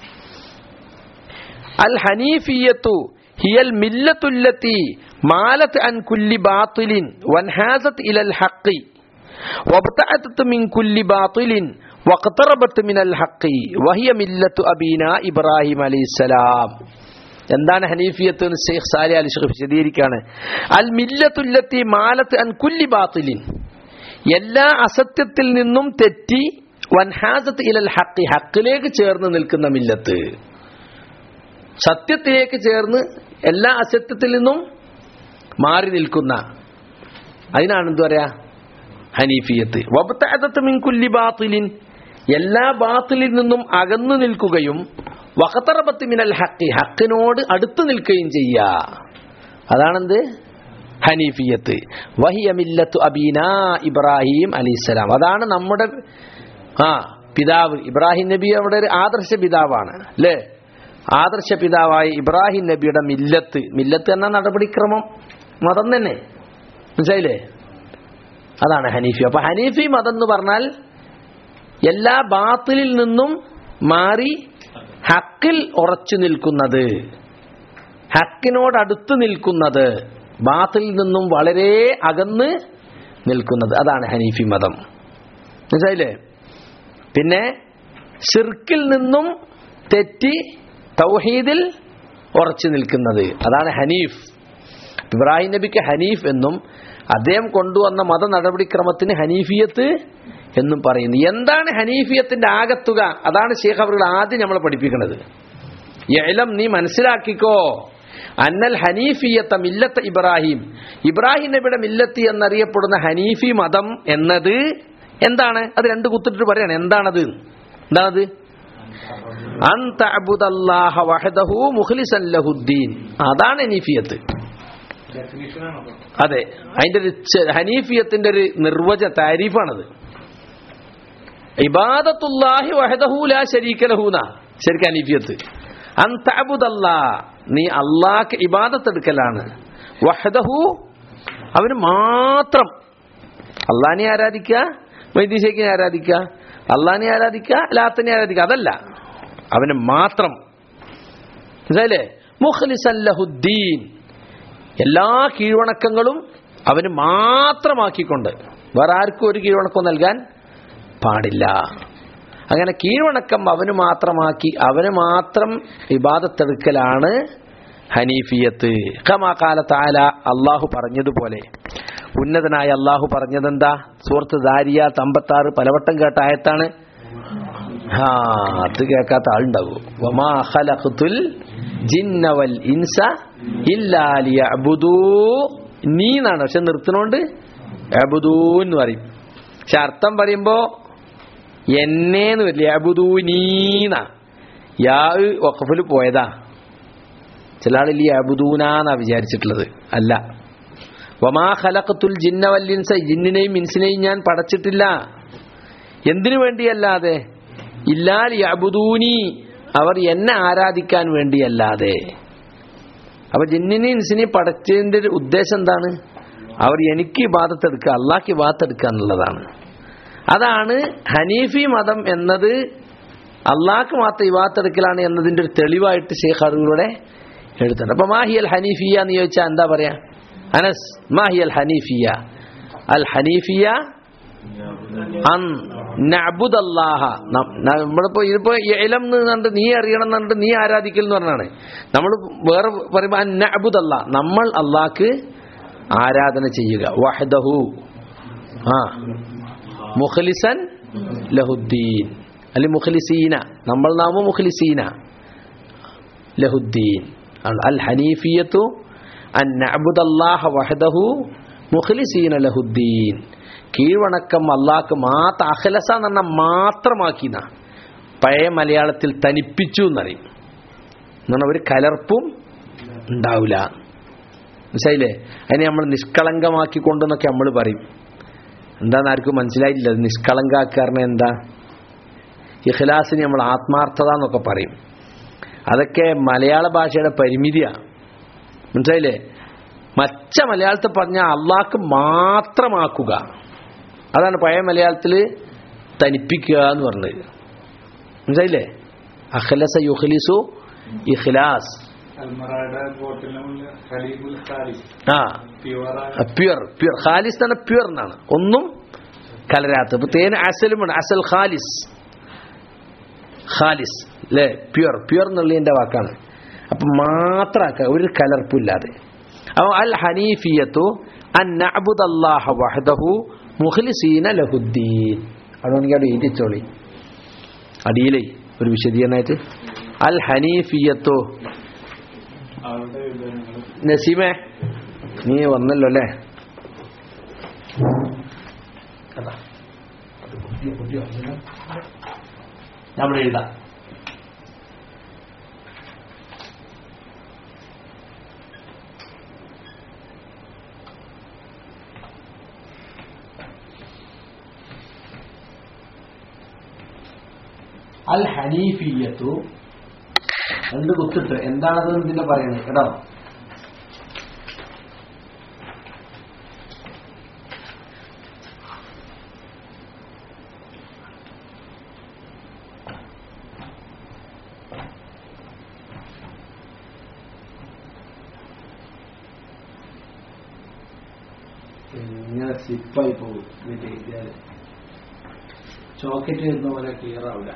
അൽ ഹനീഫിയത്തു ഹിയൽ മില്ലത്തുല്ലത്തി മാലത്ത് അൻ കുല്ലി ബാത്തിലിൻ വൻഹാസത്ത് ഇലൽ ഹഖി വബ്തഅത്ത് മിൻ കുല്ലി ബാത്തിലിൻ വഖതറബത്ത് മിനൽ ഹഖി വഹിയ മില്ലത്തു അബീന ഇബ്രാഹിം അലൈഹിസ്സലാം. എന്താണ് ഹനീഫിയത്ത് എന്ന് ഷെയ്ഖ് സാലിഹ് അൽ ശൈഖ് വിശദീകരിക്കുകയാണ്. അൽ മില്ലത്തുല്ലത്തി മാലത്ത് അൻ കുല്ലി ബാത്തിലിൻ, എല്ലാ അസത്യത്തിൽ നിന്നും തെറ്റി വൻഹാസത്ത് ഇലൽ ഹഖ്, ഹഖിലേക്ക് ചേർന്ന് നിൽക്കുന്ന മില്ലത്ത്, സത്യത്തിലേക്ക് ചേർന്ന് എല്ലാ അസത്യത്തിൽ നിന്നും മാറി നിൽക്കുന്ന, അതിനാണ് എന്ത് പറയാ ഹനീഫിയത്ത്. വബ്തഅദത്ത് മിൻ കുല്ലി ബാത്തിലിൻ, എല്ലാ ബാത്തിലിൽ നിന്നും അകന്നു നിൽക്കുകയും വഖതറബത്ത് മിനൽ ഹഖ്, ഹഖിനോട് അടുത്ത് നിൽക്കുകയും ചെയ്യുക, അതാണെന്ത് ഹനീഫിയത്ത്. വഹിയ മില്ലത്തു അബീനാ ഇബ്രാഹിം അലൈഹിസ്സലാം, അതാണ് നമ്മുടെ ആ പിതാവ് ഇബ്രാഹിം നബി, അവിടെ ഒരു ആദർശ പിതാവാണ് അല്ലേ. ആദർശ പിതാവായ ഇബ്രാഹിം നബിയുടെ മില്ലത്ത്, മില്ലത്ത് എന്ന നടപടിക്രമം മതം തന്നെ, മനസ്സിലായില്ലേ, അതാണ് ഹനീഫി. അപ്പൊ ഹനീഫി മതം എന്ന് പറഞ്ഞാൽ എല്ലാ ബാത്തിലിൽ നിന്നും മാറി ഹക്കിൽ ഉറച്ചു നിൽക്കുന്നത്, ഹക്കിനോട് അടുത്ത് നിൽക്കുന്നത്, ബാത്തിലിൽ നിന്നും വളരെ അകന്ന് നിൽക്കുന്നത്, അതാണ് ഹനീഫി മതം, മനസ്സിലായില്ലേ. പിന്നെ ശിർക്കിൽ നിന്നും തെറ്റി തൗഹീദിൽ ഉറച്ചു നിൽക്കുന്നത്, അതാണ് ഹനീഫ്. ഇബ്രാഹിം നബിക്ക് ഹനീഫ് എന്നും അദ്ദേഹം കൊണ്ടുവന്ന മത നടപടിക്രമത്തിന് ഹനീഫിയത്ത് എന്നും പറയുന്നു. എന്താണ് ഹനീഫിയത്തിന്റെ ആകത്തുക? അതാണ് ശൈഖ് അവറുകൾ ആദ്യം നമ്മളെ പഠിപ്പിക്കുന്നത്. യഅലം, നീ മനസ്സിലാക്കിക്കോ, അന്നൽ ഹനീഫിയത്ത മില്ലത്ത് ഇബ്രാഹിം, ഇബ്രാഹിം നബിയുടെ മില്ലത്ത് എന്നറിയപ്പെടുന്ന ഹനീഫി മതം എന്നത് എന്താണ്? അത് രണ്ട് കുത്തിട്ട് പറയാണ്. എന്താണത്? എന്താണത്? അൻ തഅബുദല്ലാഹ വഹദഹു മുഖ്ലിസൻ ലഹുദ്ദീൻ, അതാണ് ഹനീഫിയത്ത്. അതെ, അതിന്റെ ഒരു ഹനീഫിയത്തിന്റെ ഒരു നിർവച താരീഫാണത്. ഇബാദത്തുല്ലാഹി വഹദഹു ലാ ശരീക ലഹു, ശരിക്കും ഹനീഫിയത്ത്. അൻ തഅബുദല്ലാഹ, നീ അല്ലാഹ്ക്ക് ഇബാദത്ത് എടുക്കലാണ്, വഹദഹു, അവന് മാത്രം. അല്ലാഹനെ ആരാധിക്കുക, വൈദ്യശേഖിനെ ആരാധിക്കുക, അല്ലാഹനെ ആരാധിക്കുക, ലാത്തനെ ആരാധിക്കുക, അതല്ല, അവന് മാത്രം, മനസ്സിലായില്ലേ. മുഖ്ലിസൻ ലഹുദ്ദീൻ, എല്ലാ കീഴ്വണക്കങ്ങളും അവന് മാത്രമാക്കിക്കൊണ്ട് വേറെ ആർക്കും ഒരു കീഴ്വണക്കം നൽകാൻ പാടില്ല. അങ്ങനെ കീഴ്വണക്കം അവന് മാത്രമാക്കി അവന് മാത്രം ഇബാദത്തെടുക്കലാണ് ഹനീഫിയത്ത്. കമാ ഖാല തആല, അല്ലാഹു പറഞ്ഞതുപോലെ, ഉന്നതനായ അല്ലാഹു പറഞ്ഞതെന്താ? സൂറത്ത് ദാരിയാത്ത് അമ്പത്താറ്, പലവട്ടം കേട്ട ആയത്താണ്. ആ അത് കേൾക്കാത്ത ആളുണ്ടാവും. വമാ ഖലഖതുൽ ജിന്ന വൽ ഇൻസ ഇല്ലാ ലിയഅ്ബുദൂനി എന്നാണ്, പക്ഷെ നിർത്തുന്നോണ്ട് അബ്ദൂ എന്ന് പറയും. പക്ഷെ അർത്ഥം പറയുമ്പോ എന്നേന്ന് വരില്ല, അബ്ദൂനീന്ന, യാ വഖഫിൽ പോയതാ. ചില ആളിൽ ഈ അബ്ദൂനാന്നാ വിചാരിച്ചിട്ടുള്ളത്, അല്ല. വമാ ഖലഖതുൽ ജിന്ന വൽ ഇൻസ, ജിന്നിനെയും ഇൻസിനെയും ഞാൻ പടച്ചിട്ടില്ല, എന്തിനു വേണ്ടിയല്ലാതെ, ഇല്ലാ ലിയഅ്ബുദൂനി, അവർ എന്നെ ആരാധിക്കാൻ വേണ്ടിയല്ലാതെ. അപ്പൊ ജിന്നിനെ ഇൻസിനെ പടച്ചതിന്റെ ഒരു ഉദ്ദേശം എന്താണ്? അവർ എനിക്ക് ഇബാദത്ത് എടുക്കുക, അള്ളാഹ്ക്ക് ഇബാദത്ത് എടുക്കുക എന്നുള്ളതാണ്. അതാണ് ഹനീഫി മതം എന്നത്, അള്ളാഹ്ക്ക് മാത്രം ഇബാദത്ത് എടുക്കലാണ് എന്നതിന്റെ ഒരു തെളിവായിട്ട് ശൈഖ് അറിവുകളുടെ എഴുതുന്നുണ്ട്. അപ്പൊ മാഹിയൽ ഹനീഫിയ എന്ന് ചോദിച്ചാൽ എന്താ പറയാ? അനസ്, മാഹിയൽ ഹനീഫിയ? അൽ ഹനീഫിയ അൻ നഅ്ബുദല്ലാഹ, നമ്മളിപ്പോ ഇതിപ്പോ ഇൽം എന്ന് നീ അറിയണം എന്ന് പറഞ്ഞിട്ട് നീ ആരാധിക്കൽ എന്ന് പറഞ്ഞാണ്. നമ്മൾ വേറെ പറയുമ്പോ അൻ നഅ്ബുദല്ലാഹ, നമ്മൾ അള്ളാഹ്ക്ക് ആരാധന ചെയ്യുക, വഹ്ദഹു, ആ മുഖ്ലിസൻ ലഹുദ്ദീൻ, അല്ലെ മുഖ്ലിസീന, നമ്മൾ നാമോ മുഖ്ലിസീന ലഹുദ്ദീൻ. അൽ ഹനീഫിയത്തു അൻ നഅ്ബുദല്ലാഹ വഹ്ദഹു മുഖ്ലിസീന ലഹുദ്ദീൻ, കീഴ്വണക്കം അള്ളാഹ്ക്ക് മാത്രം, അഖ്ലസ എന്ന് പറഞ്ഞാൽ മാത്രമാക്കിന, പഴയ മലയാളത്തിൽ തനിപ്പിച്ചു എന്നറിയും. എന്നാണ് ഒരു കലർപ്പും ഉണ്ടാവില്ല, മനസ്സിലായില്ലേ? അതിനെ നമ്മൾ നിഷ്കളങ്കമാക്കിക്കൊണ്ടെന്നൊക്കെ നമ്മൾ പറയും. എന്താന്ന് ആർക്കും മനസ്സിലായിട്ടില്ല. നിഷ്കളങ്കാക്കാരനെ എന്താ? ഇഖ്ലാസിന് നമ്മൾ ആത്മാർത്ഥത എന്നൊക്കെ പറയും. അതൊക്കെ മലയാള ഭാഷയുടെ പരിമിതിയാണ്, മനസ്സിലായില്ലേ? മറ്റ മലയാളത്തിൽ പറഞ്ഞാൽ അള്ളാഹ്ക്ക് മാത്രമാക്കുക, അതാണ് പഴയ മലയാളത്തിൽ തനിപ്പിക്കുക എന്ന് പറഞ്ഞത്, മനസ്സിലായില്ലേ? അഖ്ലസ യുഖ്ലിസു ഇഖ്ലാസ്, ആ പ്യുർ പ്യുർ ഖാലിസ് തന്നെ, പ്യുർ എന്നാണ്, ഒന്നും കലരാത്ത. ഇപ്പൊ തേന് അസലുമാണ്, അസൽ ഖാലിസ്, ഖാലിസ് അല്ലേ, പ്യുർ പ്യുർ എന്നുള്ളതിന്റെ വാക്കാണ്. അപ്പം മാത്രമാക്കുക, ഒരു കലർപ്പില്ലാതെ. അപ്പോൾ അൽ ഹനീഫിയത്തു അൻ നഅ്ബുദല്ലാഹ വഹ്ദഹു മുഖ്ലിസീന ലഹുദ്ദീൻ. അതുകൊണ്ടെങ്കിൽ അവിടെ എഴുതിച്ചോളി അടിയിലേ ഒരു വിശദീകരണമായിട്ട്. അൽ ഹനീഫിയത്തു നസീമേ നീ വന്നല്ലോ അല്ലേ? ഞാൻ ഇവിടെ എഴുതാം. അൽ ഹനീഫിയത്തു രണ്ട് കുത്തിട്ട് എന്താണത് ഇതിന്റെ പറയുന്നത് കേട്ടോ. ഇങ്ങനെ സ്ലിപ്പായി പോകും. എന്നിട്ട് എഴുതിയാൽ ചോക്കറ്റ് എഴുതുന്ന പോലെ ക്ലിയർ ആവില്ല.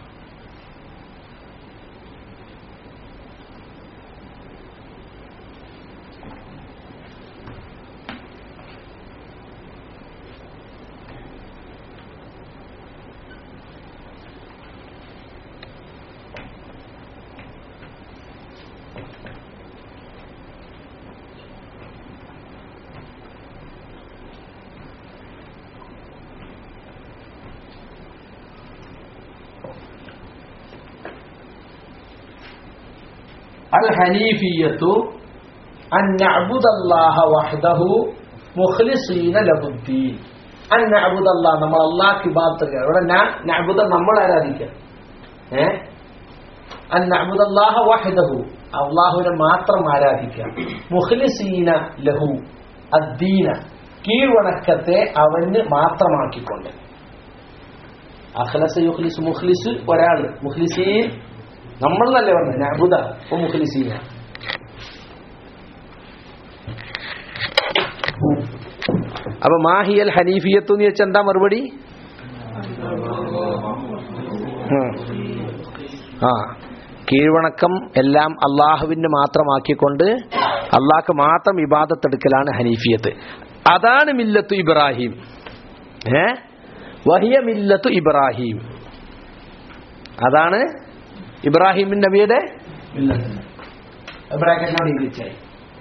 അൽ ഹനീഫിയത്തു അൻ നഅ്ബുദല്ലാഹ വഹ്ദഹു മുഖ്ലിസീന ലഹുദ്ദീൻ. അൻ നഅ്ബുദല്ലാഹ് നമ്മൾ അല്ലാഹ്ക്ക് ഇബാദത്ത് ചെയ്യുക. ഇവിടെ നഅ്ബുദ നമ്മൾ ആരാധിക്കുക. ഏ അൻ നഅ്ബുദല്ലാഹ വഹ്ദഹു അല്ലാഹുവിനെ മാത്രം ആരാധിക്കുക. മുഖ്ലിസീന ലഹു അദ്ദീന കീഴ്വണക്കത്തെ അവന് മാത്രമാക്കിക്കൊണ്ട്. അഖ്ലസ യുഖ്ലിസ് മുഖ്ലിസ് ഒരാള്, മുഖ്ലിസീൻ നമ്മൾ നല്ല പറഞ്ഞു നഅ്ബുദ വ മുഖ്ലിസീന. അപ്പൊ മാഹിയൽ ഹനീഫിയത്തു എന്ന് വെച്ചാൽ എന്താ മറുപടി? ആ കീഴ്വണക്കം എല്ലാം അള്ളാഹുവിന് മാത്രമാക്കിക്കൊണ്ട് അള്ളാഹ്ക്ക് മാത്രം ഇബാദത്ത് എടുക്കലാണ് ഹനീഫിയത്ത്. അതാണ് മില്ലത്തു ഇബ്രാഹിം. ഏ വഹിയ മില്ലത്തു ഇബ്രാഹിം, അതാണ് ഇബ്രാഹിം നബിയുടെ മില്ലത്ത്. ബ്രാക്കറ്റിനോട് ഇംഗ്ലീഷായി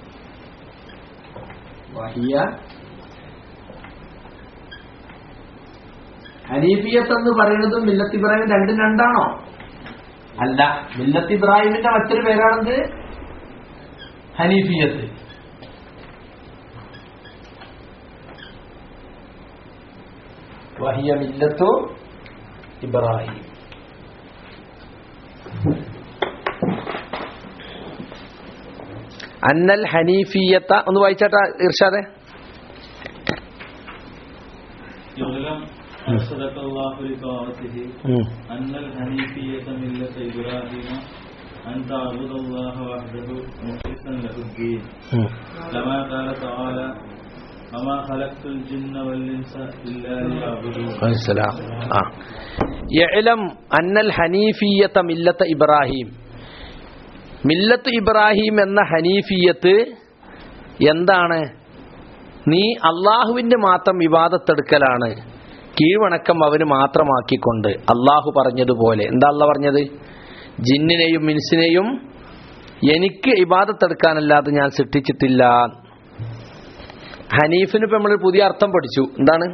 വഹിയ ഹനീഫിയത്ത് എന്ന് പറയുന്നതും മില്ലത്ത് ഇബ്രാഹിം രണ്ടും രണ്ടാണോ? അല്ല. മില്ലത്ത് ഇബ്രാഹിമിന്റെ മറ്റൊരു പേരാണെന്ത്? ഹനീഫിയത്ത്. വഹിയ മില്ലത്തു ഇബ്രാഹിം. അന്നൽ ഹനീഫിയത്ത ഒന്ന് വായിച്ചാട്ടാ ഇർഷാദെ. ഇബ്രാഹിം മില്ലത്ത് ഇബ്രാഹിം എന്ന ഹനീഫിയത്ത് എന്താണ്? നീ അള്ളാഹുവിന്റെ മാത്രം ഇബാദത്തെടുക്കലാണ്, കീഴ്വണക്കം അവന് മാത്രമാക്കിക്കൊണ്ട്. അള്ളാഹു പറഞ്ഞതുപോലെ എന്താ അള്ളാഹ് പറഞ്ഞത്? ജിന്നിനെയും മിൻസിനെയും എനിക്ക് ഇബാദത്തെടുക്കാനല്ലാതെ ഞാൻ സൃഷ്ടിച്ചിട്ടില്ല. ഹനീഫിന് ഇപ്പൊ നമ്മൾ പുതിയ അർത്ഥം പഠിച്ചു. എന്താണ്?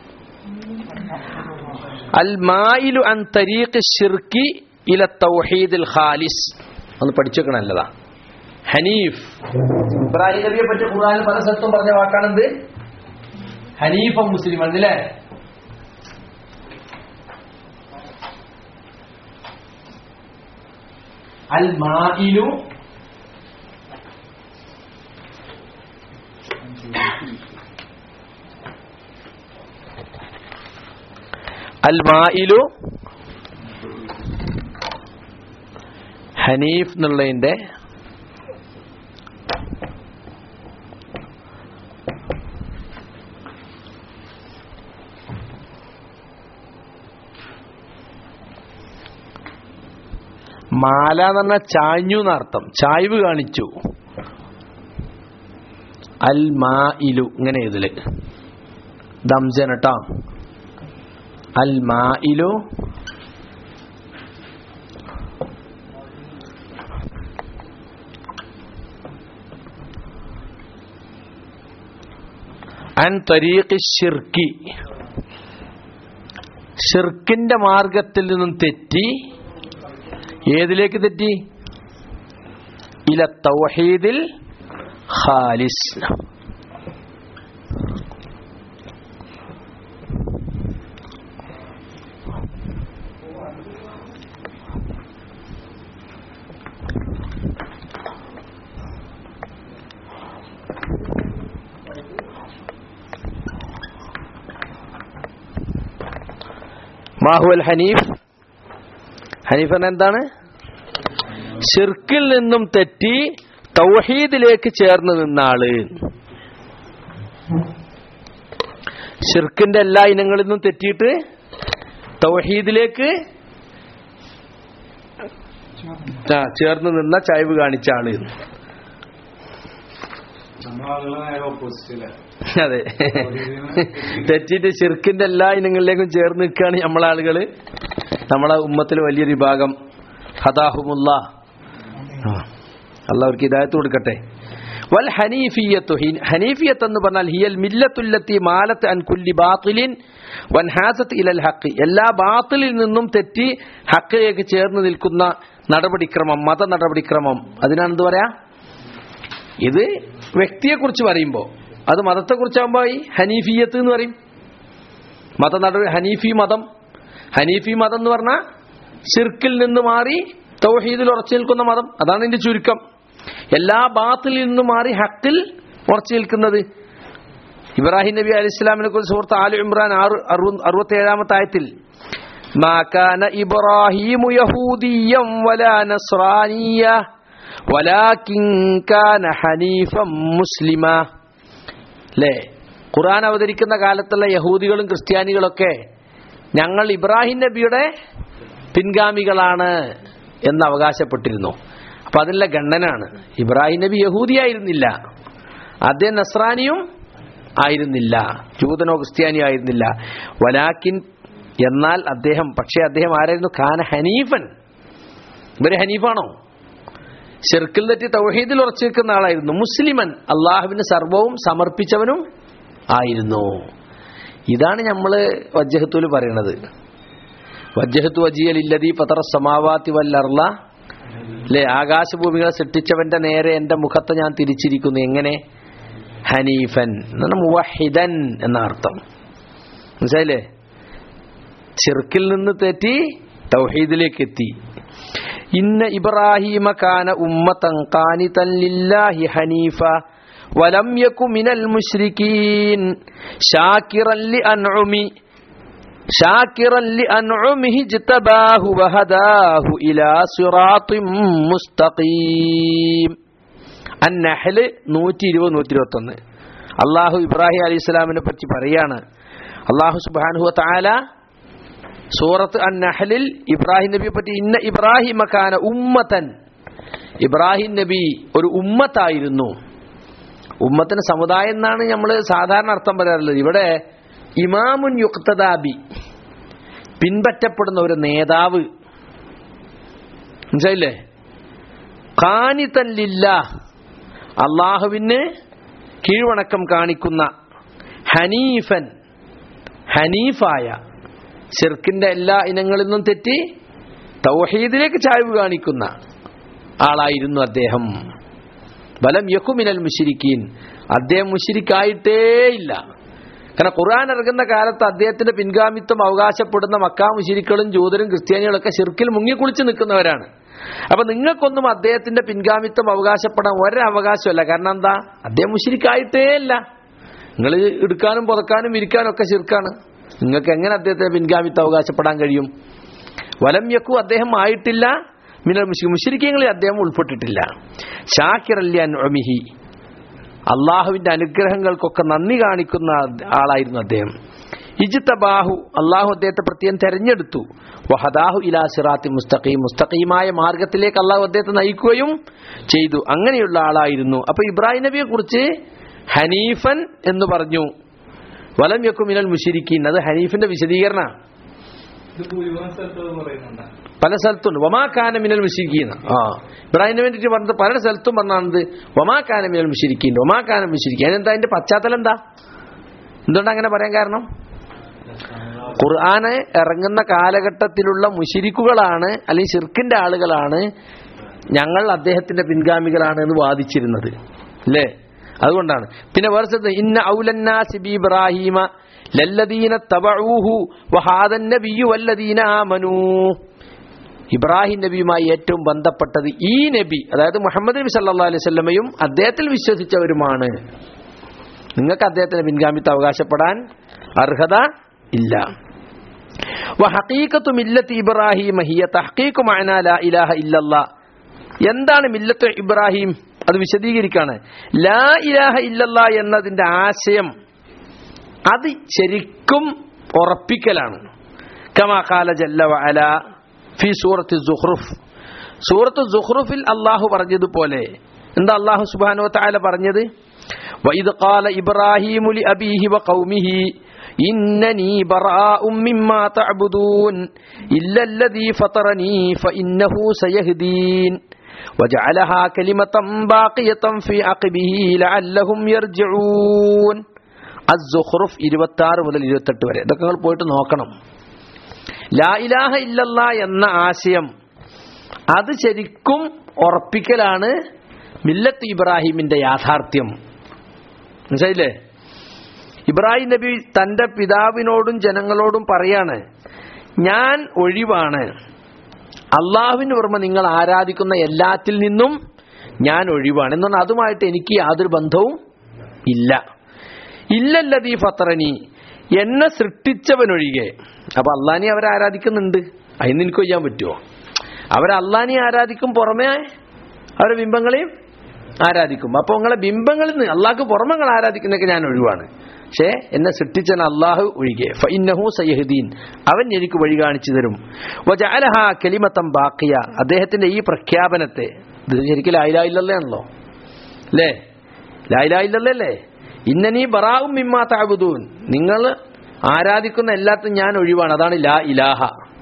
അൽ മായിലു അൻ തരീഖ് ശിർക്കി ഇല തൗഹീദിൽ ഖാലിസ്. ഒന്ന് പഠിച്ചേക്കണം, നല്ലതാ. ഹനീഫ് ഇബ്രാഹിം നബിയെ പറ്റി ഖുർആനിൽ പല സ്ഥലത്തും പറഞ്ഞ വാക്കാണെന്ത്? ഹനീഫ മുസ്ലിം. അല്ലേ? അൽ മായിലു അൽ മായിലു ഹനീഫ് എന്നുള്ളതിന്റെ മാല എന്ന് പറഞ്ഞാൽ ചാഞ്ഞു എന്നർത്ഥം, ചായ്വ് കാണിച്ചു. അൽ മാ ഇലു ഇങ്ങനെ ഇതില് ദംജൻ കേട്ടോ. അൽ മാ ഇലു അൻ തരീഖി ശിർക്കി, ഷിർക്കിന്റെ മാർഗത്തിൽ നിന്നും തെറ്റി ഏതിലേക്ക് തെറ്റി? ഇല തൗഹീദിൽ ഖാലിസ്. മാഹുൽ ഹനീഫ്, ഹനീഫ് എന്താണ്? ശിർക്കിൽ നിന്നും തെറ്റി തൗഹീദിലേക്ക് ചേർന്ന് നിന്നാള്. ശിർക്കിന്റെ എല്ലാ ഇനങ്ങളിൽ നിന്നും തെറ്റിയിട്ട് തൗഹീദിലേക്ക് ചേർന്ന് നിന്ന ചായ്വ് കാണിച്ച ആള്. അതെ, തെറ്റിയിട്ട് ശിർക്കിന്റെ എല്ലാ ഇനങ്ങളിലേക്കും ചേർന്ന് നിൽക്കുകയാണ് നമ്മളെ ആളുകള്. നമ്മളെ ഉമ്മത്തിൽ വലിയൊരു വിഭാഗം. ഹദാഹുമുല്ല, അല്ലാഹു അവർക്ക് ഹിദായത്ത് കൊടുക്കട്ടെ. വൽ ഹനീഫിയത്തു, ഹനീഫിയത്ത് എന്ന് പറഞ്ഞാൽ ഹിയൽ മില്ലത്തുല്ലത്തി മാലത്ത് അൻ കുല്ലി ബാത്തിലിൻ വൻഹാസത്ത് ഇലൽ ഹഖ്, എല്ലാ ബാത്തിലിൽ നിന്നും തെറ്റി ഹഖിലേക്ക് ചേർന്ന് നിൽക്കുന്ന നടപടിക്രമം, മത നടപടിക്രമം. അതിനാണ് എന്ത് പറയാ? ഇത് വ്യക്തിയെ കുറിച്ച് പറയുമ്പോ, അത് മതത്തെ കുറിച്ചാകുമ്പോ ഈ ഹനീഫിയത്ത് എന്ന് പറയും. മത നടപടി, ഹനീഫി മതം. ഹനീഫി മതം എന്ന് പറഞ്ഞാൽ ശിർക്കിൽ നിന്ന് മാറി തൗഹീദിൽ ഉറച്ചു നിൽക്കുന്ന മതം. അതാണ് ഇതിന്റെ ചുരുക്കം. എല്ലാ ബാത്തിലിൽ നിന്ന് മാറി ഹക്കിൽ ഉറച്ചു നിൽക്കുന്നത്. ഇബ്രാഹിം നബി അലൈഹി ഇസ്ലാമിനെ കുറിച്ച് സുഹൃത്ത് ആലു ഇമ്രാൻ ആറ് അറുപത്തി ഏഴാമത്തെ ആയത്തിൽ മാ കാന ഇബ്രാഹീമു യഹൂദിയ്യം വലാ നസ്രാനിയ്യ വലാകിൻ കാന ഹനീഫൻ മുസ്ലിമാ. അല്ലേ? ഖുർആൻ അവതരിക്കുന്ന കാലത്തുള്ള യഹൂദികളും ക്രിസ്ത്യാനികളൊക്കെ ഞങ്ങൾ ഇബ്രാഹിം നബിയുടെ പിൻഗാമികളാണ് എന്ന് അവകാശപ്പെട്ടിരുന്നു. അപ്പൊ അതിനുള്ള ഗണ്ണനാണ്. ഇബ്രാഹിം നബി യഹൂദിയായിരുന്നില്ല, അദ്ദേഹം നസ്രാനിയും ആയിരുന്നില്ല, ജൂതനോ ക്രിസ്ത്യാനിയോ ആയിരുന്നില്ല. വലാക്കിൻ, എന്നാൽ അദ്ദേഹം, പക്ഷേ അദ്ദേഹം ആരായിരുന്നു? കാന ഹനീഫൻ. ഇവര് ഹനീഫാണോ? ശിർക്കിൽ തെറ്റി തൗഹീദിൽ ഉറച്ചു നിൽക്കുന്ന ആളായിരുന്നു. മുസ്ലിമൻ, അള്ളാഹുവിന് സർവവും സമർപ്പിച്ചവനും ആയിരുന്നു. ഇതാണ് നമ്മള് വജ്ജഹത്തുൽ പറയുന്നത്. വജ്ജഹത്തു വജിയലില്ലദീ ഫതറ സമാവാതി വൽ അർള, അല്ലേ? ആകാശഭൂമികളെ സൃഷ്ടിച്ചവന്റെ നേരെ എന്റെ മുഖത്തെ ഞാൻ തിരിച്ചിരിക്കുന്നു. എങ്ങനെ? ഹനീഫൻ, മുവഹിദൻ എന്ന അർത്ഥം. മനസ്സിലായില്ലേ? ശിർക്കിൽ നിന്ന് തെറ്റി തൗഹീദിലേക്ക് എത്തി. ഇന്ന ഇബ്രാഹീമ കാന ഉമ്മതൻ ഖാനിതൻ ലില്ലാഹി ഹനീഫ വലം യകു മിനൽ മുശ്രികീൻ ശാകിറൻ ലിഅൻഉമി ശാകിറൻ ലിഅൻഉമിഹി ജ്തബാഹു വഹദാഹു ഇലാ സിറാത്തിൻ മുസ്തഖീം. അൻ-നഹ്ൽ നൂറ്റി ഇരുപത് നൂറ്റി ഇരുപത്തൊന്ന്. അല്ലാഹു ഇബ്രാഹിം അലൈഹിസ്സലാമിനെ പറ്റി പറയാണ്. അല്ലാഹു സുബ്ഹാനഹു വ തആല സൂറത്ത് അൻ-നഹ്ലിൽ ഇബ്രാഹിം നബിയെ പറ്റി ഇന്ന ഇബ്രാഹിമ കാന ഉമ്മതൻ, ഇബ്രാഹിം നബി ഒരു ഉമ്മത്തായിരുന്നു. ഉമ്മത്തിന് സമുദായം എന്നാണ് നമ്മൾ സാധാരണ അർത്ഥം പറയാറുള്ളത്. ഇവിടെ ഇമാമുൻ യുഖ്തദാബി, പിൻപറ്റപ്പെടുന്ന ഒരു നേതാവ്. മനസ്സിലായില്ലേ? ഖാനിതൻ ലില്ലാഹ്, അള്ളാഹുവിന് കീഴ്വണക്കം കാണിക്കുന്ന, ഹനീഫൻ, ഹനീഫായ, ശിർക്കിന്റെ എല്ലാ ഇനങ്ങളിൽ നിന്നും തെറ്റി തൗഹീദിലേക്ക് ചായ്വ് കാണിക്കുന്ന ആളായിരുന്നു അദ്ദേഹം. വലം യകു മിനൽ മുശ്രിക്കീൻ, അദ്ദേഹം മുശ്രിക്കായിട്ടേ ഇല്ല. കാരണം ഖുർആൻ ഇറങ്ങുന്ന കാലത്ത് അദ്ദേഹത്തിന്റെ പിൻഗാമിത്വം അവകാശപ്പെടുന്ന മക്കാ മുശ്രിക്കുകളും ജൂതരും ക്രിസ്ത്യാനികളൊക്കെ ശിർക്കിൽ മുങ്ങിക്കുളിച്ച് നിൽക്കുന്നവരാണ്. അപ്പൊ നിങ്ങൾക്കൊന്നും അദ്ദേഹത്തിന്റെ പിൻഗാമിത്വം അവകാശപ്പെടാൻ ഒരവകാശമല്ല. കാരണം എന്താ? അദ്ദേഹം മുശ്രിക്കായിട്ടേ ഇല്ല. നിങ്ങൾ എടുക്കാനും പുതക്കാനും ഇരിക്കാനും ഒക്കെ ശിർക്കാണ്. നിങ്ങൾക്ക് എങ്ങനെ അദ്ദേഹത്തെ പിൻഗാമിത്വം അവകാശപ്പെടാൻ കഴിയും? വലം യക്കു, അദ്ദേഹം ആയിട്ടില്ല. മിനൽ മുശ്രിക്കീങ്ങളിൽ അദ്ദേഹം ഉൾപ്പെട്ടിട്ടില്ല. ശാകിറൻ ലിഅൻഉമിഹി, അള്ളാഹുവിന്റെ അനുഗ്രഹങ്ങൾക്കൊക്കെ നന്ദി കാണിക്കുന്ന ആളായിരുന്നു അദ്ദേഹം. ഇജ്തബാഹു അല്ലാഹു അദ്ദേഹത്തെ പ്രത്യേകം തെരഞ്ഞെടുത്തു, വഹദാഹു ഇലാ സിറാത്തി മുസ്തഖീം മുസ്തഖീമായ മാർഗത്തിലേക്ക് അല്ലാഹു അദ്ദേഹത്തെ നയിക്കുകയും ചെയ്തു. അങ്ങനെയുള്ള ആളായിരുന്നു. അപ്പോൾ ഇബ്രാഹിം നബിയെ കുറിച്ച് ഹനീഫൻ എന്ന് പറഞ്ഞു. വലം യകു മിനൽ മുശ്രിക്കീൻ, അത് ഹനീഫിന്റെ വിശദീകരണമാണ്. പല സ്ഥലത്തുണ്ട് വമാ കാന മിനൽ മുശ്രിക്കീൻ. ആ ഇബ്രാഹിമിനെ വേണ്ടിയിട്ട് പറഞ്ഞത് പല സ്ഥലത്തും പറഞ്ഞാണത് വമാ കാന മിനൽ മുശ്രിക്കീൻ, വമാ കാന മുശ്രിക്കീൻ. അതിനെന്താ അതിന്റെ പശ്ചാത്തലം എന്താ? എന്തുകൊണ്ട് അങ്ങനെ പറയാൻ കാരണം? ഖുർആന് ഇറങ്ങുന്ന കാലഘട്ടത്തിലുള്ള മുശ്രിക്കുകളാണ് അല്ലെങ്കിൽ ശിർക്കിന്റെ ആളുകളാണ് ഞങ്ങൾ അദ്ദേഹത്തിന്റെ പിൻഗാമികളാണ് എന്ന് വാദിച്ചിരുന്നത് അല്ലേ? അതുകൊണ്ടാണ്. പിന്നെ വേറെ ഇന്ന ഔലന്നാസി ബി ഇബ്രാഹീമ ലല്ലദീന തബഊഹു വഹാദൻ നബിയ്യു വല്ലദീന ആമനൂ. ഇബ്രാഹിം നബിയുമായി ഏറ്റവും ബന്ധപ്പെട്ടത് ഈ നബി, അതായത് മുഹമ്മദ് നബി സല്ലല്ലാഹു അലൈഹി വസല്ലമയും അദ്ദേഹത്തിൽ വിശ്വസിച്ചവരുമാണ്. നിങ്ങൾക്ക് അദ്ദേഹത്തിന്റെ പിൻഗാമിത്വം അവകാശപ്പെടാൻ അർഹത ഇല്ല. വഹഖീഖത്തു മില്ലത്തി ഇബ്രാഹീമ ഹിയ തഹ്ഖീഖു മഅനാ ലാ ഇലാഹ ഇല്ലല്ലാഹ്. എന്താണ് മില്ലത്ത് ഇബ്രാഹിം? അത് വിശദീകരിക്കാണ്. ലാ ഇലാഹ ഇല്ലല്ലാഹ് എന്നതിന്റെ ആശയം അത് ശരിക്കും ഉറപ്പിക്കലാണ്. കമാ ഖാല ജല്ല വഅല ഫി സൂറത്തി സുഖ്റുഫ്. സൂറത്തു സുഖ്റുഫിൽ അല്ലാഹു പറഞ്ഞതുപോലെ എന്താ അല്ലാഹു സുബ്ഹാനഹു വ തആല പറഞ്ഞത്? വഇദ് ഖാല ഇബ്രാഹീമു ലി അബീഹി വഖൗമിഹി ഇന്നനി ബറാഉം മിമ്മാ തഅബുദൂൻ ഇല്ലല്ലദീ ഫതറനീ ഫഇന്നഹു സയഹ്ദീൻ വജഅലഹാ കലിമതൻ ബാഖിയതൻ ഫീ അഖ്ബിഹി ലഅല്ലഹും യർജിഊൻ. അസ്-സുഖ്റുഫ് ഇരുപത്തിയാറ് മുതൽ ഇരുപത്തെട്ട് വരെ. ഇതൊക്കെ നിങ്ങൾ പോയിട്ട് നോക്കണം. ലാ ഇലാഹ ഇല്ലല്ലാഹ് എന്ന ആശയം അത് ശരിക്കും ഉറപ്പിക്കലാണ് മില്ലത്ത് ഇബ്രാഹിമിന്റെ യാഥാർത്ഥ്യം. മനസ്സിലായില്ലേ? ഇബ്രാഹിം നബി തന്റെ പിതാവിനോടും ജനങ്ങളോടും പറയാണ്, ഞാൻ ഒഴിവാണ്, അള്ളാഹുവിന് പുറമെ നിങ്ങൾ ആരാധിക്കുന്ന എല്ലാത്തിൽ നിന്നും ഞാൻ ഒഴിവാണ് എന്ന് പറഞ്ഞാൽ അതുമായിട്ട് എനിക്ക് യാതൊരു ബന്ധവും ഇല്ല. ഇല്ലല്ലദീ ഫത്തറനി, എന്നെ സൃഷ്ടിച്ചവനൊഴികെ. അപ്പൊ അള്ളാഹിനെ അവരെ ആരാധിക്കുന്നുണ്ട്, അതിന് എനിക്ക് ചെയ്യാൻ പറ്റുമോ? അവരെ അള്ളാഹിനെ ആരാധിക്കും, പുറമെ അവരെ ബിംബങ്ങളെയും ആരാധിക്കും. അപ്പൊ നിങ്ങളെ ബിംബങ്ങളിൽ നിന്ന് അള്ളാഹ്ക്ക് പുറമെ നിങ്ങൾ ആരാധിക്കുന്നതൊക്കെ ഞാൻ ഒഴിവാണ്. പക്ഷേ എന്നെ സൃഷ്ടിച്ചൻ അള്ളാഹു ഒഴികെ ഫഇന്നഹു സയഹ്ദീൻ, അവൻ എനിക്ക് വഴി കാണിച്ചു തരും. വജഅലഹാ കലിമതൻ ബാഖിയ, അദ്ദേഹത്തിന്റെ ഈ പ്രഖ്യാപനത്തെ, ഇത് ശരിക്കും ലാ ഇലാഹ ഇല്ലല്ലാഹ് ആണല്ലോ അല്ലേ? ലാ ഇലാഹ ഇല്ലല്ലാഹ് അല്ലേ? ഇന്നനി ബറാഉം മിമ്മാ തഅബുദൂൻ, നിങ്ങൾ ആരാധിക്കുന്ന എല്ലാത്തിനും ഞാൻ ഒഴിവാണ്. അതാണ് ലാ ഇലാഹ.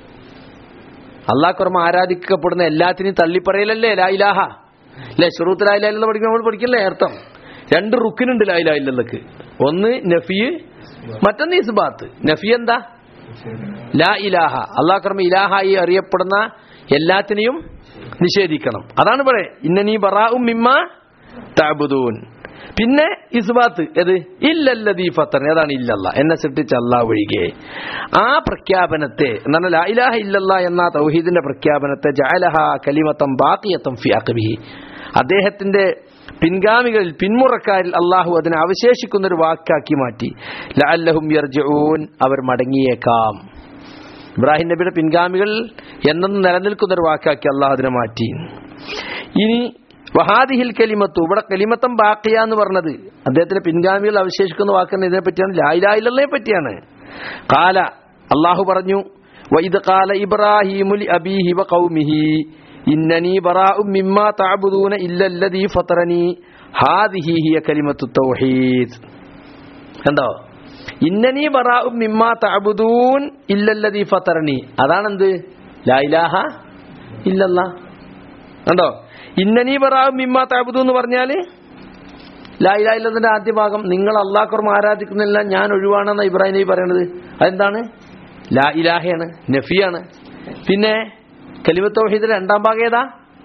അള്ളാഹ് പുറമെ ആരാധിക്കപ്പെടുന്ന എല്ലാത്തിനും തള്ളിപ്പറയലല്ലേ ലാ ഇലാഹ അല്ലേ? ശുറൂത്ത് ലാ ഇലാഹ ഇല്ലല്ലാഹ് പഠിക്കുമ്പോൾ നമ്മൾ പഠിക്കില്ലേ അർത്ഥം? രണ്ട് റുക്കിനുണ്ട് ലാ ഇലാഹ ഇല്ലല്ലാഹ്ക്ക്. ഒന്ന് നഫി, മറ്റൊന്ന് ഇസ്ബാത്ത്. നഫി എന്താ? ലാ ഇലാഹ, അള്ളാഹ് പുറമെ ഇലാഹായി അറിയപ്പെടുന്ന എല്ലാത്തിനെയും നിഷേധിക്കണം. അതാണ് പറയേ ഇന്നനി ബറാഉം മിമ്മാ തഅബുദൂൻ. പിന്നെ ഇസ്ബാത്ത് ഏത്? ഇല്ലല്ലദീ ഫത്തറനി, അതാണ് ഇല്ലല്ലാഹ്, എന്നെ സൃഷ്ടിച്ച അല്ലാഹ് ഒഴികെ. ആ പ്രഖ്യാപനത്തെ എന്താണ് ലാ ഇലാഹ ഇല്ലല്ലാഹ് എന്ന തൗഹീദിന്റെ പ്രഖ്യാപനത്തെ ജഅലഹാ കലിമതൻ ബാഖിയതൻ ഫീ അഖ്ബിഹി, അദ്ദേഹത്തിന്റെ പിൻഗാമികളിൽ പിന്മുറക്കാരിൽ അള്ളാഹു അതിനെ അവശേഷിക്കുന്ന ഒരു വാക്കാക്കി മാറ്റി. ലഅല്ലഹും യർജിഊൻ, അവർ മടങ്ങിയേക്കാം. ഇബ്രാഹിം നബിയുടെ പിൻഗാമികൾ എന്നും നിലനിൽക്കുന്ന ഒരു വാക്കാക്കി അള്ളാഹു അതിനെ മാറ്റി. ഇനി വഹാദിഹിൽ കലിമത്തു, ഇവിടെ കലിമത്തൻ ബാഖിയ എന്ന് പറഞ്ഞത് അദ്ദേഹത്തിന്റെ പിൻഗാമികൾ അവശേഷിക്കുന്ന വാക്കുന്ന ഇതിനെ പറ്റിയാണ്, ലാ ഇലാഹ ഇല്ലല്ലാഹയെ പറ്റിയാണ്. ഖാല, അള്ളാഹു പറഞ്ഞു, വഇദ് ഖാല ഇബ്രാഹീമു ലി അബീഹി വഖൗമിഹി ഇന്നനി ബറാഉം മിമ്മാ തഅബുദൂന ഇല്ലല്ലദീ ഫതറനി ഹാദിഹി ഹിയ കലിമത്തു തൗഹീദ്. കണ്ടോ? ഇന്നനി ബറാഉം മിമ്മാ തഅബുദൂൻ ഇല്ലല്ലദീ ഫതറനി, അതാണെന്ത്? ലാ ഇലാഹ ഇല്ലല്ലാഹ്. കണ്ടോ? ഇന്നനി ബറാഉം മിമ്മാ തഅബുദൂൻ എന്ന് പറഞ്ഞാല് ലാ ഇലാഹ ഇല്ലല്ലാഹിന്റെ ആദ്യ ഭാഗം, നിങ്ങൾ അല്ലാഹു പുറമെ ആരാധിക്കുന്നില്ല ഞാൻ ഒഴിവാണെന്നാണ് ഇബ്രാഹിം നബി പറയണത്. അതെന്താണ്? ലാ ഇലാഹയാണ്, നഫിയാണ്. പിന്നെ കലിമത്ത് തൗഹീദിന്റെ രണ്ടാം ഭാഗം ഏതാ?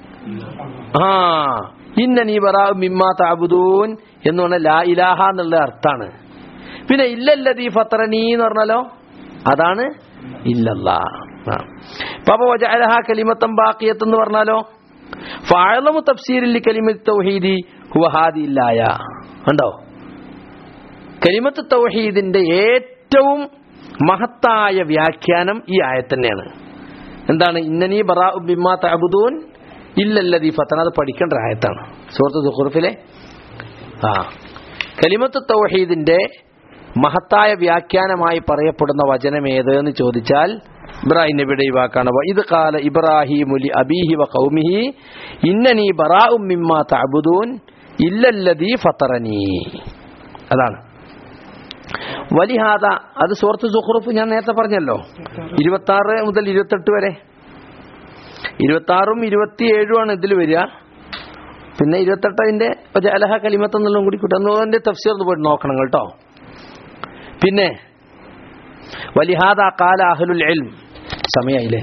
ആ ഇന്നനി ബറാഉം മിമ്മാ തഅബുദൂൻ എന്ന് പറഞ്ഞാൽ ലാ ഇലാഹ എന്നുള്ള അർത്ഥാണ്. പിന്നെ ഇല്ലല്ലദീ ഫത്തറനി എന്ന് പറഞ്ഞാലോ അതാണ് ഇല്ലല്ലാഹ്. അപ്പൊ വജഅലഹാ കലിമത്തൻ ബാഖിയത്ത് എന്ന് പറഞ്ഞാലോ ഫഅലമു തഫ്സീരിൽ കലിമത്ത് തൗഹീദി ഹുവ ഹാദിഹിൽ ആയ. കണ്ടോ? കലിമത്ത് തൗഹീദിന്റെ ഏറ്റവും മഹത്തായ വ്യാഖ്യാനം ഈ ആയത്ത് തന്നെയാണ്. എന്താണ്? ഇന്നനി ബറാഉം മിമ്മാ തഅബുദൂൻ ഇല്ലല്ലദീ ഫതറനി. അത് പഠിക്കേണ്ട ആയത്താണ് സൂറത്ത് സുഖ്റുഫിലെ. ആ കലിമത്ത് തൗഹീദിന്റെ മഹത്തായ വ്യാഖ്യാനമായി പറയപ്പെടുന്ന വചനം ഏതെന്ന് ചോദിച്ചാൽ ഇബ്രാഹിം നബിയുടെ ഈ വാക്കാണ്. ഇത് ഖാല ഇബ്രാഹിമു ലി അബീഹി വ ഖൗമിഹി ഇന്നനി ബറാഉം മിമ്മാ തഅബുദൂൻ ഇല്ലല്ലദീ ഫതറനി. അതാണ് വലിഹാദ. അത് സൂറത്ത് സുഖ്റുഫ് ഞാൻ നേരത്തെ പറഞ്ഞല്ലോ, ഇരുപത്തി ആറ് മുതൽ ഇരുപത്തെട്ട് വരെ. ഇരുപത്തി ആറും ഇരുപത്തിയേഴും ആണ് ഇതിൽ വരിക. പിന്നെ ഇരുപത്തെട്ട് അതിന്റെ ജഅലഹ കലിമത്ത് എന്നുള്ളതും കൂടി കിട്ടും. അതിന്റെ തഫ്സീർ ഒന്ന് പോയിട്ട് നോക്കണം കേട്ടോ. പിന്നെ വലിഹാദ ഖാല അഹ്ലുൽ ഇൽം. സമയായില്ലേ?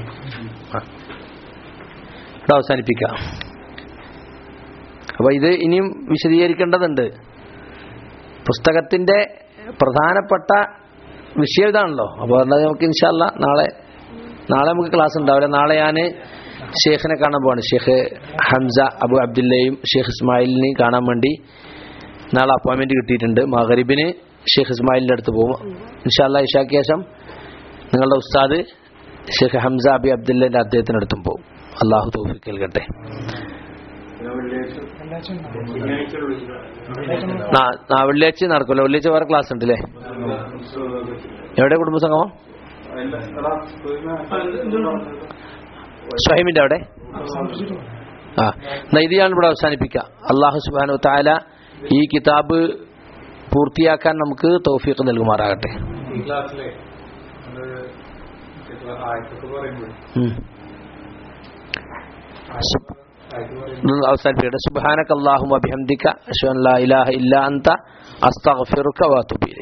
ഇവിടെ അവസാനിപ്പിക്കാം. അപ്പൊ ഇത് ഇനിയും വിശദീകരിക്കേണ്ടതുണ്ട്. പുസ്തകത്തിന്റെ പ്രധാനപ്പെട്ട വിഷയം ഇതാണല്ലോ. അപ്പോൾ നമുക്ക് ഇൻഷാ അല്ലാ നാളെ നാളെ നമുക്ക് ക്ലാസ് ഉണ്ടാവില്ല. നാളെ ഞാൻ ഷേഖിനെ കാണാൻ പോവാണ്. ഷേഖ് ഹംസ അബു അബ്ദുല്ലയും ഷേഖ് ഇസ്മായിലിനെയും കാണാൻ വേണ്ടി നാളെ അപ്പോയിൻമെന്റ് കിട്ടിയിട്ടുണ്ട്. മഗ്രിബിന് ഷേഖ് ഇസ്മായിലിന്റെ അടുത്ത് പോകും ഇൻഷാ അല്ലാ. ഇശാക്ക് ശേഷം നിങ്ങളുടെ ഉസ്താദ് ഷേഖ് ഹംസ അബി അബ്ദുല്ലന്റെ അദ്ദേഹത്തിന്റെ അടുത്തും പോകും. അള്ളാഹു തൗഫീഖ് നൽകട്ടെ. വെള്ളിയാഴ്ച നടക്കുമല്ലോ. വെള്ളിയാഴ്ച വേറെ ക്ലാസ് ഉണ്ട് അല്ലേ? എവിടെ കുടുംബസംഗമം? ഷഹീമിന്റെ അവിടെ. ആ എന്നാ ഇത് ഞാൻ ഇവിടെ അവസാനിപ്പിക്കാം. അള്ളാഹു സുബ്ഹാനഹു വ തആല ഈ കിതാബ് പൂർത്തിയാക്കാൻ നമുക്ക് തൗഫീഖ് നൽകുമാറാകട്ടെ. അവസാനിപ്പിക്കട്ടെ. സുബ്ഹാനക അല്ലാഹുമ്മ ബിഹംദിക അശ്ഹദു അൻ ലാ ഇലാഹ ഇല്ലാ അൻത അസ്തഗ്ഫിറുക വ അത്തൂബു ഇലൈക്.